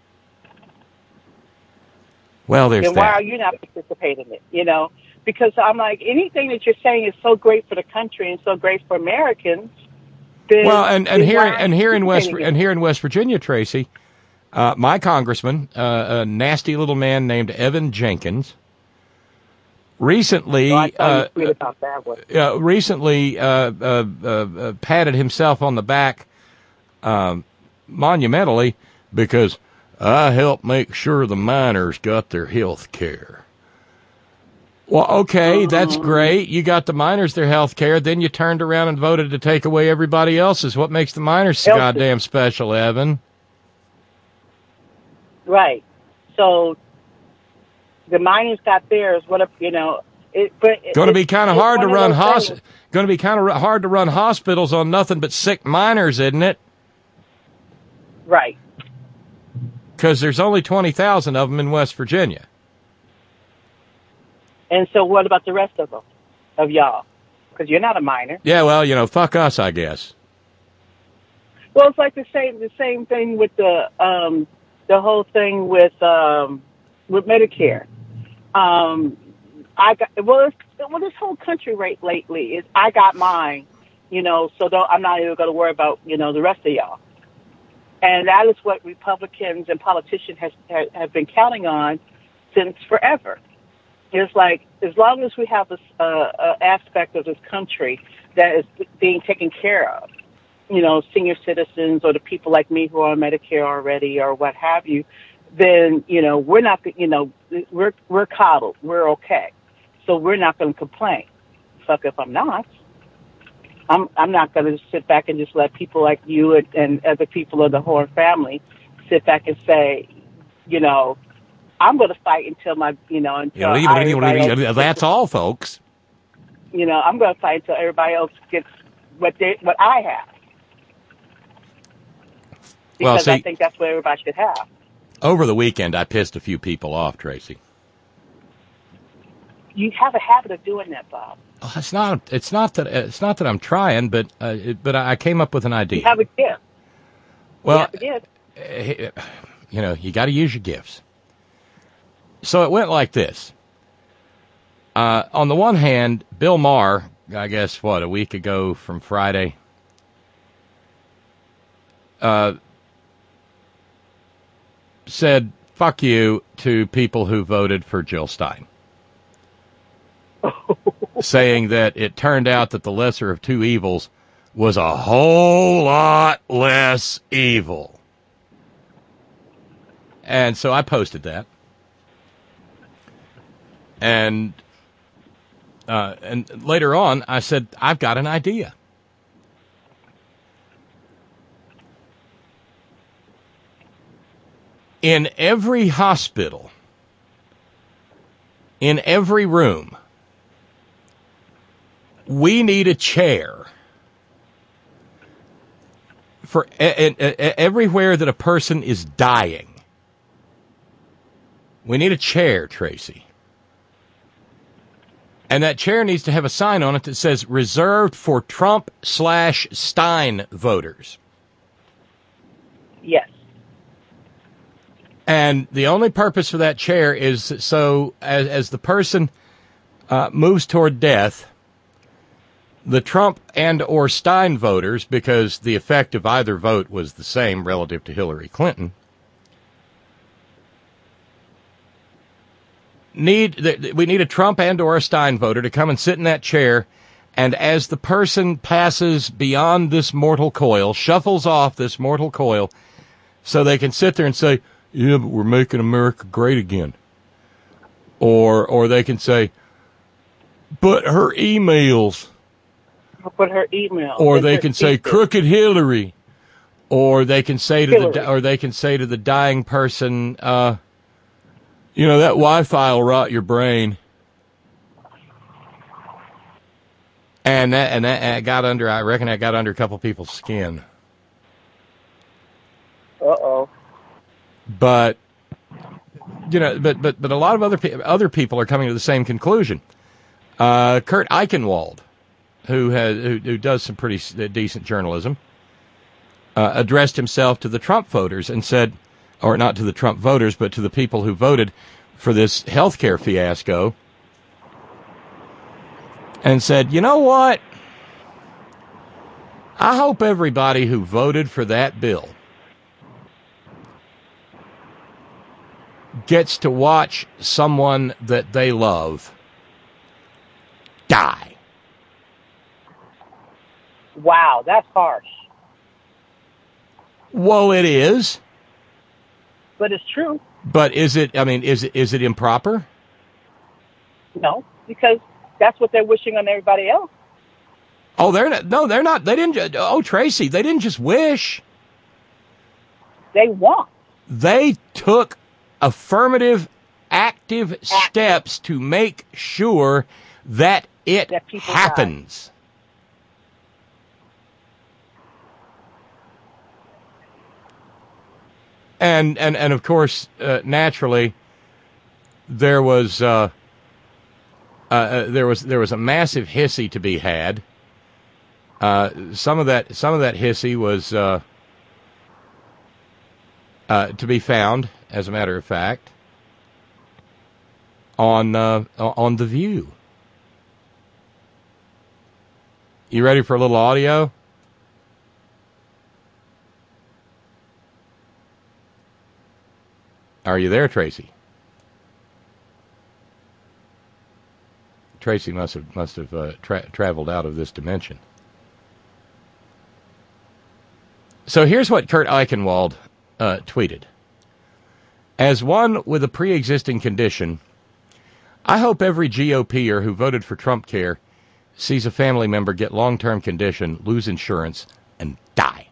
Well, there's then why that. are you not participating in it? You know, because I'm like, anything that you're saying is so great for the country and so great for Americans. Then, well, and, and here and here in West it? and here in West Virginia, Tracy, uh, my congressman, uh, a nasty little man named Evan Jenkins, recently, So I saw uh, you tweet about that one. uh, recently uh, uh, uh, uh, patted himself on the back um, monumentally because I helped make sure the miners got their health care. Well, okay, that's great. You got the miners their health care. Then you turned around and voted to take away everybody else's. What makes the miners so goddamn special, Evan? Right. So the miners got theirs. What if, you know, it, but Going to it, be kind of it's hard to one of run those hos- things. Going to be kind of hard to run hospitals on nothing but sick miners, isn't it? Right. Because there's only twenty thousand of them in West Virginia. And so what about the rest of them, of y'all? Because you're not a miner. Yeah, well, you know, fuck us, I guess. Well, it's like the same the same thing with the um, the whole thing with um, with Medicare. Um, I got well, it's, well, this whole country right lately is I got mine, you know. So don't, I'm not even going to worry about you know the rest of y'all. And that is what Republicans and politicians has, have, have been counting on since forever. It's like, as long as we have this uh, uh, aspect of this country that is being taken care of, you know, senior citizens or the people like me who are on Medicare already or what have you, then, you know, we're not, you know, we're, we're coddled. We're okay. So we're not going to complain. Fuck if I'm not. I'm, I'm not going to sit back and just let people like you and, and other people of the Horn family sit back and say, you know, I'm going to fight until my, you know, until I, else, that's all, folks. You know, I'm going to fight until everybody else gets what they, what I have. Because Well, see, I think that's what everybody should have. Over the weekend, I pissed a few people off, Tracy. You have a habit of doing that, Bob. Oh, it's not. It's not that. It's not that I'm trying, but uh, it, but I came up with an idea. You have a gift. Well, you have a gift. Uh, you know, you got to use your gifts. So it went like this. Uh, on the one hand, Bill Maher, I guess, what, a week ago from Friday, uh, said, fuck you to people who voted for Jill Stein. Saying that it turned out that the lesser of two evils was a whole lot less evil. And so I posted that. And uh, and later on, I said, I've got an idea. In every hospital, in every room, we need a chair for a, a, a, everywhere that a person is dying. We need a chair, Tracy. And that chair needs to have a sign on it that says reserved for Trump slash Stein voters. Yes. And the only purpose for that chair is so as, as the person uh, moves toward death, the Trump and or Stein voters, because the effect of either vote was the same relative to Hillary Clinton, need we need a Trump and or a Stein voter to come and sit in that chair, and as the person passes beyond this mortal coil, shuffles off this mortal coil, so they can sit there and say, yeah, but we're making America great again. Or or they can say, but her emails. Put her email. Or they can say crooked Hillary. Or they can say to Hillary. the or they can say to the dying person, uh, you know, that Wi-Fi will rot your brain. And that and that, that got under. I reckon that got under a couple people's skin. Uh oh. But you know, but but but a lot of other pe- other people are coming to the same conclusion. Uh, Kurt Eichenwald, who has who, who does some pretty decent journalism, uh, addressed himself to the Trump voters and said, or not to the Trump voters, but to the people who voted for this healthcare fiasco, and said, you know what? I hope everybody who voted for that bill gets to watch someone that they love die. Wow, that's harsh. Well, it is. But it's true. But is it, I mean, is it, is it improper? No, because that's what they're wishing on everybody else. Oh, they're not, no, they're not, they didn't, oh, Tracy, they didn't just wish. They want. They took affirmative, active steps to make sure that it that happens. Die. And, and, and of course, uh, naturally, there was, uh, uh, there was, there was a massive hissy to be had. Uh, some of that, some of that hissy was, uh, uh, to be found, as a matter of fact, on, uh, on The View. You ready for a little audio? Are you there, Tracy? Tracy must have must have uh, tra- traveled out of this dimension. So here's what Kurt Eichenwald uh, tweeted. As one with a pre-existing condition, I hope every GOPer who voted for Trump Care sees a family member get long-term condition, lose insurance, and die.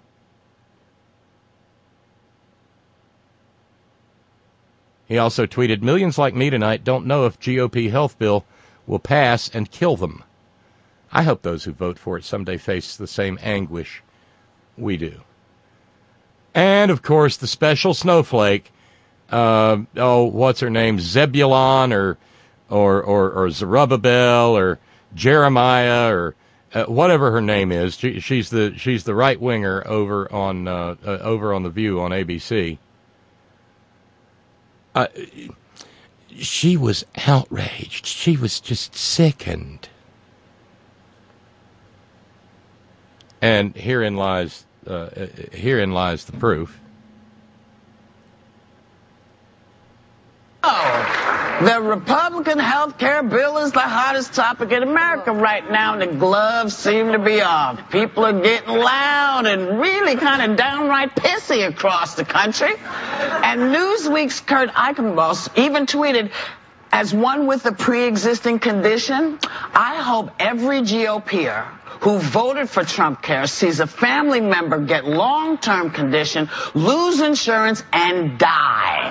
He also tweeted, millions like me tonight don't know if G O P health bill will pass and kill them. I hope those who vote for it someday face the same anguish we do. And, of course, the special snowflake, uh, oh, what's her name, Zebulon or or, or, or Zerubbabel or Jeremiah or uh, whatever her name is. She, she's the she's the right winger over on uh, uh, over on The View on A B C. Uh, she was outraged. She was just sickened. And herein lies uh, herein lies the proof. Oh, the Republican health care bill is the hottest topic in America right now, and the gloves seem to be off. People are getting loud and really kind of downright pissy across the country. And Newsweek's Kurt Eichenwald even tweeted, as one with a pre-existing condition, I hope every GOPer who voted for Trump Care sees a family member get long-term condition, lose insurance, and die.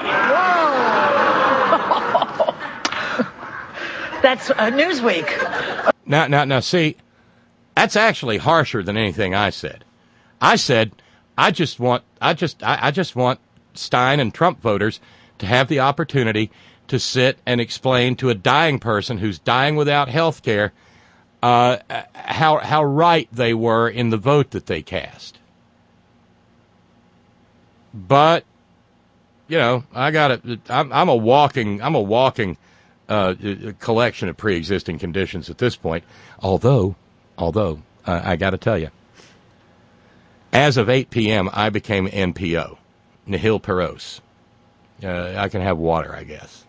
Whoa. That's uh, Newsweek. Now, now, now, see, that's actually harsher than anything I said. I said, I just want, I just, I, I just want Stein and Trump voters to have the opportunity to sit and explain to a dying person who's dying without health care uh, how how right they were in the vote that they cast. But you know, I got it. I'm, I'm a walking. I'm a walking uh, collection of pre-existing conditions at this point. Although, although uh, I got to tell you, as of eight p.m., I became N P O, nihil peros. Uh, I can have water, I guess,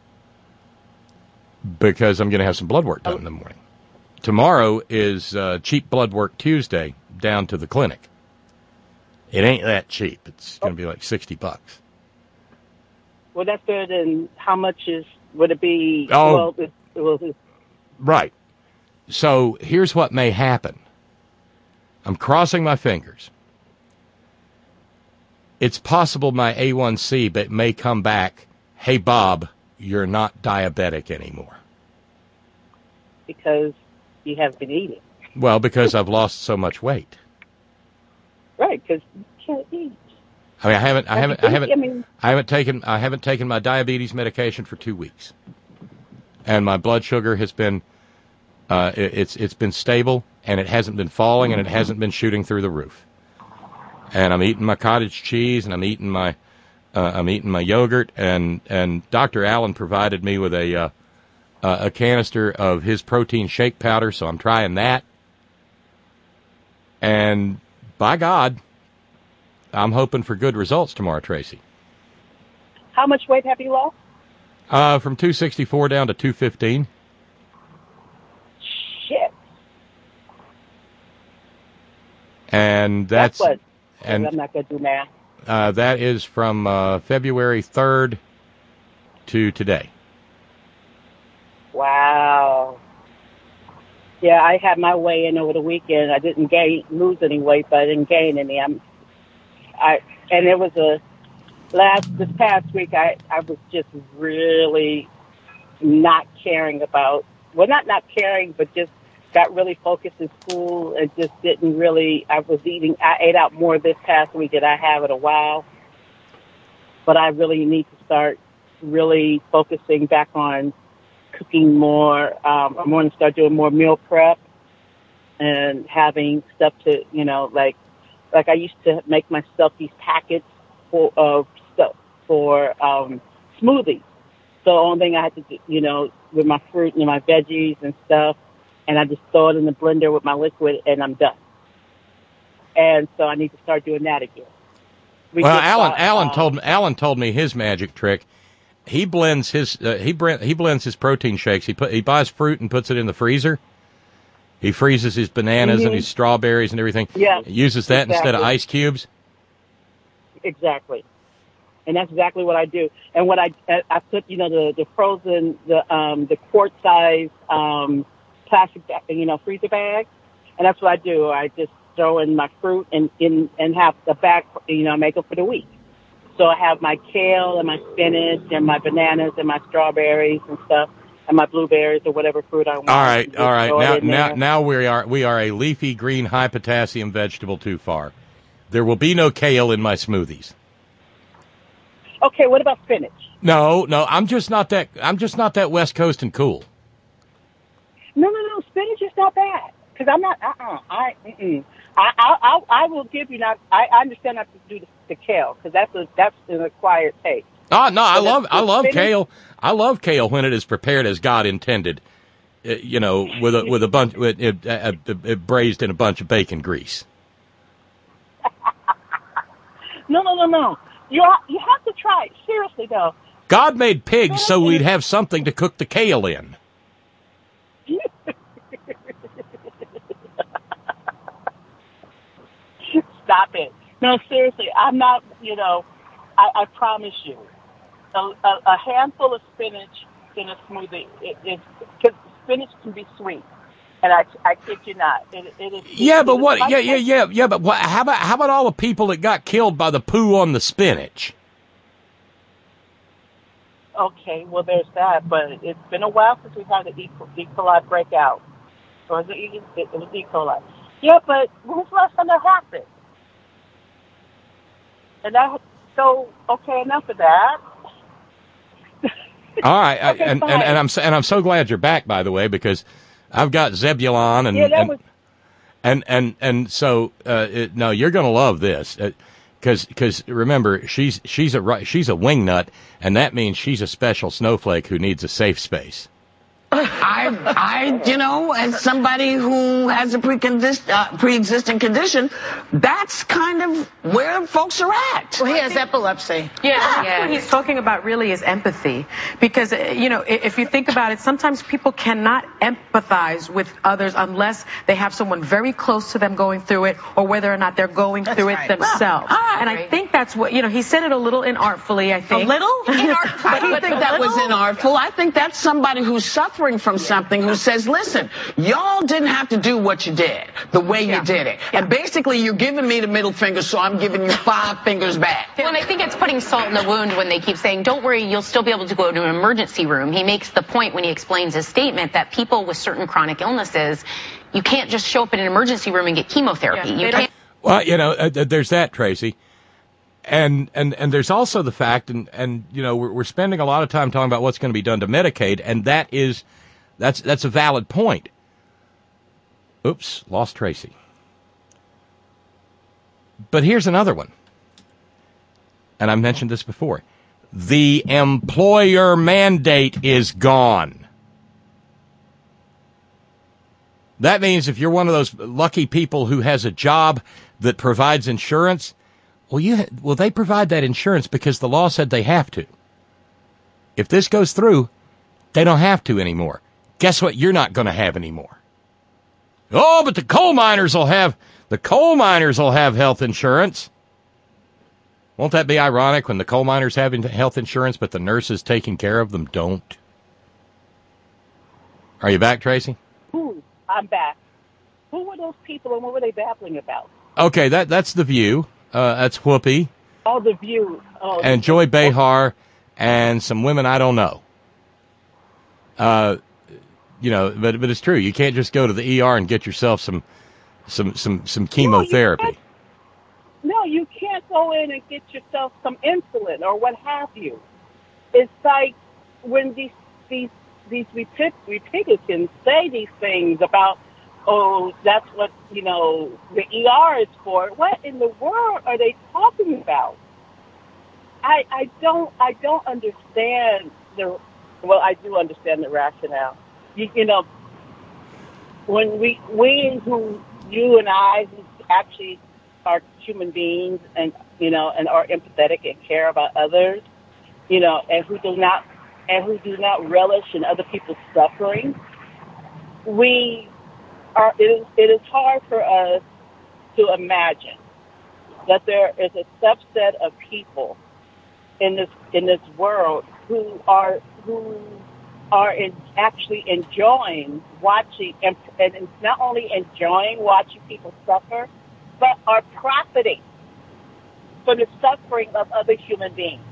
because I'm going to have some blood work done in the morning. Tomorrow is uh, cheap blood work Tuesday down to the clinic. It ain't that cheap. It's going to be like sixty bucks. Well, that's good. And how much is, would it be? Oh, well, it, well, it, right. So here's what may happen. I'm crossing my fingers. It's possible my A one C but may come back, hey, Bob, you're not diabetic anymore. Because you have been eating. Well, because I've lost so much weight. Right, because you can't eat. I mean, I haven't, I haven't, I haven't, I mean, I haven't taken, I haven't taken my diabetes medication for two weeks, and my blood sugar has been, uh, it, it's it's been stable, and it hasn't been falling, and it hasn't been shooting through the roof. And I'm eating my cottage cheese, and I'm eating my, uh, I'm eating my yogurt, and and Doctor Allen provided me with a, uh, uh, a canister of his protein shake powder, so I'm trying that. And by God, I'm hoping for good results tomorrow, Tracy. how much weight have you lost? Uh, from two sixty-four down to two fifteen. And that's, that's what, and I'm not going to do math. Uh, that is from uh, February third to today. Wow. Yeah, I had my weigh in over the weekend. I didn't gain, lose any weight, but I didn't gain any. I'm, I, and it was a, last, this past week, I, I was just really not caring about, well, not not caring, but just got really focused in school and just didn't really, I was eating, I ate out more this past week than I have in a while. But I really need to start really focusing back on cooking more. Um, I'm going to start doing more meal prep and having stuff to, you know, like, like I used to make myself these packets for, of stuff for, um, smoothies. So the only thing I had to do, you know, with my fruit and my veggies and stuff, and I just throw it in the blender with my liquid and I'm done. And so I need to start doing that again. We well, just, Alan, uh, Alan um, told Alan told me his magic trick. He blends his uh, he blend, he blends his protein shakes. He put he buys fruit and puts it in the freezer. He freezes his bananas Mhm. and his strawberries and everything. Yeah, He uses that exactly. instead of ice cubes. Exactly. And that's exactly what I do. And what I I put, you know, the the frozen the um the quart size um plastic, you know, freezer bags, and that's what I do. I just throw in my fruit and in and have the bag, you know, make it for the week. So I have my kale and my spinach and my bananas and my strawberries and stuff and my blueberries or whatever fruit I want. All right, Just all right. throw Now, it in now, there. now we are we are a leafy green high potassium vegetable too far. There will be no kale in my smoothies. Okay, what about spinach? No, no, I'm just not that. I'm just not that West Coast and cool. No, no, no. Spinach is not bad because I'm not. Uh, uh I, mm-mm. I, I, I, I will give you not. I, I understand not to do the, the kale because that's a that's an acquired taste. Oh no, I So love that's I the love spinach. kale. I love kale when it is prepared as God intended. Uh, you know, with a with a bunch with it, uh, uh, uh, braised in a bunch of bacon grease. No, no, no, no. You ha- you have to try it seriously though. God made pigs so we'd have something to cook the kale in. Stop it. No, seriously, I'm not, you know, I, I promise you, a, a, a handful of spinach in a smoothie, it, it, cause spinach can be sweet. And I, I kid you not. It, it is. Yeah, it but is what? like Yeah, yeah, yeah, yeah. But what, how about how about all the people that got killed by the poo on the spinach? Okay, well, there's that. But it's been a while since we've had the E. E. coli breakout. Or was it, E- it was E. coli. Yeah, but when was the last time that happened? And that, so, okay, enough of that. All right, I, Okay, and, fine. and and I'm so- and I'm so glad you're back, by the way, because I've got Zebulon and Yeah, that and, was- and and and so uh, it, no, you're going to love this because because remember she's she's a ri- she's a wingnut, and that means she's a special snowflake who needs a safe space. I, I, you know, as somebody who has a precondis- uh, pre-existing condition, that's kind of where folks are at. Well, he has epilepsy. Yeah, yeah. What he's talking about really is empathy. Because, uh, you know, i- if you think about it, sometimes people cannot empathize with others unless they have someone very close to them going through it or whether or not they're going through it right. themselves. Well, all right. And I think that's what, you know, he said it a little inartfully, I think. A little? I don't think that was inartful. I think that's somebody who's suffering from something who says, listen, y'all didn't have to do what you did the way you did it. And basically you're giving me the middle finger, so I'm giving you five fingers back. Well, and I think it's putting salt in the wound when they keep saying, don't worry, you'll still be able to go to an emergency room. He makes the point when he explains his statement that people with certain chronic illnesses, you can't just show up in an emergency room and get chemotherapy. Yeah, you they can't. Well, you know, uh, there's that, Tracy. And, and, and there's also the fact, and, and you know, we're, we're spending a lot of time talking about what's going to be done to Medicaid, and that is, that's, that's a valid point. Oops, lost Tracy. But here's another one. And I mentioned this before. The employer mandate is gone. That means if you're one of those lucky people who has a job that provides insurance, well, you well they provide that insurance because the law said they have to. If this goes through, they don't have to anymore. Guess what? You're not going to have anymore. Oh, but the coal miners will have the coal miners will have health insurance. Won't that be ironic when the coal miners have health insurance, but the nurses taking care of them don't? Are you back, Tracy? Who? I'm back. Who were those people and what were they babbling about? Okay, that that's The View. Uh, that's Whoopi. Oh, The View. Oh, and Joy Behar and some women I don't know. Uh, you know, but but it's true. You can't just go to the E R and get yourself some some some some chemotherapy. No, you can't go in and get yourself some insulin or what have you. It's like when these these these Repub- Republicans say these things about, oh, that's what, you know, the E R is for. What in the world are they talking about? I I don't I don't understand the well I do understand the rationale. You, you know, when we we who you and I who actually are human beings and, you know, and are empathetic and care about others, you know, and who do not, and who do not relish in other people's suffering, we are, it is, it is hard for us to imagine that there is a subset of people in this, in this world who are, who are in, actually enjoying watching, and, and not only enjoying watching people suffer, but are profiting from the suffering of other human beings.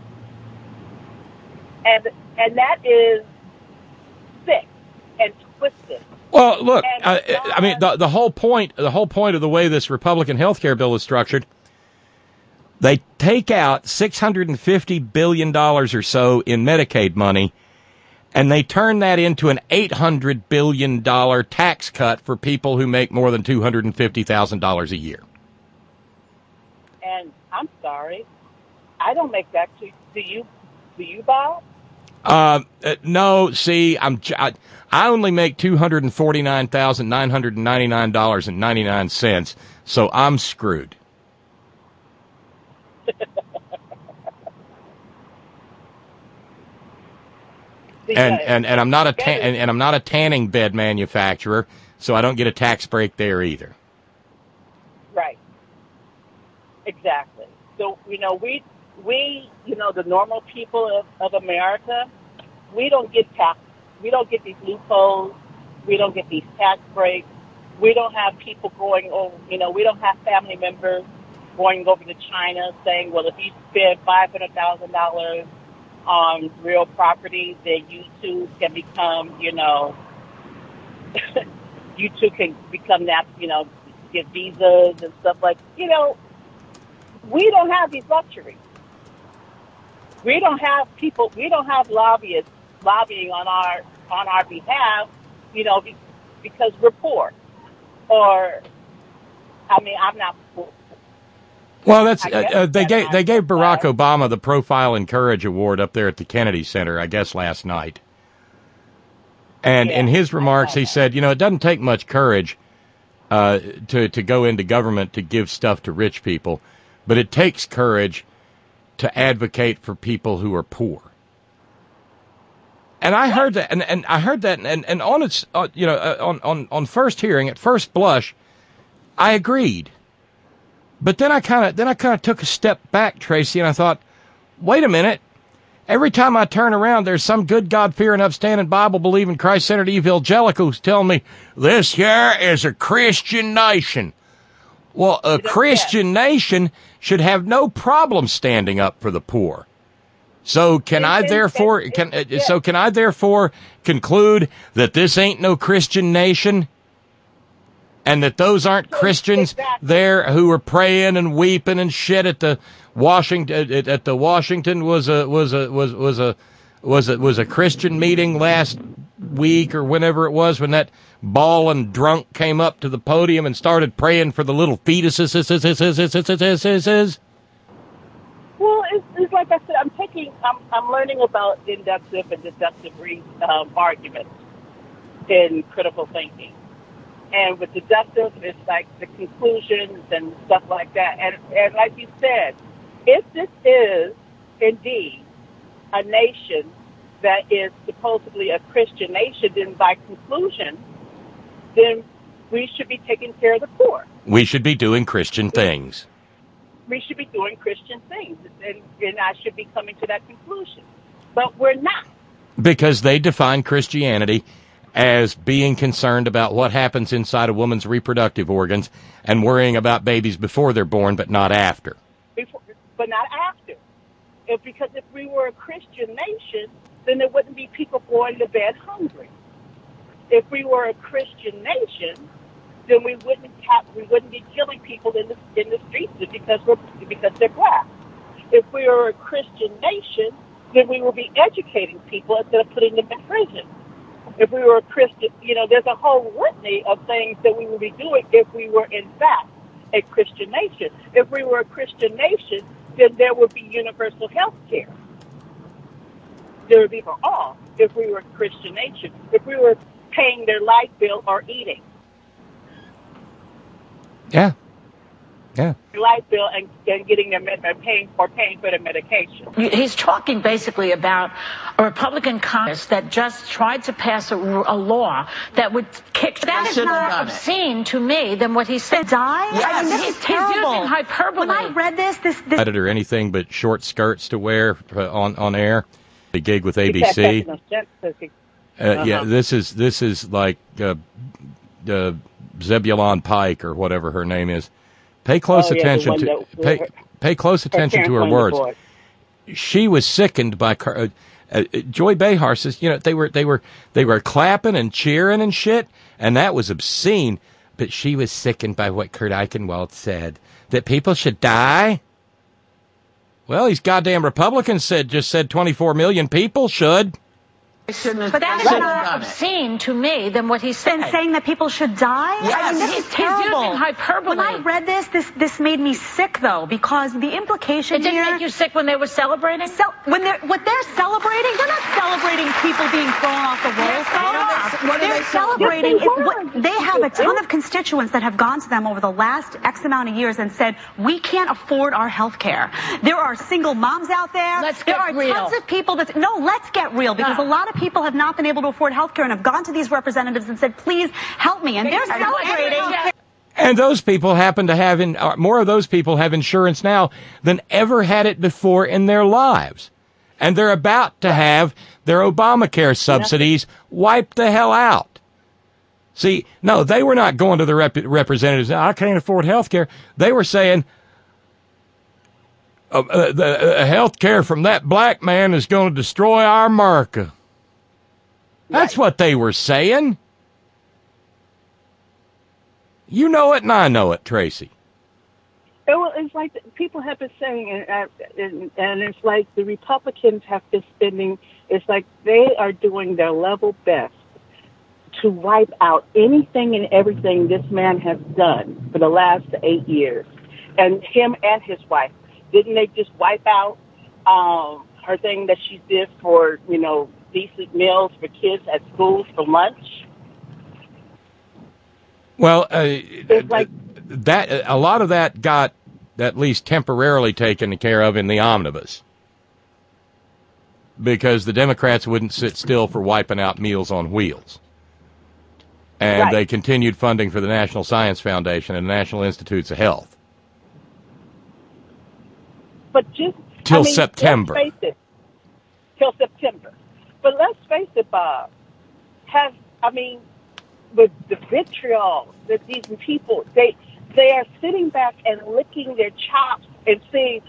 And and that is sick and twisted. Well, look, uh, I mean, the, the whole point, the whole point of the way this Republican health care bill is structured, they take out six hundred fifty billion dollars or so in Medicaid money, and they turn that into an eight hundred billion dollars tax cut for people who make more than two hundred fifty thousand dollars a year. And I'm sorry, I don't make that. To, do you? Do you, Bob? Uh, uh, no. See, I'm. I, I only make two hundred forty-nine thousand nine hundred ninety-nine dollars and ninety-nine cents, so I'm screwed. and, and and I'm not a ta- and, and I'm not a tanning bed manufacturer, so I don't get a tax break there either. Right. Exactly. So, you know, we, we, you know, the normal people of, of America, we don't get tax, we don't get these loopholes, we don't get these tax breaks, we don't have people going over, you know, we don't have family members going over to China saying, well, if you spend five hundred thousand dollars on real property, then you too can become, you know, you too can become that, you know, get visas and stuff like, you know, we don't have these luxuries. We don't have people, we don't have lobbyists lobbying on our on our behalf, you know, be, because we're poor. Or, I mean, I'm not poor. Well, that's uh, uh, they gave they gave Barack Obama the Profile and Courage Award up there at the Kennedy Center, I guess, last night. And yeah, in his remarks, he said, you know, it doesn't take much courage uh, to to go into government to give stuff to rich people, but it takes courage to advocate for people who are poor. And I heard that, and, and I heard that, and, and on its, uh, you know, uh, on, on, on first hearing, at first blush, I agreed. But then I kind of, then I kind of took a step back, Tracy, and I thought, wait a minute. Every time I turn around, there's some good God-fearing, upstanding, Bible-believing, Christ-centered evangelical who's telling me this here is a Christian nation. Well, a Christian nation should have no problem standing up for the poor. So can I therefore can uh, so can I therefore conclude that this ain't no Christian nation, and that those aren't Christians there who are praying and weeping and shit at the Washington at, at the Washington was a was a was was a was a was a Christian meeting last week or whenever it was when that bawling drunk came up to the podium and started praying for the little fetuses. Well, it's, it's like I said, I'm taking, I'm, I'm learning about inductive and deductive re, um, arguments in critical thinking. And with deductive, it's like the conclusions and stuff like that. And, and like you said, if this is indeed a nation that is supposedly a Christian nation, then by conclusion, then we should be taking care of the poor. We should be doing Christian things. We should be doing Christian things, and, and I should be coming to that conclusion. But we're not. Because they define Christianity as being concerned about what happens inside a woman's reproductive organs and worrying about babies before they're born, but not after. Before, but not after. If, because if we were a Christian nation, then there wouldn't be people going to bed hungry. If we were a Christian nation, then we wouldn't have we wouldn't be killing people in the in the streets because we're because they're black. If we were a Christian nation, then we would be educating people instead of putting them in prison. If we were a Christian, you know, there's a whole litany of things that we would be doing if we were in fact a Christian nation. If we were a Christian nation, then there would be universal health care. There would be for all if we were a Christian nation. If we were paying their light bill or eating. Yeah. Yeah. Their light bill and, and getting their med- paying or paying for their medication. He's talking basically about a Republican Congress that just tried to pass a, a law that would kick. That is more more obscene to me than what he said. Die? Yes. I mean, this he's, is terrible. He's using hyperbole. When I read this, this, this. Or anything but short skirts to wear uh, on on air. The gig with A B C. No sense, uh, uh, yeah, this is this is like uh, uh, Zebulon Pike or whatever her name is. Pay close oh, yeah, attention to that, pay pay close attention to her words. She was sickened by uh, uh, Joy Behar says, you know, they were they were they were clapping and cheering and shit, and that was obscene. But she was sickened by what Kurt Eichenwald said, that people should die. Well, these goddamn Republicans said just said twenty-four million people should. But that is more obscene to me than what he said. Than saying that people should die? Yes. I mean, this he's, is terrible. He's using hyperbole. When I read this, this this made me sick, though, because the implication It didn't here... make you sick when they were celebrating? So, when they're, what they're celebrating, they're not celebrating people being thrown off the rolls. Yes, they are. What are They're they celebrating... celebrating? It, what, they have a ton of constituents that have gone to them over the last X amount of years and said, we can't afford our health care. There are single moms out there. Let's there get are real. tons of people that... No, let's get real, because No. a lot of people have not been able to afford health care and have gone to these representatives and said, please help me. And they're celebrating... And those people happen to have, in, uh, more of those people have insurance now than ever had it before in their lives. And they're about to have their Obamacare subsidies wiped the hell out. See, no, they were not going to the rep- representatives, I can't afford health care. They were saying, uh, uh, the uh, health care from that black man is going to destroy our America. That's right. What they were saying. You know it and I know it, Tracy. Well, it's like people have been saying, and, and, and it's like the Republicans have been spending, it's like they are doing their level best to wipe out anything and everything this man has done for the last eight years. And him and his wife, didn't they just wipe out um, her thing that she did for, you know, decent meals for kids at schools for lunch? Well, uh, like, that a lot of that got at least temporarily taken care of in the omnibus, because the Democrats wouldn't sit still for wiping out Meals on Wheels. And right. They continued funding for the National Science Foundation and the National Institutes of Health. But just till I mean, September. Let's face it. Till September. But let's face it, Bob. Have I mean, with the vitriol that these people they they are sitting back and licking their chops and saying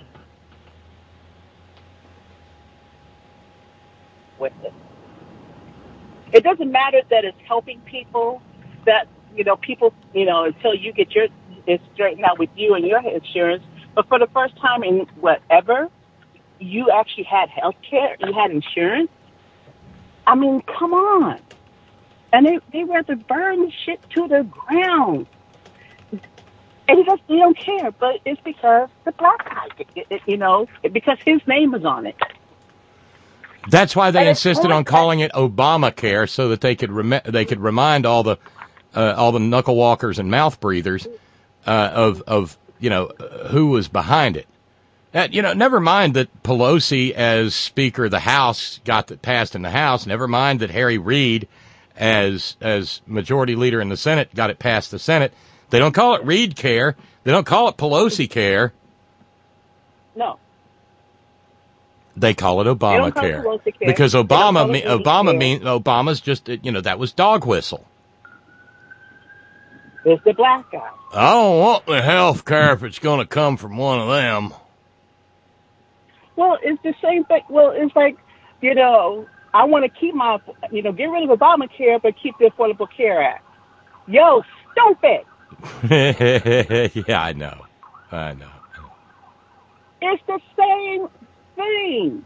with it. It doesn't matter that it's helping people, that, you know, people, you know, until you get your it straightened out with you and your insurance. But for the first time in whatever, you actually had health care, you had insurance. I mean, come on. And they, they rather burn the shit to the ground. And just, they don't care, but it's because the black guy, it, it, you know, because his name is on it. That's why they And insisted on calling it Obamacare, so that they could rem- they could remind all the uh, all the knuckle walkers and mouth breathers uh, of of you know who was behind it. Uh, you know, never mind that Pelosi, as Speaker of the House, got that passed in the House. Never mind that Harry Reid, as as majority leader in the Senate, got it past the Senate. They don't call it Reid care. They don't call it Pelosi care. No. They call it Obamacare Pelosi care. because Obama me, Obama Obama care. mean Obama's just you know that was dog whistle. It's the black guy. I don't want the health care if it's going to come from one of them. Well, it's the same thing. Well, it's like, you know, I want to keep my, you know, get rid of Obamacare, but keep the Affordable Care Act. Yo, stupid. Yeah, I know. I know. It's the same thing.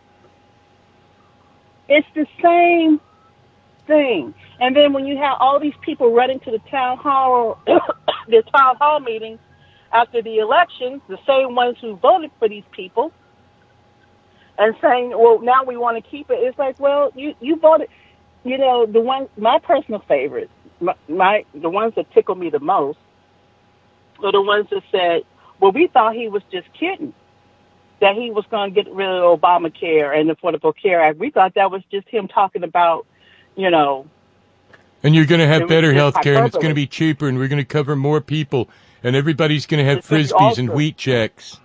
It's the same thing. And then when you have all these people running to the town hall, the town hall meetings after the elections, the same ones who voted for these people, and saying, well, now we want to keep it. It's like, well, you, you voted, you know, the one, my personal favorites, my, my the ones that tickle me the most are the ones that said, well, we thought he was just kidding, that he was going to get rid of Obamacare and the Affordable Care Act. We thought that was just him talking about, you know. And you're going to have better just health care, and it's hyperbole. going to be cheaper, and we're going to cover more people, and everybody's going to have It's just Frisbees and awesome. wheat checks.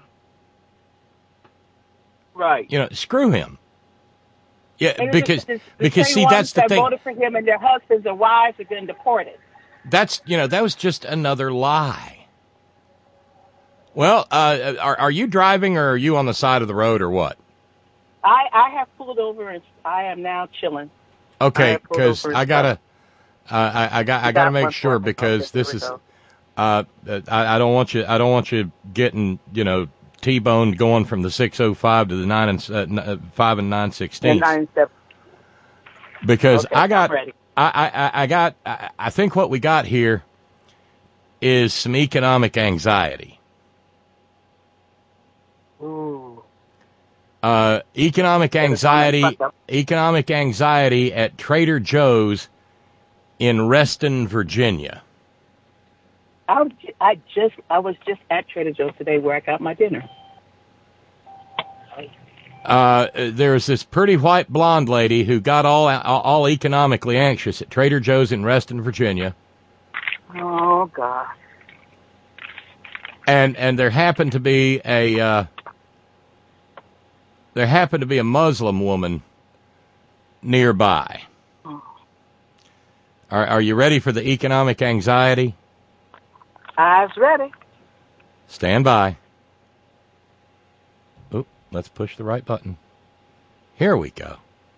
Right. You know, screw him. Yeah, And it's because just- it's the because same see, ones that's the that thing. voted for him and their husbands and wives have been deported. That's you know that was just another lie. Well, uh, are are you driving or are you on the side of the road or what? I, I have pulled over and I am now chilling. I Okay, have pulled because over I and gotta, uh, I, I got I gotta got make one sure for me. because Okay, this here is, we go. uh, I, I don't want you I don't want you getting you know T-boned going from the six oh five to the nine and uh, n- uh, five and nine And sixteenths. nine step. Because Okay, I I'm got, ready. I, I, I got, I, I think what we got here is some economic anxiety. Ooh. Uh, economic anxiety, economic anxiety at Trader Joe's in Reston, Virginia. I, was ju- I just I was just at Trader Joe's today where I got my dinner. Uh, there's this pretty white blonde lady who got all all economically anxious at Trader Joe's in Reston, Virginia. Oh God. And and there happened to be a uh, there happened to be a Muslim woman nearby. Are are you ready for the economic anxiety? Eyes ready. Stand by. Oop, let's push the right button. Here we go.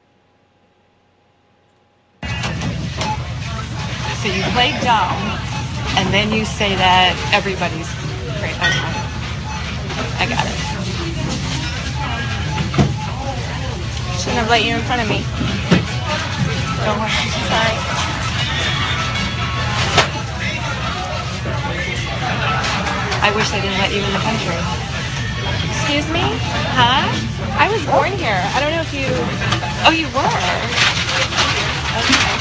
So you play dumb, and then you say that everybody's great. Okay. I got it. Shouldn't have let you in front of me. Don't worry. Sorry. I wish they didn't let you in the country. Excuse me? Huh? I was born here. I don't know if you... Oh, you were? Okay.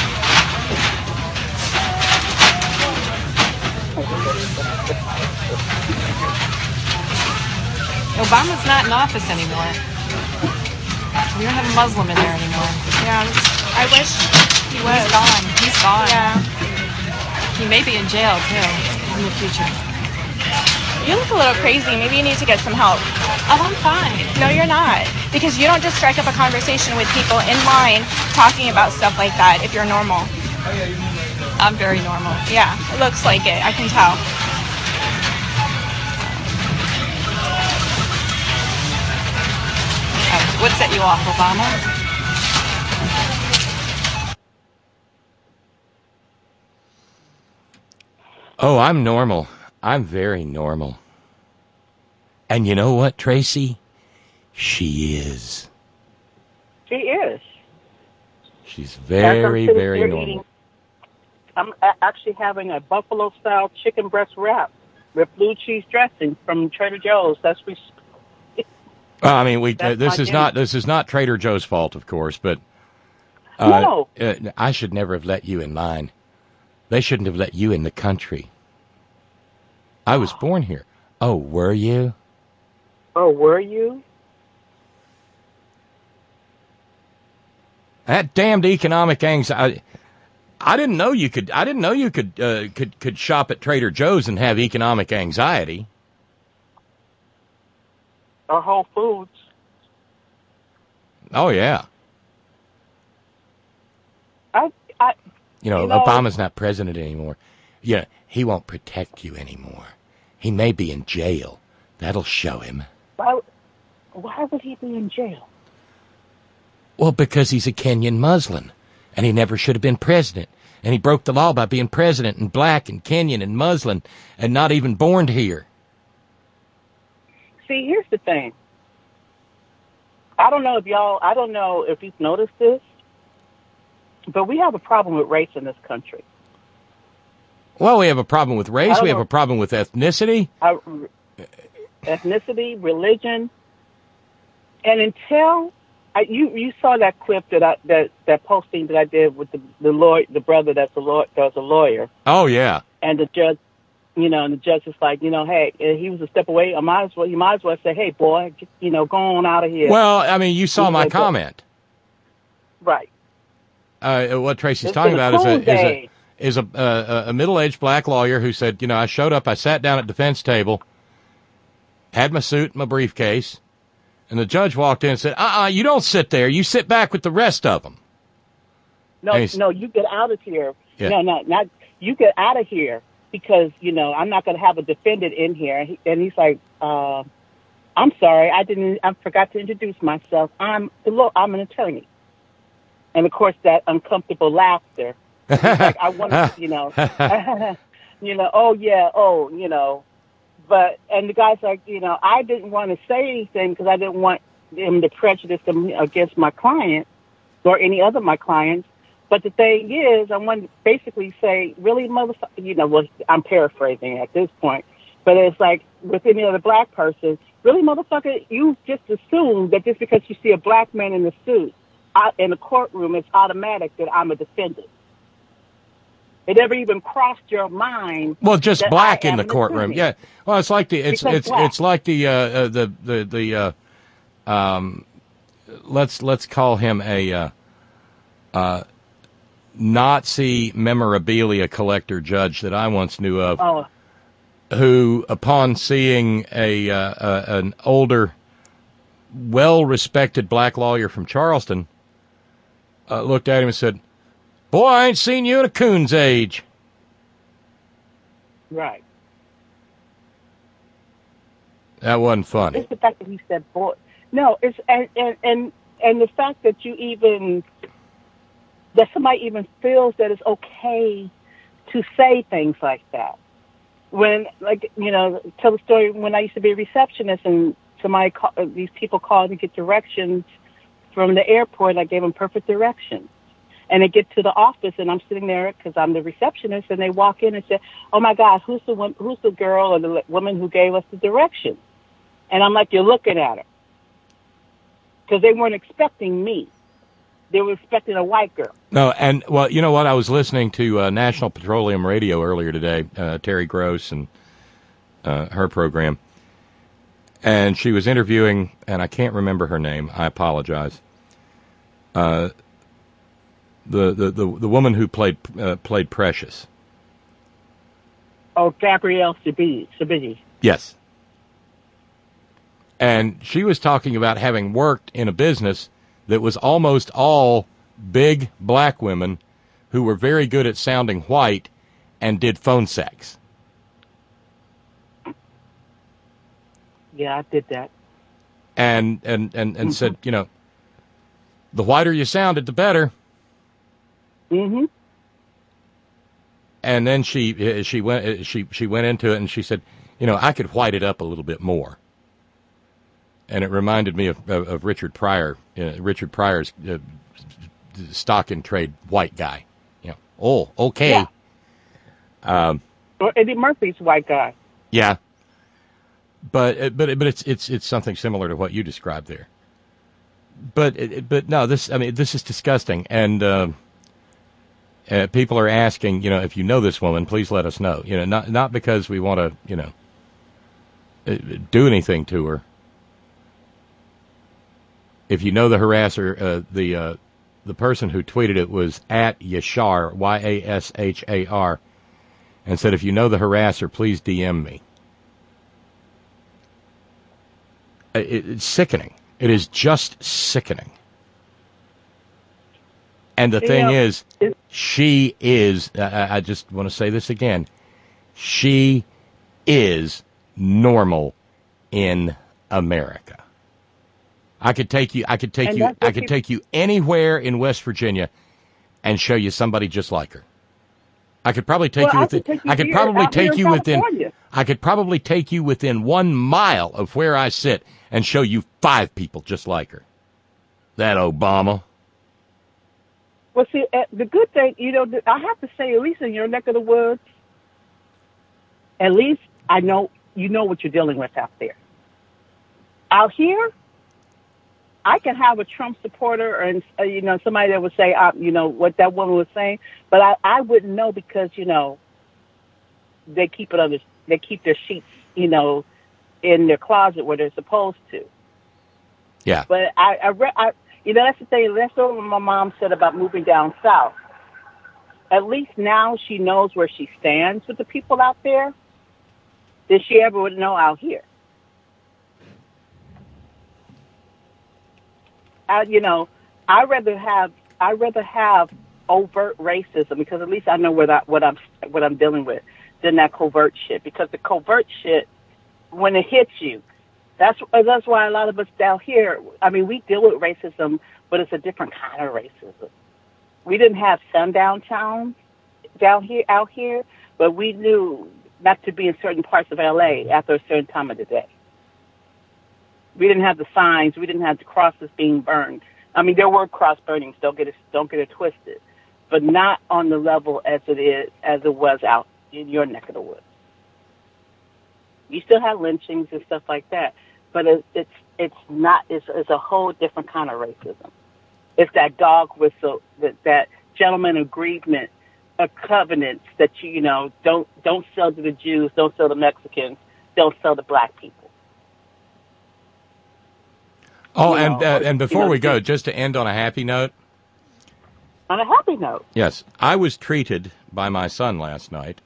Obama's not in office anymore. We don't have a Muslim in there anymore. Yeah, I wish he was. He's gone. He's gone. Yeah. He may be in jail, too, in the future. You look a little crazy. Maybe you need to get some help. Oh, I'm fine. No, you're not. Because you don't just strike up a conversation with people in line talking about stuff like that if you're normal. I'm very normal. Yeah, it looks like it. I can tell. Uh, what set you off, Obama? Oh, I'm normal. I'm very normal. And you know what, Tracy? She is. She is. She's As I'm very, sitting very here normal. eating, I'm a- actually having a buffalo style chicken breast wrap with blue cheese dressing from Trader Joe's. That's we. Well, I mean, we. Uh, That's this my is dinner. not. This is not Trader Joe's fault, of course, but uh, No. uh, I should never have let you in line. They shouldn't have let you in the country. I was born here. Oh, were you? Oh, were you? That damned economic anxiety. I didn't know you could. I didn't know you could uh, could could shop at Trader Joe's and have economic anxiety. Or Whole Foods. Oh yeah. I, I, you know, you know, Obama's not president anymore. Yeah, he won't protect you anymore. He may be in jail. That'll show him. Why, why would he be in jail? Well, because he's a Kenyan Muslim, and he never should have been president. And he broke the law by being president and black and Kenyan and Muslim and not even born here. See, here's the thing. I don't know if y'all, I don't know if you've noticed this, but we have a problem with race in this country. Well, we have a problem with race. We have know. a problem with ethnicity. Uh, ethnicity, religion. And until I, you you saw that clip that I, that that posting that I did with the the lawyer, the brother that's a lawyer, that's a lawyer. Oh yeah. And the judge, you know, and the judge was like, you know, hey, he was a step away. I might as well, you might as well say, hey, boy, get, you know, go on out of here. Well, I mean, you saw my comment. Right. Uh, what Tracy's It's talking been a about is cool a is day. a is a, uh, a middle-aged black lawyer who said, you know, I showed up, I sat down at defense table, had my suit, my briefcase, and the judge walked in and said, uh-uh, you don't sit there, you sit back with the rest of them. No, no, you get out of here. Yeah. No, no, not you get out of here because, you know, I'm not going to have a defendant in here. And, he, and he's like, uh, I'm sorry, I didn't, I forgot to introduce myself. I'm the law, I'm an attorney. And of course, that uncomfortable laughter. He's like, I want to, you know, you know, oh yeah, oh, you know, but, and the guy's like, you know, I didn't want to say anything because I didn't want him to prejudice them against my client or any other of my clients. But the thing is, I want to basically say, really, motherfucker, you know, well, I'm paraphrasing at this point, but it's like with any other black person, really, motherfucker, you just assume that just because you see a black man in a suit out in the courtroom, it's automatic that I'm a defendant. It never even crossed your mind. Well, just that black I in am the an courtroom. attorney. Yeah. Well, it's like the it's Because it's black. it's like the uh, uh, the the the uh, um, let's let's call him a uh, uh, Nazi memorabilia collector judge that I once knew of, Oh, who, upon seeing a uh, uh, an older, well-respected black lawyer from Charleston, uh, looked at him and said, "Boy, I ain't seen you in a coon's age." right. That wasn't funny. It's the fact that he said, boy. No, it's, and, and, and, and the fact that you even, that somebody even feels that it's okay to say things like that. When, like, you know, tell the story when I used to be a receptionist and somebody, call, these people called to get directions from the airport. I gave them perfect directions. And they get to the office, and I'm sitting there because I'm the receptionist, and they walk in and say, "Oh my God, who's the one, who's the girl or the woman who gave us the directions?" And I'm like, "You're looking at her," because they weren't expecting me; they were expecting a white girl. No, and well, you know what? I was listening to uh, National Petroleum Radio earlier today, uh, Terry Gross and uh, her program, and she was interviewing, and I can't remember her name. I apologize. Uh, the the the, the woman who played uh, played Precious. Oh, Gabrielle Sabidi. Sabidi. Yes. And she was talking about having worked in a business that was almost all big black women who were very good at sounding white and did phone sex. Yeah, I did that. And and, and, and Mm-hmm. said, you know, the whiter you sounded, the better. Mm-hmm. And then she she went she she went into it and she said, you know, I could white it up a little bit more. And it reminded me of of, of Richard Pryor, uh, Richard Pryor's uh, stock and trade white guy. You know, oh, okay. Yeah. Um, Or Eddie Murphy's white guy. yeah. But but but it's it's it's something similar to what you described there. But but no, this I mean this is disgusting, and uh, uh, people are asking, you know, if you know this woman, please let us know. You know, not not because we want to, you know, do anything to her. If you know the harasser, uh, the uh, the person who tweeted it was at Yashar, Y A S H A R, and said, if you know the harasser, please D M me. It, it's sickening. It is just sickening. And the You thing know, is, she is, I, I just want to say this again, she is normal in America. I could take you, I could take And you, that's what I could you- take you anywhere in West Virginia and show you somebody just like her. I could probably take Well, you I within, could take you I could here, probably out here take in you within, California. I could probably take you within one mile of where I sit and show you five people just like her. That Obama. Well, see, uh, the good thing, you know, th- I have to say, at least in your neck of the woods, at least I know you know what you're dealing with out there. Out here, I can have a Trump supporter and, uh, you know, somebody that would say, uh, you know, what that woman was saying, but I, I wouldn't know because, you know, they keep it under, they keep their sheets, you know, in their closet where they're supposed to. Yeah. But I, I, re- I you know, that's the thing. That's what my mom said about moving down south. At least now she knows where she stands with the people out there than she ever would know out here. I, you know, I rather have I rather have overt racism because at least I know what I, what I'm what I'm dealing with than that covert shit. Because the covert shit, when it hits you, that's that's why a lot of us down here. I mean, we deal with racism, but it's a different kind of racism. We didn't have sundown towns down here out here, but we knew not to be in certain parts of L A after a certain time of the day. We didn't have the signs. We didn't have the crosses being burned. I mean, there were cross burnings. Don't get it, don't get it twisted, but not on the level as it is as it was out in your neck of the woods. You still have lynchings and stuff like that, but it, it's it's not. It's, it's a whole different kind of racism. It's that dog whistle, that that gentleman agreement, a covenant that you you know don't don't sell to the Jews, don't sell to Mexicans, don't sell to black people. Oh, You and know, uh, or, and you before know, we go, just to end on a happy note. On a happy note. Yes, I was treated by my son last night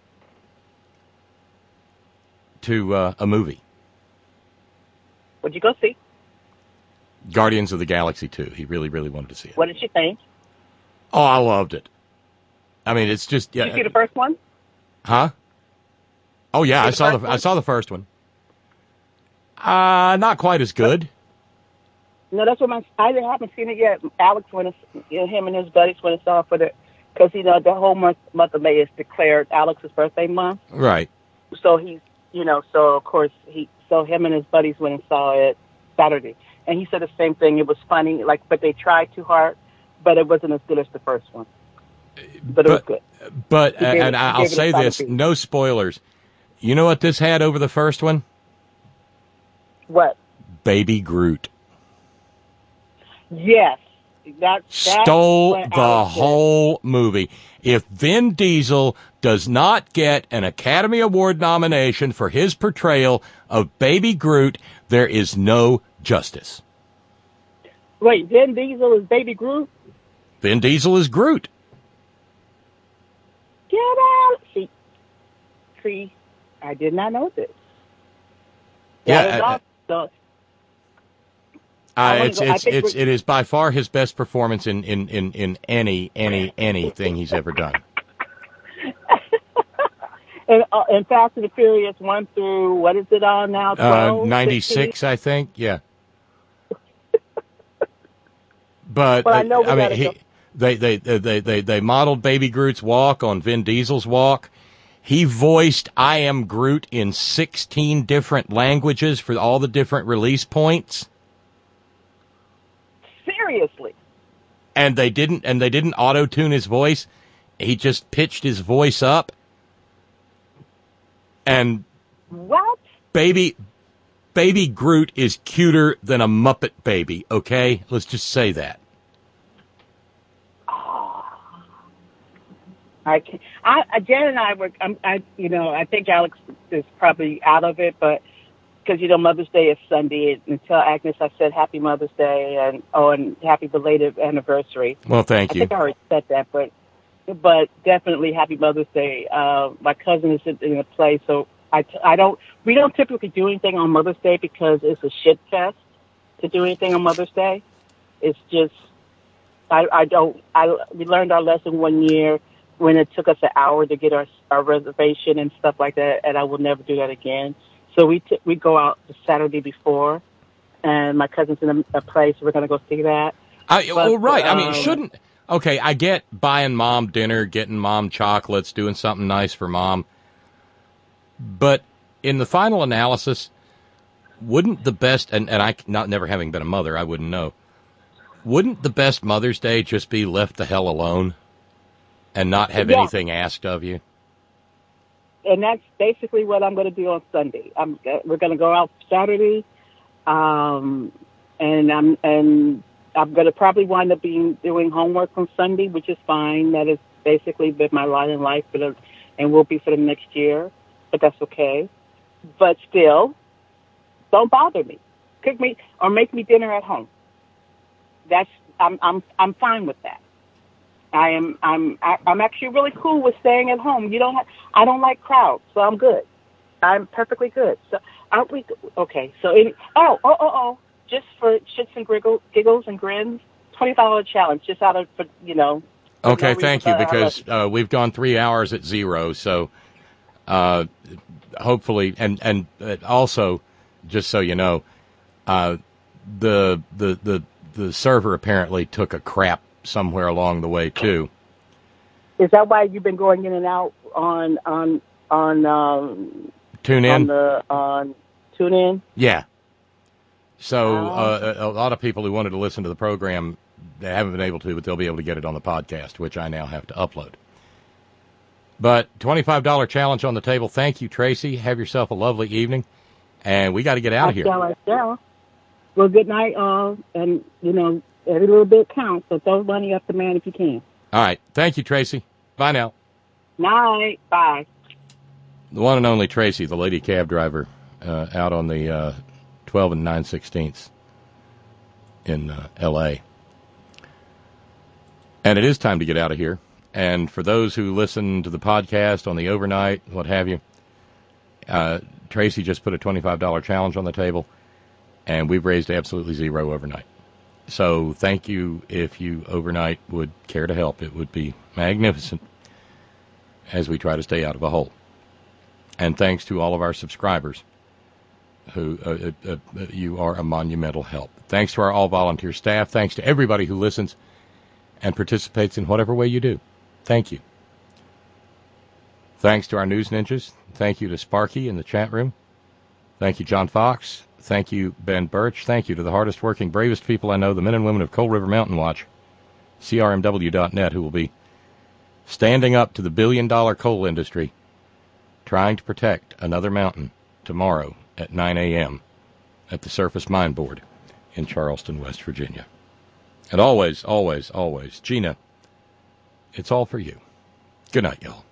to uh, a movie, What'd you go see? Guardians of the Galaxy two. He really, really wanted to see it. What did you think? Oh, I loved it. I mean, it's just yeah. Did you see the first one? Huh? Oh yeah, See I the saw first the one? I saw the first one. Uh not quite as good. No, that's what my I didn't haven't seen it yet. Alex went, and, you know, him and his buddies went and saw it for the because you know the whole month month of May is declared Alex's birthday month. Right. So he's you know so of course he so him and his buddies went and saw it Saturday, and he said the same thing. It was funny, like but they tried too hard, but it wasn't as good as the first one. But it was good. But He gave and it- he I'll gave it a say solid this, piece. no spoilers. You know what this had over the first one? What? Baby Groot. Yes, that, that's Stole what the Alex said. whole movie. If Vin Diesel does not get an Academy Award nomination for his portrayal of Baby Groot, there is no justice. Wait, Vin Diesel is Baby Groot? Vin Diesel is Groot. Get out! See, see, I did not know this. Yeah, That is uh, awesome. Uh, I wanna it's go- I it's think it's we're- it is by far his best performance in, in, in, in any any anything he's ever done. And, uh, and Fast and the Furious one through, what is it on now? Uh, twelve, ninety-six, I think. Yeah. But Well, I uh, know we I mean, gotta he, go. they, they they they they modeled Baby Groot's walk on Vin Diesel's walk. He voiced I Am Groot in sixteen different languages for all the different release points. Seriously. And they didn't and they didn't auto-tune his voice. He just pitched his voice up. And What? baby baby Groot is cuter than a Muppet baby, okay? Let's just say that. I can I, I Jan and I were, um, I, you know, I think Alex is probably out of it, but because, you know, Mother's Day is Sunday. And tell Agnes I said Happy Mother's Day and, oh, and happy belated anniversary. Well, thank you. I think I already said that, but but definitely Happy Mother's Day. Uh, my cousin is in a place, so I, I don't, we don't typically do anything on Mother's Day because it's a shit fest to do anything on Mother's Day. It's just, I, I don't, I, we learned our lesson one year when it took us an hour to get our, our reservation and stuff like that, and I will never do that again. So we t- we go out the Saturday before, and my cousin's in a, a place. We're going to go see that. I, but, well, right. Um, I mean, shouldn't... Okay, I get buying mom dinner, getting mom chocolates, doing something nice for mom. But in the final analysis, wouldn't the best... And, and I, not never having been a mother, I wouldn't know. Wouldn't the best Mother's Day just be left the hell alone and not have yeah. anything asked of you? And that's basically what I'm going to do on Sunday. I'm, we're going to go out Saturday, um, and I'm and I'm going to probably wind up being doing homework on Sunday, which is fine. That has basically been my lot in life, for the, and will be for the next year. But that's okay. But still, don't bother me. Cook me or make me dinner at home. That's I'm I'm I'm fine with that. I am I'm I'm actually really cool with staying at home. You don't have, I don't like crowds, so I'm good. I'm perfectly good. So aren't we okay? So any, oh oh oh oh just for shits and giggles, giggles and grins, twenty dollar challenge just out of for, you know. Okay, no thank reason, you, uh, because uh, we've gone three hours at zero. So uh, hopefully, and and uh, also, just so you know, uh, the the the the server apparently took a crap somewhere along the way too. Is that why you've been going in and out on on on um, Tune in on the on Tune In? Yeah. So Oh. uh, a, a lot of people who wanted to listen to the program, they haven't been able to, but they'll be able to get it on the podcast, which I now have to upload. But twenty-five dollar challenge on the table. Thank you, Tracy. Have yourself a lovely evening, and we got to get out of here. Yeah, yeah. Well, good night, all, and you know every little bit counts. So throw money up the man if you can. All right. Thank you, Tracy. Bye now. Night. Bye. The one and only Tracy, the lady cab driver, uh, out on the uh, twelve and nine sixteenths in uh, L A. And it is time to get out of here. And for those who listen to the podcast on the overnight, what have you, uh, Tracy just put a twenty-five dollar challenge on the table, and we've raised absolutely zero overnight. So thank you if you overnight would care to help. It would be magnificent as we try to stay out of a hole. And thanks to all of our subscribers, who uh, uh, uh, you are a monumental help. Thanks to our all-volunteer staff. Thanks to everybody who listens and participates in whatever way you do. Thank you. Thanks to our news ninjas. Thank you to Sparky in the chat room. Thank you, John Fox. Thank you, Ben Birch. Thank you to the hardest working, bravest people I know, the men and women of Coal River Mountain Watch, C R M W dot net, who will be standing up to the billion-dollar coal industry, trying to protect another mountain tomorrow at nine a.m. at the Surface Mine Board in Charleston, West Virginia. And always, always, always, Gina, it's all for you. Good night, y'all.